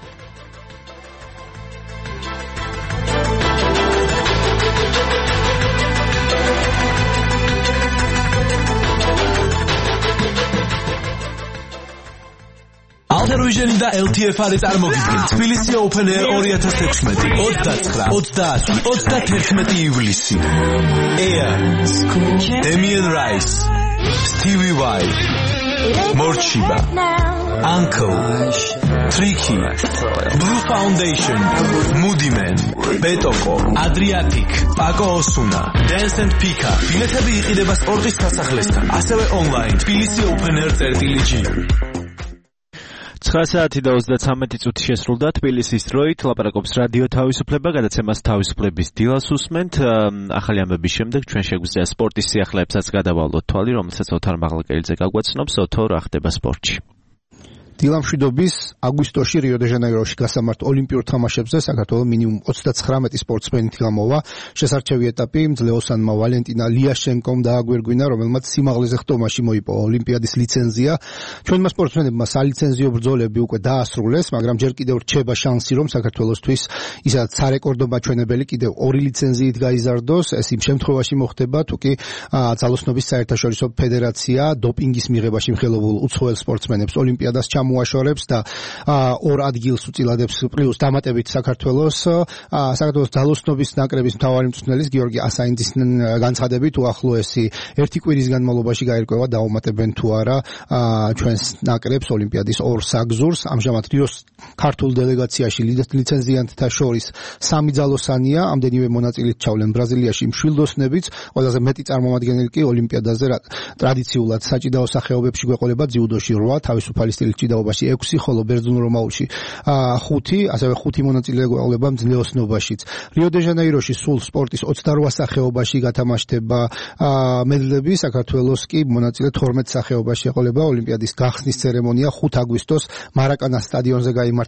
Alter-Vision და ელ თი ეფ არის წარმოგიდგენ თბილისი Open Air ორი ათას ექვსმეტი ოცდაცხრა ოცდაათი ოცდათერთმეტი ივლისი. Air, Damien Rice, Stevie Vai, Morchiba, Uncle, Tricky, Blue Foundation, Moody Man, Betoko, Adriatic, Paco Osuna, Dance and Pika. ბილეთები იყიდება სპორტის სასახლესთან, ასევე online თბილისი Open Air წერტილი-ჯი. ცხრა საათი და ოცდათერთმეტი წუთი შესრულდა თბილისის დროით. ლაპარაკობს რადიო თავისუფლება, გადაცემას თავისუფლების დილას უსმენთ. ახალი ამბების შემდეგ ჩვენ შეგვიძლია სპორტის სიახლეებსაც გადავალოთ თვალი, რომელსაც ოთარ მაღლაკელიძე გაგვაცნობს. ოთო, რა ხდება სპორტში? დილამშვიდობის აგვისტოში რიო-დე-ჟანეიროში გასამართ ოლიმპიურ თამაშებზე საქართველოს მინიმუმ ოცდაცხრამეტი სპორტსმენით გამოვა. შესარჩევი ეტაპი მძლეოსანმა ვალენტინა ლიაშენკომ დააგვირგვინა, რომელმაც სიმაღლეზე ხტომაში მოიპოვა ოლიმპიადის ლიცენზია. ჩვენმა სპორტსმენებმა სალიცენზიო ბრძოლები უკვე დაასრულეს, მაგრამ ჯერ კიდევ რჩება შანსი, რომ საქართველოსთვის ისაც სარეკორდო მაჩვენებელი კიდევ ორი ლიცენზიით გაიზარდოს. ეს იმ შემთხვევაში მოხდება, თუ კი ძალოსნობის საერთაშორისო ფედერაცია დოპინგის მიღებაში მხელობულ უცხოელ სპორტსმენებს ოლიმპიადას ჩამოაშორებს და ორ ადგილს უწილადებს პლუს დამატებით საქართველოს საქართველოს ძალოსნობის ნაკრების მთავარი მწვრთნელის გიორგი ასაინძის განცხადებით უახლოესი ერთი კვირის განმავლობაში გაირკვევა დაუმატებენ თუ არა ჩვენს ნაკრებს ოლიმპიადის ორ საგზურს. ამჟამად რიოს ქართულ დელეგაციაში ლიცენზიანტთა შორის სამი ძალოსანია, ამდენივე მონაწილით ჩავლენ ბრაზილიაში მშვილდოსნებიც. ყველაზე მეტი წარმომადგენელი კი ოლიმპიადაზე ტრადიციულად საჭიდაო სახეობებში გვეყოლება ძიუდოში რვა, თავისუფალი სტილის ჭიდაობაში ექვსი, ხოლო ბერძნულ რომაულში ხუთი, ასევე ხუთი მონაწილე გვეყოლება მძლეოსნობაშიც. რიო-დე-ჟანეიროში სულ სპორტის ოცდარვა სახეობაში გათამაშდება მედლები, საქართველოს კი მონაწილე თორმეტ სახეობაში ეყოლება. ოლიმპიადის გახსნის ცერემონია ხუთ აგვისტოს მარაკანას სტადიონზე გაიმართება.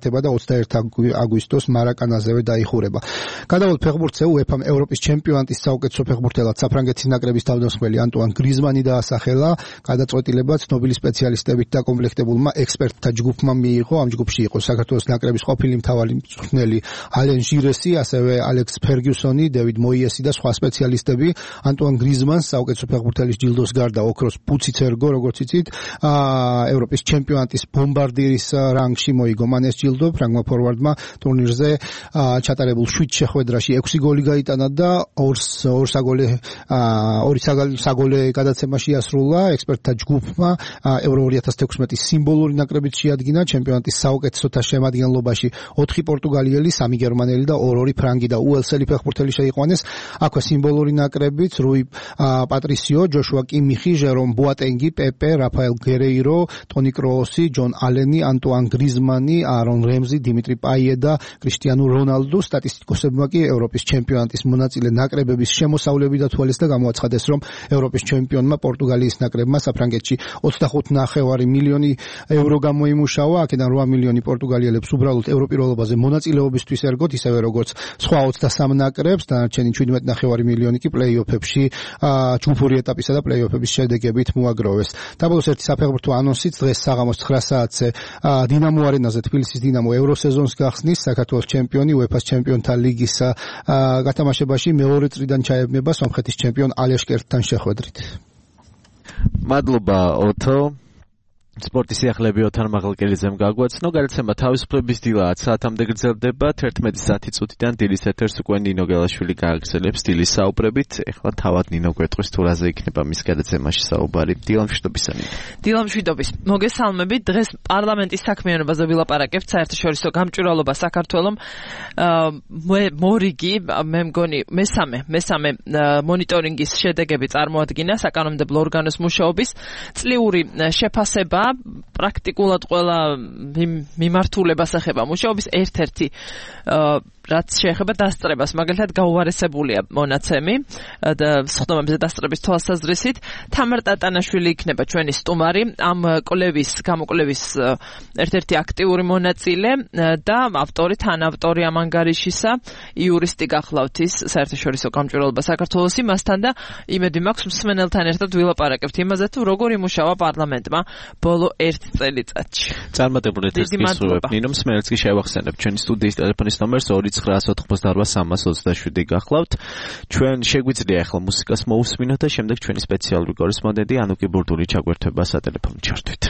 გაგრძელდება და ოცდაერთი აგვისტოს მარაკანაზევე დაიხურება. გადავალთ ფეხბურთზე, უეფამ ევროპის ჩემპიონატის საუკეთესო ფეხბურთელად საფრანგეთის ნაკრების თავდამსხმელი ანტუან გრიზმანი დაასახელა. გადაწყვეტილება ცნობილი სპეციალისტებით დაკომპლექტებულმა ექსპერტთა ჯგუფმა მიიღო. ამ ჯგუფში იყო საქართველოს ნაკრების ყოფილი მთავარი მწვრთნელი ალენ ჟირესი, ასევე ალექს ფერგიუსონი, დევიდ მოიესი და სხვა სპეციალისტები. ანტუან გრიზმანს საუკეთესო ფეხბურთელის ჯილდოს გარდა ოქროს ბუციც ერგო, როგორც იცით, ევროპის ჩემპიონატის ბომბარდირის რანგში მოიგო მან ეს ჯილდო. ფრანგმა ფორვარდმა ტურნირზე ჩატარებულ შვიდ შეხვედრაში ექვსი გოლი გაიტანა და ორ საგოლე ორი საგოლე გადაცემაში ასრულა. ექსპერტთა ჯგუფმა ევრო ორი ათას თექვსმეტის სიმბოლური ნაკრებით შეადგინა. ჩემპიონატის საუკეთესოთა შემადგენლობაში ოთხი პორტუგალიელი, სამი გერმანელი და ორ-ორი ფრანგი და უელსელი ფეხბურთელი შეიყვანეს. აქვე სიმბოლური ნაკრებით რუი პატრისიო, ჯოშუა კიმიხი, ჟერომ ბოატენგი, პეპე, რაფაელ გერეირო, ტონი კროოსი, ჯონ ალენი, ანტუან გრიზმანი, არონ რემზი, დიმიტრი პაიე და კრისტიანო რონალდო. სტატისტიკოსებმა კი ევროპის ჩემპიონატის მონაწილე ნაკრებების შემოსავლები დათვალეს და გამოაცხადეს, რომ ევროპის ჩემპიონმა პორტუგალიის ნაკრებმა საფრანგეთში ოცდახუთი ნახევარი მილიონი ევრო გამოიმუშავა. აქედან რვა მილიონი პორტუგალიელებს უბრალოდ ევროპიროლობაზე მონაწილეობისთვის ერგოთ, ისევე როგორც სხვა ოცდასამ ნაკრებს. დანარჩენი შვიდმეტი ნახევარი მილიონი კი პლეი-ოფებში ჯგუფური ეტაპისა და პლეი-ოფების შედეგებით მოაგროვეს. დაბოლოს ერთი საფეხბურთო ანონსიც დღეს საღამოს ცხრა საათზე დინამო არენაზე თბილისის დინამო ევროსეზონს გახსნის. საქართველოს ჩემპიონი უეფა-ს ჩემპიონთა ლიგის გათამაშებაში მეორე წრიდან ჩაებმება სომხეთის ჩემპიონ ალეშკერტთან შეხვედრით. მადლობა ოთო. სპორტის სიახლეები ოთარ მაღალკელიძემ გაგვაცნო. გადაცემა თავისუფლების დილაც საათამდე გრძელდება. თერთმეტი საათი წუთიდან დილის ეთერს უკვე ნინო გელაშვილი გააგრძელებს დილის საუბრებით. ეხლა თავად ნინო გვეტყვის თუ რაზე იქნება მის გადაცემაში საუბარი. დილამშვიდობისანი. დილამშვიდობის. მოგესალმებით. დღეს პარლამენტის საქმიანობაზე ვილაპარაკებთ. საერთაშორისო გამჭვირვალობა საქართველოს მორიგი, მე მგონი მესამე მესამე მონიტორინგის შედეგები წარმოადგინა საკანონმდებლო ორგანოს მუშაობის. წლიური შეფასება პრაქტიკულად ყველა მიმართულებას ეხება მუშაობის ერთ-ერთი რაც შეეხება დასწრებას, მაგალითად გაუარესებულია მონაცემი და სხდომებზე დასწრების თვალსაზრისით. თამარ ტატანაშვილი იქნება ჩვენი სტუმარი, ამ კვლევის გამოკვლევის ერთ-ერთი აქტიური მონაწილე და ავტორი, თანავტორი ამ ანგარიშისა, იურისტი გახლავთ ის საერთაშორისო გამჭვირვალობა საქართველოსი, მასთან და იმედი მაქვს მსმენელთან ერთად ვილაპარაკებთ იმაზე, თუ როგორ იმუშავა პარლამენტმა ბოლო ერთ წელიწადში. წარმატებული ეთერს გისურვებ ნინო, მსმენელს კი შევახსენებ ჩვენი სტუდიის ტელეფონის ნომერს ორი ცხრა ოცდაოთხმოცდაარბა სამას ოცდაშვიდი გახლავთ. ჩვენ შეგვიძლია ახლა მუსიკას მოусმინოთ და შემდეგ ჩვენი სპეციალური კორესპონდენტი ანუკი ბურდული ჩაგვერთვება სატელეფონო ჩართვით.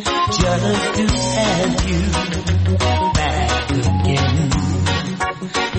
Just to have you back again.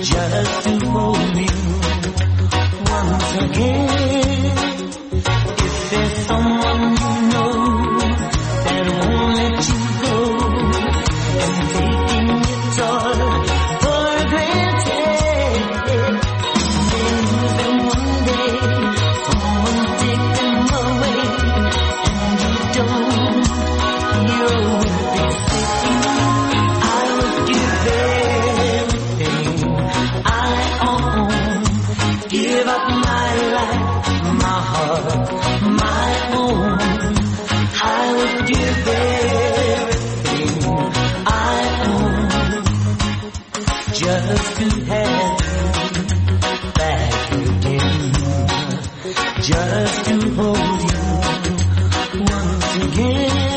just to have you back again, just to hold you once again.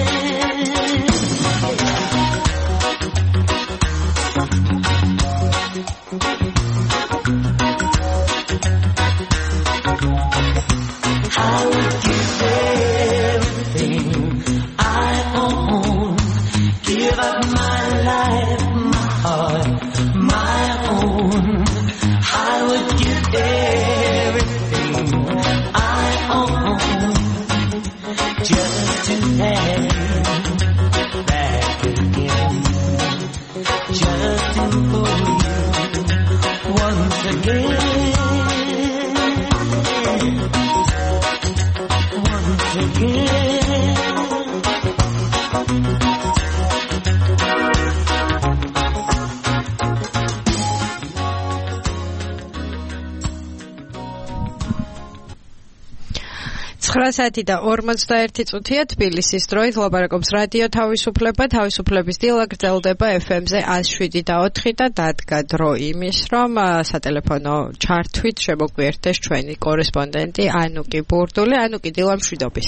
I would give everything I own, give up my life, my heart, my own. I would give everything I own just to have you back again, just to hold you once again. ცხრა საათი და ორმოცდაერთი წუთია თბილისის დროით ლაპარაკობს რადიო თავისუფლება. თავისუფლების დილა გრძელდება ეფ ემ-ზე εκατო შვიდი და ოთხი და დადგა დრო იმის, რომ სატელეფონო ჩართვით შემოგვიერთდეს ჩვენი კორესპონდენტი ანუკი ბურდული. ანუკი, დილა მშვიდობის.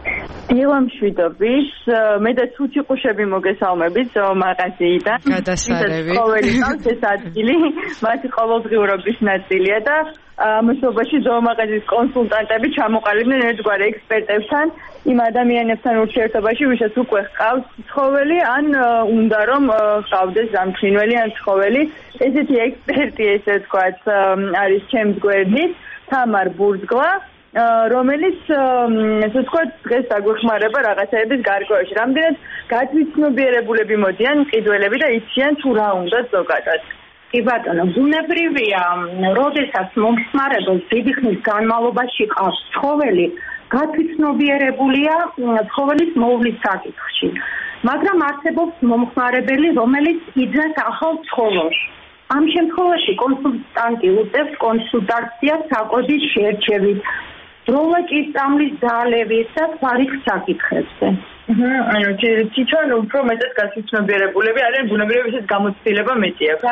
დილა მშვიდობის. მე და ცუჩი ყუშები მოგესალმებით მაღაზიიდან. გადასარევი. ყოველი დღე ეს ადგილი მათი ყოველდღიურობის ნაწილია და ამასობაში ზოომაღაზიის კონსულტანტები ჩამოყალიბდნენ ერთგვარ ექსპერტებთან იმ ადამიანებთან ურთიერთობაში, ვისაც უკვე ჰყავს ცხოველი, ან უნდა რომ ჰყავდეს ზამთრინველი ან ცხოველი. ესეთი ექსპერტი, ესე ვთქვათ, არის ჩემს გვერდით თამარ ბურძგლა, რომელიც ესე ვთქვათ დღეს დაგვეხმარება რაღაცაების გარკვევაში. რამდენად გათვითცნობიერებულები მოდიან მყიდველები და იციან თუ რა უნდა ზოგადად. კი ბატონო, ბუნებრივია, როდესაც მომხმარებელს დიდი ხნის განმავლობაში ყავს ცხოველი, გათვითცნობიერებულია ცხოველის მოვლის საკითხში. მაგრამ არსებობს მომხმარებელი, რომელიც იძენს ახალ ცხოველს. ამ შემთხვევაში კონსულტანტი უწევს კონსულტაციას საკოდის შერჩევით, როლაკის წამლის დალევით და ხარისხ საკითხებზე. ანუ თვითონ უფრო მეტად გათვითცნობიერებულები არიან, ბუნებრივია ისეთ გამოცდილება მეტი აქვს.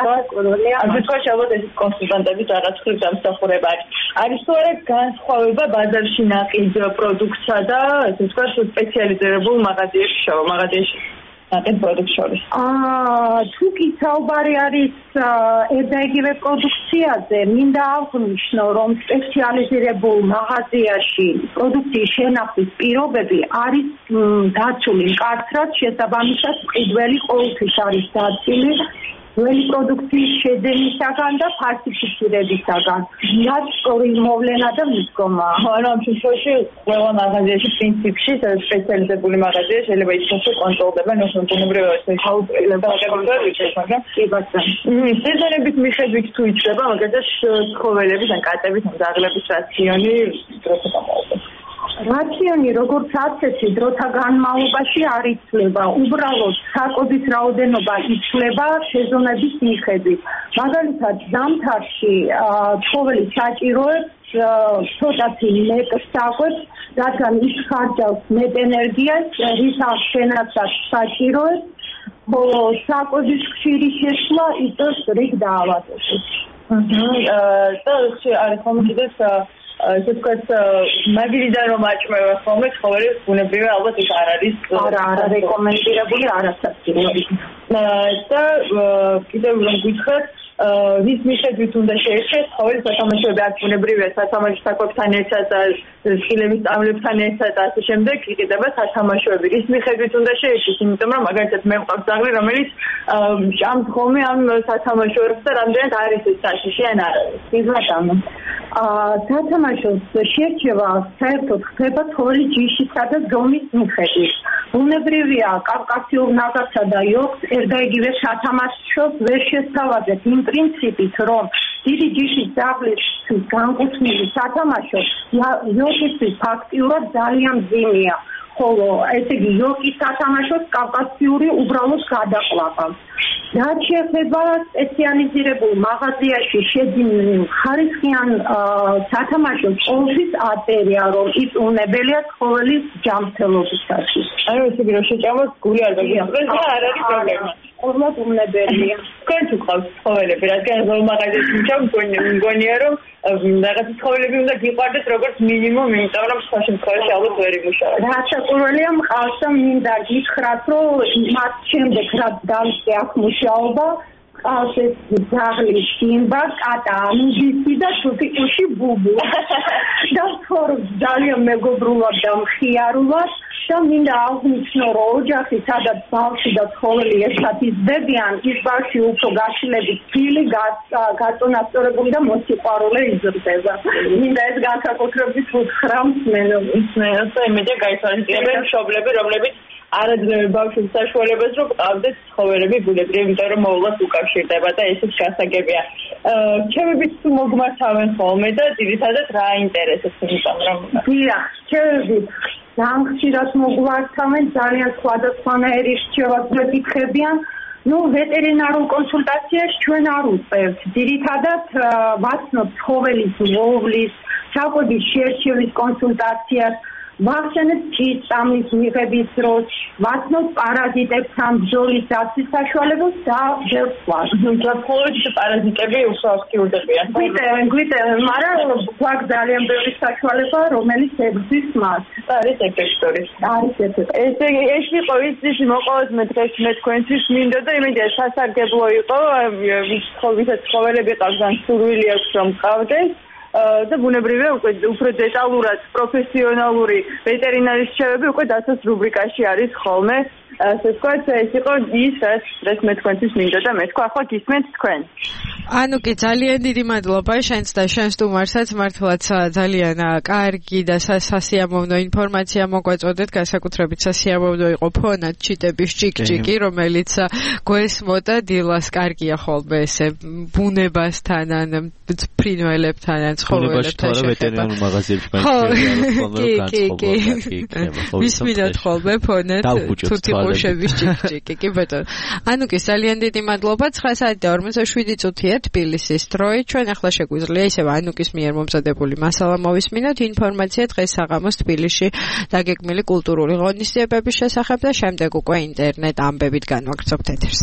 ამ შემთხვევაში ალბათ ეს კონსულტანტების რაღაც ხრივ დამსახურება არის. არის თუ არა განსხვავება ბაზარში ნაყიდ პროდუქტსა და ესე ვთქვათ სპეციალიზირებულ მაღაზიაში შოვა მაღაზიაში ნაყიდ პროდუქტს შორის. აა თუ კი საუბარი არის ერთ და იგივე პროდუქციაზე, მინდა აღვნიშნო, რომ სპეციალიზირებულ მაღაზიაში პროდუქციის შენახვის პირობები არის დაცული მკაცრად, შესაბამისად მყიდველი ყოველთვის არის დაცული ძველი პროდუქციის შეძენისაგან და ფალსიფიცირებისაგან. რაც სწორი მოვლენა და მიდგომა. ანუ ამ შემთხვევაში ყველა მაღაზიაში პრინციპში სპეციალიზებული მაღაზია შეიძლება ისე კონტროლდება, ნუ ბუნებრივია ეს ხაუწყლება აღება ვიცით, მაგრამ კი ბატონო. სეზონების მიხედვით თუ იცლება, მაგალითად ცხოველების ან კატების ან ძაღლების რაციონი დროთა განმავლობაში. რაციონი როგორც ასეთი დროთა განმავლობაში არ იცვლება, უბრალოდ საკოდის რაოდენობა იცვლება სეზონების მიხედვით. მაგალითად, ზამთარში ცხოველი საჭიროებს ცოტათი მეტ საკვებს, რადგან ის ხარჯავს მეტ ენერგიას, რის აღშენასაც საჭიროებს, ხოლო საკვების ხშირი შესვლა იწვევს რიგ დაავადებებს. და არის ხომ კიდეც ესე ვთქვათ, მაგიდიდან რომ აჭმევა ხოლმე ცხოველი, ბუნებრივია ალბათ ის არ არის არა არა რეკომენდირებული არასასწრაფო. და კიდევ რომ გითხრათ, რის მიხედვით უნდა შეერჩეს ცხოველის სათამაშოები, აქ ბუნებრივია სათამაშო საკვებთან ერთად, სხილების წამლებთან ერთად და ასე შემდეგ იყიდება სათამაშოები. რის მიხედვით უნდა შეერჩეს, იმიტომ რომ მაგალითად მე მყავს ძაღლი, რომელიც ჭამს ხოლმე ამ სათამაშოებს და რამდენად არის ეს საშიში ან არა. ის ბატონო. სათამაშოს შერჩევა საერთოდ ხდება ცხოველის ჯიშისა და ზომის მიხედვით. ბუნებრივია, კავკასიურ ნაგაზსა და იოქს ერთ და იგივე სათამაშოს ვერ შესთავაზეთ იმ პრინციპით, რომ დიდი ჯიშის ძაღლისთვის განკუთვნილი სათამაშო იოქისთვის ფაქტიურად ძალიან მძიმეა. ხოლო ესე იგი იოკის სათამაშოს კავკასიური უბრალოდ გადაყლაპავს. რაც შეეხება სპეციალიზირებულ მაღაზიაში შეძინილ ხარისხიან სათამაშოს ყოველთვის აწერია, რომ ის უნებელია ცხოველის ჯანმრთელობისათვის. ანუ ესე იგი რომ შეჭამოს გული არ დაგიწყდეს და არ არის პრობლემა. ყოველად უმნებელია. თქვენ თუ ყავს ცხოველები, რადგან ზოომაღაზიაში მჭამ მგონია რომ რაღაც ცხოველები უნდა გიყვარდეთ როგორც მინიმუმ, იმიტომ რომ სხვა შემთხვევაში ალბათ ვერ იმუშავებთ. რაც საყურველია მყავს და მინდა გითხრათ, რომ მათ შემდეგ რაც დავიწყე აქ მუშაობა, ყავს ეს ძაღლი სიმბა, კატა ანუბისი და თუთიყუში ბუბუ. და თორ ძალიან მეგობრულად და მხიარულად და მინდა აღნიშნო, რომ ოჯახი სადაც ბავშვი და ცხოველი ერთად იზრდებიან, ის ბავშვი უფრო გაშლებით ფილი, გაწონასწორებული და მოსიყვარულე იზრდება. მინდა ეს განსაკუთრებით უთხრა მსმენელს და იმედია გაითვალისწინებენ მშობლები, რომლებიც არაძლევენ ბავშვებს საშუალებას, რომ ყავდეთ ცხოველები ბუნებრივი, იმიტომ რომ მოულოდნელად უკავშირდება და ესეც გასაგებია. ჩემებიც თუ მოგმართავენ ხოლმე და ძირითადად რა აინტერესებს, იმიტომ რომ დიახ, ჩემებიც ძალიან ხშირად მოგვართავენ, ძალიან სხვადასხვანაირი რჩევას მეკითხებიან. ნუ ვეტერინარულ კონსულტაციას ჩვენ არ უწევთ. ძირითადად ვაცნობ ცხოველის ლოვლის, საკვების შერჩევის კონსულტაციას, ვახსენებ ჭიწამის მიღების დროს, ვაცნობ პარაზიტებთან ბრძოლის დაცვის საშუალებას და ბევრ სხვას. მხოლოდ პარაზიტები უფრო აქტიურდებიან. გვიტევენ, გვიტევენ, მაგრამ გვაქვს ძალიან ბევრი საშუალება, რომელიც ეგზის მას. არის ეფექტური. არის ეფექტური. ესე ეს იყო ის მოყოლეთ მე დღეს მე თქვენთვის მინდა და იმედია სასარგებლო იყო, ვისაც ცხოველები ყავს ან სურვილი აქვს რომ ყავდეს. და ბუნებრივია უკვე უფრო დეტალურად პროფესიონალური ვეტერინარის რჩევები უკვე დაცვის რუბრიკაში არის ხოლმე. ასე ვთქვათ, ეს იყო ის, რაც მე თქვენთვის მინდა და მე თქვა, ახლა გისმენთ თქვენ. ანუ კი ძალიან დიდი მადლობა შენს და შენ სტუმარსაც, მართლაც ძალიან კარგი და სასიამოვნო ინფორმაცია მოგვაწოდეთ, განსაკუთრებით სასიამოვნო იყო ფონად ჩიტების ჭიკჭიკი, რომელიც გვესმოდა დილას. კარგია ხოლმე ესე ბუნებასთან ან ფრინველებთან ან ცხოველებთან შეხება. მაღაზიებში ვისმინოთ ხოლმე ფონად თუთიყუშების ჭიკჭიკი, კი ბატონო. ანუ კი ძალიან დიდი მადლობა. ცხრა საათი და ორმოცდაშვიდი წუთია თბილისის დროით. ჩვენ ახლა შეგვიძლია ისევ ანუკის მიერ მომზადებული მასალა მოვისმინოთ. ინფორმაცია დღეს საღამოს თბილისში დაგეგმილი კულტურული ღონისძიებების შესახებ და შემდეგ უკვე ინტერნეტ ამბებით განვაგრძობთ ეთერს.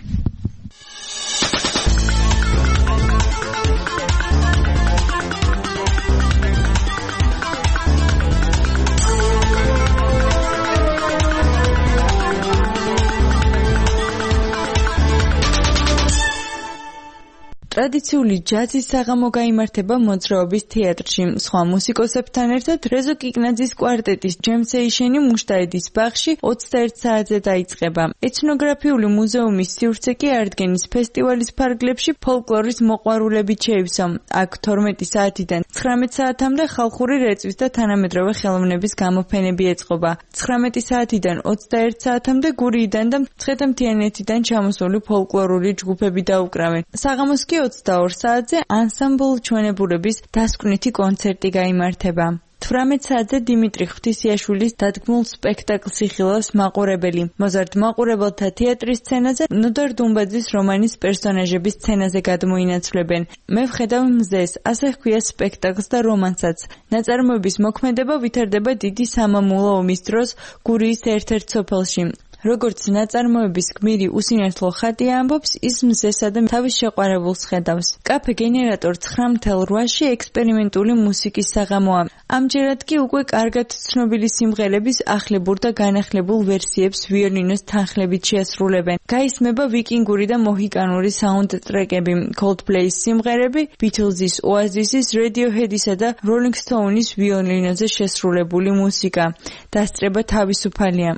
ტრადიციული ჯაზის საღამო გაიმართება მოძრაობის თეატრში. სხვა მუსიკოსებთან ერთად რეზო კიკნაძის კვარტეტის ჯემსეიშენი მუშტაედის ბაღში ოცდაერთ საათზე დაიწყება. ეთნოგრაფიული მუზეუმის სივრცე კი ადგენის ფესტივალის ფარგლებში ფოლკლორის მოყვარულებით შეივსო. აქ თორმეტი საათიდან ცხრამეტ საათამდე ხალხური რეწვის და თანამედროვე ხელოვნების გამოფენები ეწყობა. ცხრამეტი საათიდან ოცდაერთ საათამდე გურიიდან და მცხეთა-მთიანეთიდან ჩამოსული ფოლკლორული ჯგუფები დაუკრავენ. საღამოს კი ოცდაორ საათზე ანსამბლ ჩვენებურების დასკვნითი კონცერტი გაიმართება. თვრამეტ საათზე დიმიტრი ღვთისიაშვილის დადგმულ სპექტაკლს იხილავს მაყურებელი. მოზარდ მაყურებელთა თეატრის სცენაზე ნოდარ დუმბაძის რომანის პერსონაჟების სცენაზე გადმოინაცვლებენ. მე ვხედავ მზეს, ასე ჰქვია სპექტაკლს და რომანსაც. ნაწარმოების მოქმედება ვითარდება დიდი სამამულო ომის დროს გურიის ერთ-ერთ სოფელში. როგორც ნაწარმოების გმირი უსინათლო ხატია ამბობს, ის მზესა და თავის შეყვარებულს ხედავს. კაფე გენერატორ ცხრამთელ რვაში ექსპერიმენტული მუსიკის საღამოა. ამჯერად კი უკვე კარგად ცნობილი სიმღერების ახლებურ და განახლებულ ვერსიებს ვიოლინოს თანხლებით შეასრულებენ. გაისმება ვიკინგური და მოჰიკანური საუნდტრეკები, Coldplay-ის სიმღერები, Beatles-ის, Oasis-ის, Radiohead-ისა და Rolling Stone-ის ვიოლინოზე შესრულებული მუსიკა. დასწრება თავისუფალია.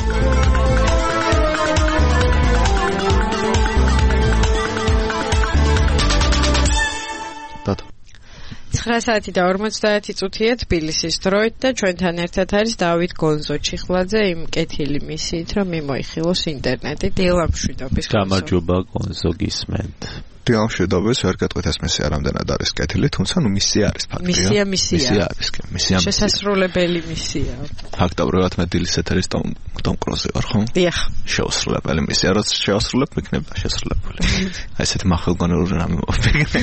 ცხრა საათი და ორმოცდაათი წუთია თბილისის დროით და ჩვენთან ერთად არის დავით გონზო-ჩიხლაძე იმ კეთილი მისიით, რომ მიმოიხილოს ინტერნეტი დილამშვიდობის. გამარჯობა გონზო, გისმენთ. დილამშვიდობის, ვერ გეტყვით ეს მისია რამდენად არის კეთილი, თუმცა ნუ მისია არის ფაქტია. მისია, მისია. მისია არის, კი, მისია. შესასრულებელი მისია. ფაქტობრივად მე დილის ეთერის ტომ ტომკროზე ვარ, ხო? დიახ. შეუსრულებელი მისია, რაც შეუსრულებ, იქნება შესრულებული. აი ესეთი მახელგონური რამე მოვფიქრე.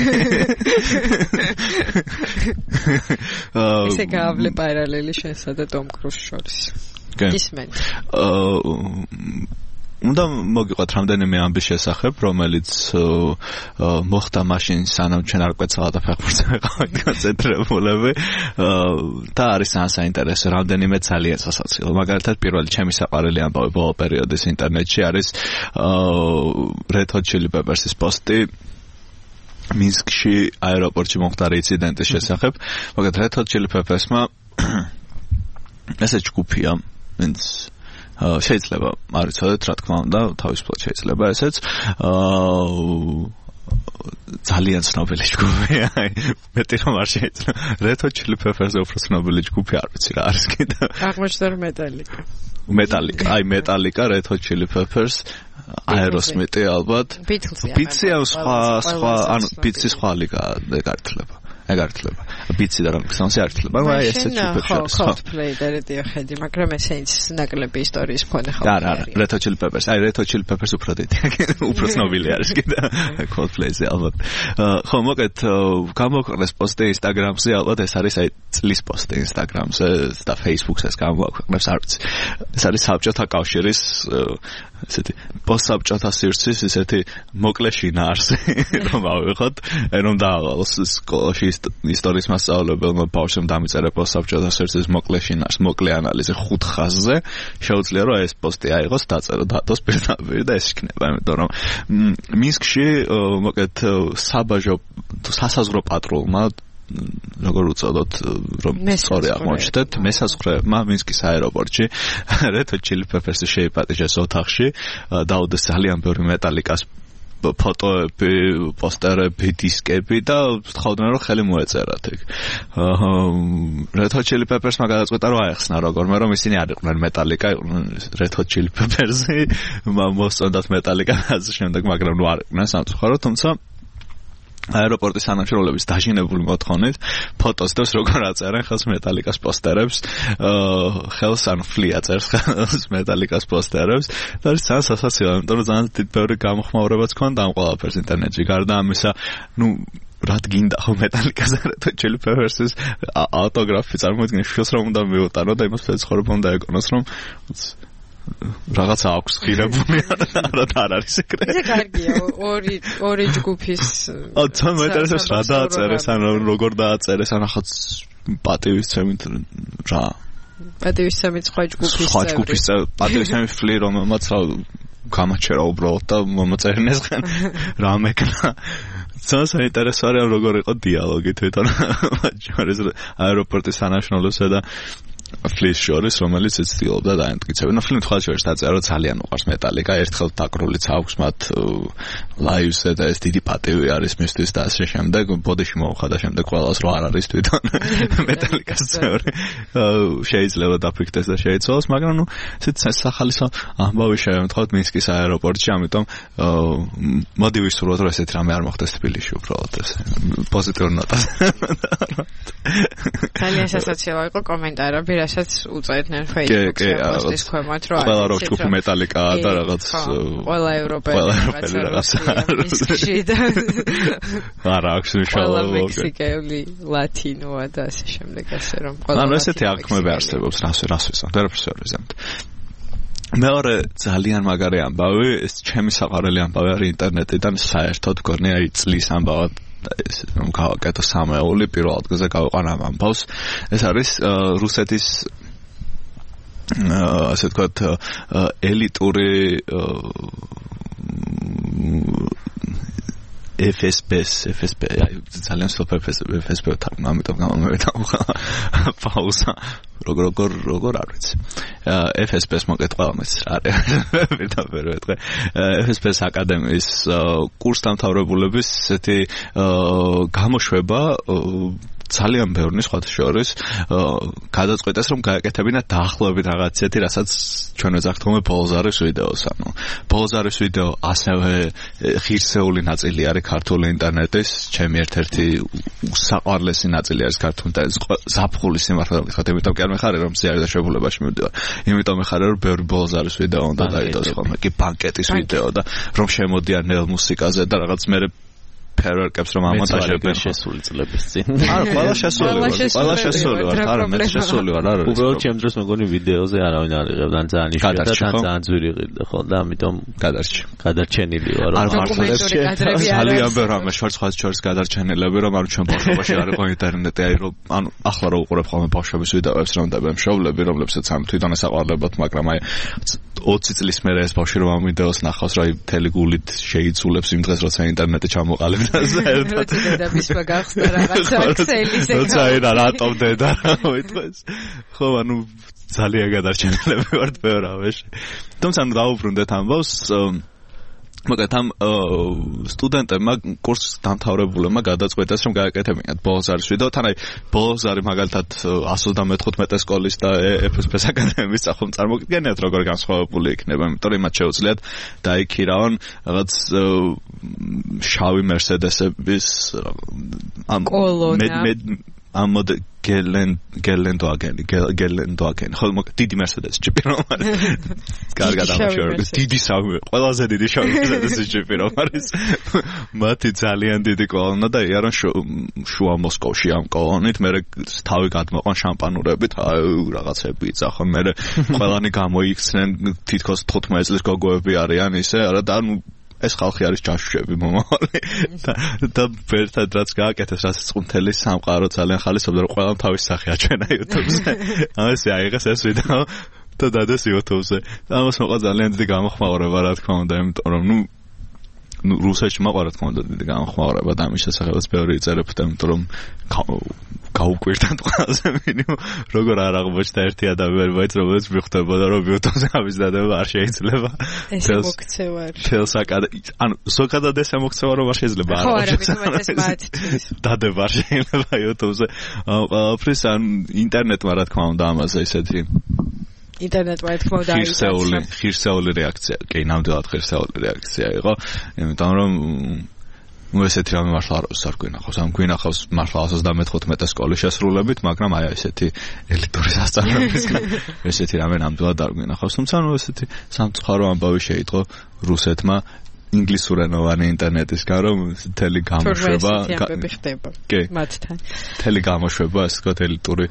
ესე გაავლე პარალელი შენსა და ტომ კრუზს შორის. გისმენთ. აა უნდა მოგიყვათ რამდენიმე ამბის შესახებ, რომელიც მოხდა მაშინ სანამ ჩვენ არ კვეცალა და ფეხბურთზე ვიყავით კონცენტრირებულები და არის ძალიან საინტერესო რამდენიმე ძალიან სასაცილო. მაგალითად პირველი ჩემი საყვარელი ამბავი ბოლო პერიოდის ინტერნეტში არის Red Hot Chili Peppers-ის პოსტი მინსკში აეროპორტში მომხდარი ინციდენტის შესახებ. მაგალითად Red Hot Chili Peppers-მა ესე ჯგუფია, ვინც შეიძლება არ ვიცოდეთ რა თქმა უნდა, თავისუფლად შეიძლება ესეც. ძალიან ცნობილი ჯგუფია. მეტი რომ არ შეიძლება. Red Hot Chili Peppers-ზე უფრო ცნობილი ჯგუფი არ ვიცი რა არის კიდე. აღმოჩნდა რომ მეტალიკა. მეტალიკა, აი მეტალიკა, Red Hot Chili Peppers, Aerosmith ალბათ. Beatles-ი ამ სხვა სხვა ანუ Beatles-ი სხვა ლიგა ეგართლება. ეგართლება. Beatles-ი და Rolling Stones-ი ერთლება, მაგრამ ესე ჯგუფები არის. ხო, Coldplay და Radiohead, მაგრამ ესეც ნაკლები ისტორიის მქონე ხალხი. და რა, Red Hot Chili Peppers, აი Red Hot Chili Peppers უფრო დიდი, უფრო ცნობილი არის კიდე. Coldplay-ზე ალბათ. ხო, მოკეთ გამოქვეყნეს პოსტი Instagram-ზე, ალბათ ეს არის აი წლის პოსტი Instagram-ზე და Facebook-ზე გამოქვეყნებს, არ ვიცი. ეს არის საბჭოთა კავშირის ესეთი პოსტსაბჭოთა სივრცის ესეთი მოკლე შინაარსი, რომ ავიღოთ, რომ დაავალოს სკოლაში ისტორიის მასწავლებელმა ბავშვებმა დამიწერა პოსტსაბჭოთა სივრცის მოკლე შინაარსი, მოკლე ანალიზი ხუთ ხაზზე, შეუძლია რომ ეს პოსტი აიღოს, დაწერო დატოს პირდაპირ და ეს იქნება, იმიტომ რომ მინსკში მოკეთ საბაჟო სასაზღვრო პატრულმა როგორ უწოდოთ რომ სწორი აღმოჩნდეთ მესაზღვრეებმა მინსკის აეროპორტში Red Hot Chili Peppers-ი შეიპატიჟეს ოთახში დაუდეს ძალიან ბევრი მეტალიკას ფოტოები, პოსტერები, დისკები და ვთხოვდნენ რომ ხელი მოეწერათ იქ. Red Hot Chili Peppers-მა გადაწყვიტა რომ აეხსნა როგორმე რომ ისინი არ იყვნენ მეტალიკა, იყვნენ Red Hot Chili Peppers-ი, მოსწონდათ მეტალიკა და შემდეგ მაგრამ ნუ არ იყვნენ სამწუხაროდ, თუმცა აეროპორტის თანამშრომლების დაჟინებული მოთხოვნით ფოტოს დევს როგორ აწერენ ხელს მეტალიკას პოსტერებს, ხელს ან ფლი აწერს ხელს მეტალიკას პოსტერებს და არის ძალიან სასაცილო, იმიტომ რომ ძალიან დიდ ბევრი გამოხმაურებაც ქონდა ამ ყველაფერს ინტერნეტში. გარდა ამისა, ნუ რა გინდა ხო მეტალიკაზე Red Hot Chili Peppers-ის ავტოგრაფი წარმოიდგინე, შვილს რომ უნდა მიუტანო და იმას ცხოვრება უნდა ეკონოს რომ რაღაცა აქვს ღირებული არა არ არის ეგრე. ეს კარგია, ორი ორი ჯგუფის აა თან მეტერესებს რა დააწერეს, ან როგორ დააწერეს, ან ახაც პატივისცემით რა. პატივისცემით სხვა ჯგუფის სხვა ჯგუფის პატივისცემით ფლი რომელმაც რა გამაჩერა უბრალოდ და მომწერინეს ხან რა მეკნა. ძალიან საინტერესო არის როგორ იყო დიალოგი თვითონ მათ აეროპორტის თანამშრომლებსა და ფლის შორის, რომელიც ცდილობდა დაემტკიცებინა. ნუ ფილმი თქვა შორის დაწერა რომ ძალიან უყვარს მეტალიკა, ერთხელ დაკრულიც აქვს მათ ლაივზე და ეს დიდი პატივი არის მისთვის და ასე შემდეგ. ბოდიში მოუხადა შემდეგ ყველას რომ არ არის თვითონ მეტალიკას წევრი. შეიძლება დაფიქრდეს და შეიცვალოს, მაგრამ ნუ ესეც სახალისო ამბავი შევემთხოვთ მინსკის აეროპორტში, ამიტომ მოდი ვისურვოთ რომ ესეთი რამე არ მოხდეს თბილისში უბრალოდ ეს პოზიტიური ნოტა. ძალიან სასაცილო იყო კომენტარები, რასაც უწევდნენ Facebook-ზე პოსტის ქვემოთ, რომ ყველა რო ჯგუფი მეტალიკაა და რაღაც ყველა ევროპელი რაღაცა და არა აქვს უშუალო ყველა მექსიკელი, ლათინოა და ასე შემდეგ, ასე რომ ყველა ანუ ესეთი აღქმები არსებობს, რას რას ვისწავთ, ვერაფერს ვერ ვიზამთ. მეორე ძალიან მაგარი ამბავი, ეს ჩემი საყვარელი ამბავი არის ინტერნეტიდან საერთოდ გონი აი წლის ამბავად ეს რომ გავაკეთო სამეული პირველ ადგილზე გავიყვან ამ ამბავს. ეს არის რუსეთის ასე ვთქვათ ელიტური F S B-ს, F S B, ძალიან სოფერ F S B-თან, ამიტომ გამომევიდა პაუზა. როგორ როგორ როგორ არ ვიცი. F S B-ს მოკეთ ყველამაც არის. პირდაპირ ვეთქვი. F S B-ს აკადემიის კურსდამთავრებულების ესეთი გამოშვება ძალიან ბევრი სხვათა შორის გადაწყვეტეს რომ გააკეთებინათ დაახლოებით რაღაც ისეთი, რასაც ჩვენ ვეძახთ ხოლმე ბოლოს არის ვიდეოს, ანუ ბოლოს არის ვიდეო ასევე ღირსეული ნაწილი არის ქართული ინტერნეტის, ჩემი ერთ-ერთი უსაყვარლესი ნაწილი არის ქართული ინტერნეტის, ზაფხული სიმართლე რომ გითხრათ, იმიტომ კი არ მეხარე რომ ზიარი და შეებულებაში მივდივარ, იმიტომ მეხარე რომ ბევრი ბოლოს არის ვიდეო უნდა დაიდოს ხოლმე, კი ბანკეტის ვიდეო და რომ შემოდიან ნელ მუსიკაზე და რაღაც მე ფერვერკებს რომ ამონტაჟებენ შესული წლების წინ. არა, ყველა შესული ვარ, ყველა შესული ვარ, არა, მე შესული ვარ, არა. უბრალოდ ჩემ დროს მეგონი ვიდეოზე არავინ არ იღებდა, ან ძალიან იშვიათად, ან ძალიან ძვირი ყიდა, ხო და ამიტომ გადარჩი. გადარჩენილი ვარ. არ მართლაც ძალიან ბევრი რამე შორს შორს გადარჩენილები, რომ არ ჩვენ ბავშვობაში არ იყო ინტერნეტი, აი რომ ანუ ახლა რო უყურებ ხოლმე ბავშვების ვიდეოებს რომ დებენ მშობლები, რომლებსაც ამ თვითონ ესაყვალებათ, მაგრამ აი ოცი წლის მერე ეს ბავშვი რომ ამ ვიდეოს ნახავს, რა თელი გულით შეიცულებს იმ დღეს, როცა ინტერნეტი ჩამოყალიბდა საერთოდ. როცა დედამის მაგახსნა რაღაცა ექსელის ეკრანი. როცა აი რა რატომ დედა მოიტყვეს. ხო, ანუ ძალიან გადარჩენილები ვართ ბევრ რამეში. თუმცა ანუ დაუბრუნდეთ ამბავს, მაგრამ ამ სტუდენტებმა კურსის დამთავრებულებმა გადაწყვეტეს რომ გააკეთებინათ ბოლოს არის ვიდეო, თან აი ბოლოს არის მაგალითად εκατს ოცდამეთოთხმეტე სკოლის და ეფ ეს პი-ის აკადემიის წახომ წარმოგიდგენიათ როგორ განსხვავებული იქნება, იმიტომ რომ მათ შეუძლიათ დაიქირავონ რაღაც შავი მერსედესების ამ ამ მოდ გელენ გელენდვაგენი გელენდვაგენი ხო დიდი მერსედესი ჯიპი რომ არის კარგად ამოშორებს დიდი სამი ყველაზე დიდი შავი მერსედესი ჯიპი რომ არის მათი ძალიან დიდი კოლონა და იარონ შუა მოსკოვში ამ კოლონით მე თავი გადმოყვან შამპანურებით რაღაცები იცახონ მე ყველანი გამოიქცნენ თითქოს თხუთმეტ წლის გოგოები არიან ისე არა და ანუ ეს ხალხი არის ჯაშუშები მომავალი და ერთად რაც გააკეთეს რაც წუნთელი სამყარო ძალიან ხალისობდა რომ ყველამ თავის სახე აჩვენა YouTube-ზე ამასე აიღეს ეს ვიდეო და დადეს YouTube-ზე ამას მოყვა ძალიან დიდი გამოხმაურება რა თქმა უნდა იმიტომ რომ ნუ ნუ რუსეთში მოყვა რა თქმა უნდა დიდი გამოხმაურება და ამის შესახებაც ბევრი იწერებდა იმიტომ რომ გაუკვირდათ ყველაზე მინიმუმ როგორ არ აღმოჩნდა ერთი ადამიანი բայց რომელიც მიხვდებოდა რომ YouTube-ზე ამის დადება არ შეიძლება ეს მოქცევა თელს აკადა ანუ ზოგადად ეს მოქცევა რომ არ შეიძლება არ აღმოჩნდეს დადება არ შეიძლება YouTube-ზე ყველაფრის ან ინტერნეტმა რა თქმა უნდა ამაზე ისეთი ინტერნეტმა რა თქმა უნდა ხირსეული ხირსეული რეაქცია კი ნამდვილად ხირსეული რეაქცია იყო იმიტომ რომ ну ესეთი რამე მართლა არ გვინახავს ამ გვინახავს მართლა εκατს ოცდამეთოთხმეტე სკოლის შესრულებით მაგრამ აი ესეთი ელიტური სასწავლებისგან ესეთი რამე ნამდვილად არ გვინახავს თუმცა ну ესეთი სამწუხარო ამბავი შეიტყო რუსეთმა ინგლისურენოვანი ინტერნეტისგან რომ თელი გამოშვება კი მათთან თელი გამოშვება ასე ვთქვათ ელიტური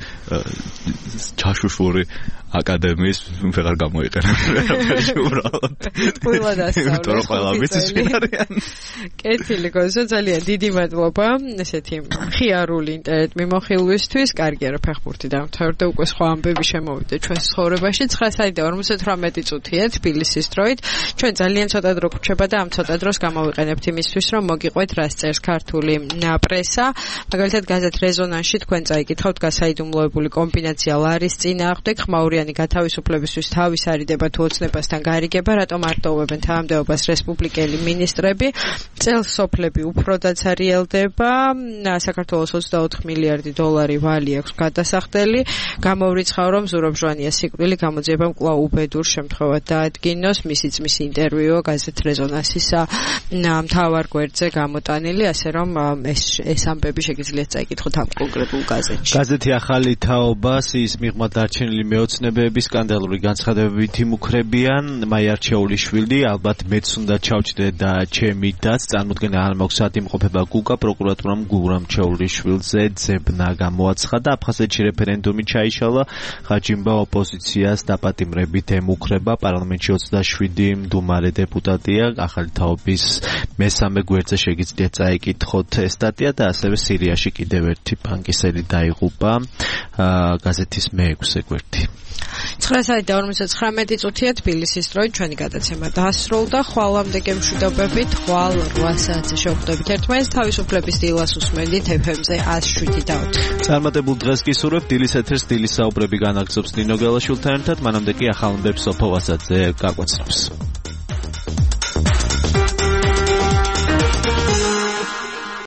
ჩაშუშური აკადემიის ვეღარ გამოიყენა უბრალოდ ყველა დასწავლე ყველა ვიცის ვინარიან კეთილი გონსო ძალიან დიდი მადლობა ესეთი ხიარული ინტერნეტ მიმოხილვისთვის კარგია რომ ფეხბურთი დამთავრდა უკვე სხვა ამბები შემოვიდა ჩვენს ცხოვრებაში ცხრა საათი და ორმოცდათვრამეტი წუთია თბილისის დროით ჩვენ ძალიან ცოტა დრო გვრჩება და ამ ცოტა დროს გამოვიყენებთ იმისთვის რომ მოგიყვეთ რას წერს ქართული პრესა მაგალითად გაზეთ რეზონანსში თქვენ წაიკითხავთ გასაიდუმლოებული კომბინაცია ლარის წინააღმდეგ ხმაურიანი გათავისუფლებისთვის თავის არიდება თუ ოცნებასთან გარიგება რატომ არ ტოვებენ თანამდებობას რესპუბლიკელი მინისტრები წელს სოფლები უფრო დაცარიელდება საქართველოს ოცდაოთხ მილიარდი დოლარი ვალი აქვს გადასახდელი გამოვრიცხავ რომ ზურაბჟვანია სიკვდილი გამოძიებამ კვლავ უბედურ შემთხვევად დაადგინოს მისი ძმის ინტერვიუა გაზეთ რეზონანსის მთავარ გვერდზე გამოტანილი ასე რომ ეს ეს ამბები შეგიძლიათ წაიკითხოთ ამ კონკრეტულ გაზეთში გაზეთი ახალი თაობა ის მიღმა დარჩენილი მეოცნებების სკანდალური განცხადებებით იმუქრებიან მაია არჩეულიშვილი ალბათ მეც უნდა ჩავჭდე და ჩემი დაც წარმოდგენა არ მაქვს საათი იმყოფება გუგა პროკურატურამ გურამ ჩეულიშვილზე ძებნა გამოაცხადა აფხაზეთში რეფერენდუმი ჩაიშალა ხაჯიმბა ოპოზიციას დაპატიმრებით ემუქრება პარლამენტში ოცდაშვიდი მდუმარე დეპუტატია ახალი თაობის მესამე გვერდზე შეგიძლიათ წაიკითხოთ ეს სტატია და ასევე სირიაში კიდევ ერთი ბანკისელი დაიღუპა გაზეთის მეექვსე გვერდი ცხრა საათი და ორმოცდათვრამეტი წუთია თბილისის დროით ჩვენი გადაცემა დაასრულდა ხვალამდე გემშვიდობებით ხვალ რვა საათზე შევხვდებით ერთმანეთს თავისუფლების დილას უსმენთ ეფ ემ-ზე εκατს შვიდი და ოთხი წარმატებულ დღეს გისურვებთ დილის ეთერს დილის საუბრები განაგრძობს ნინო გელაშვილთან ერთად მანამდე კი ახალ ამბებს სოფო ვასაძე გაკვეთავს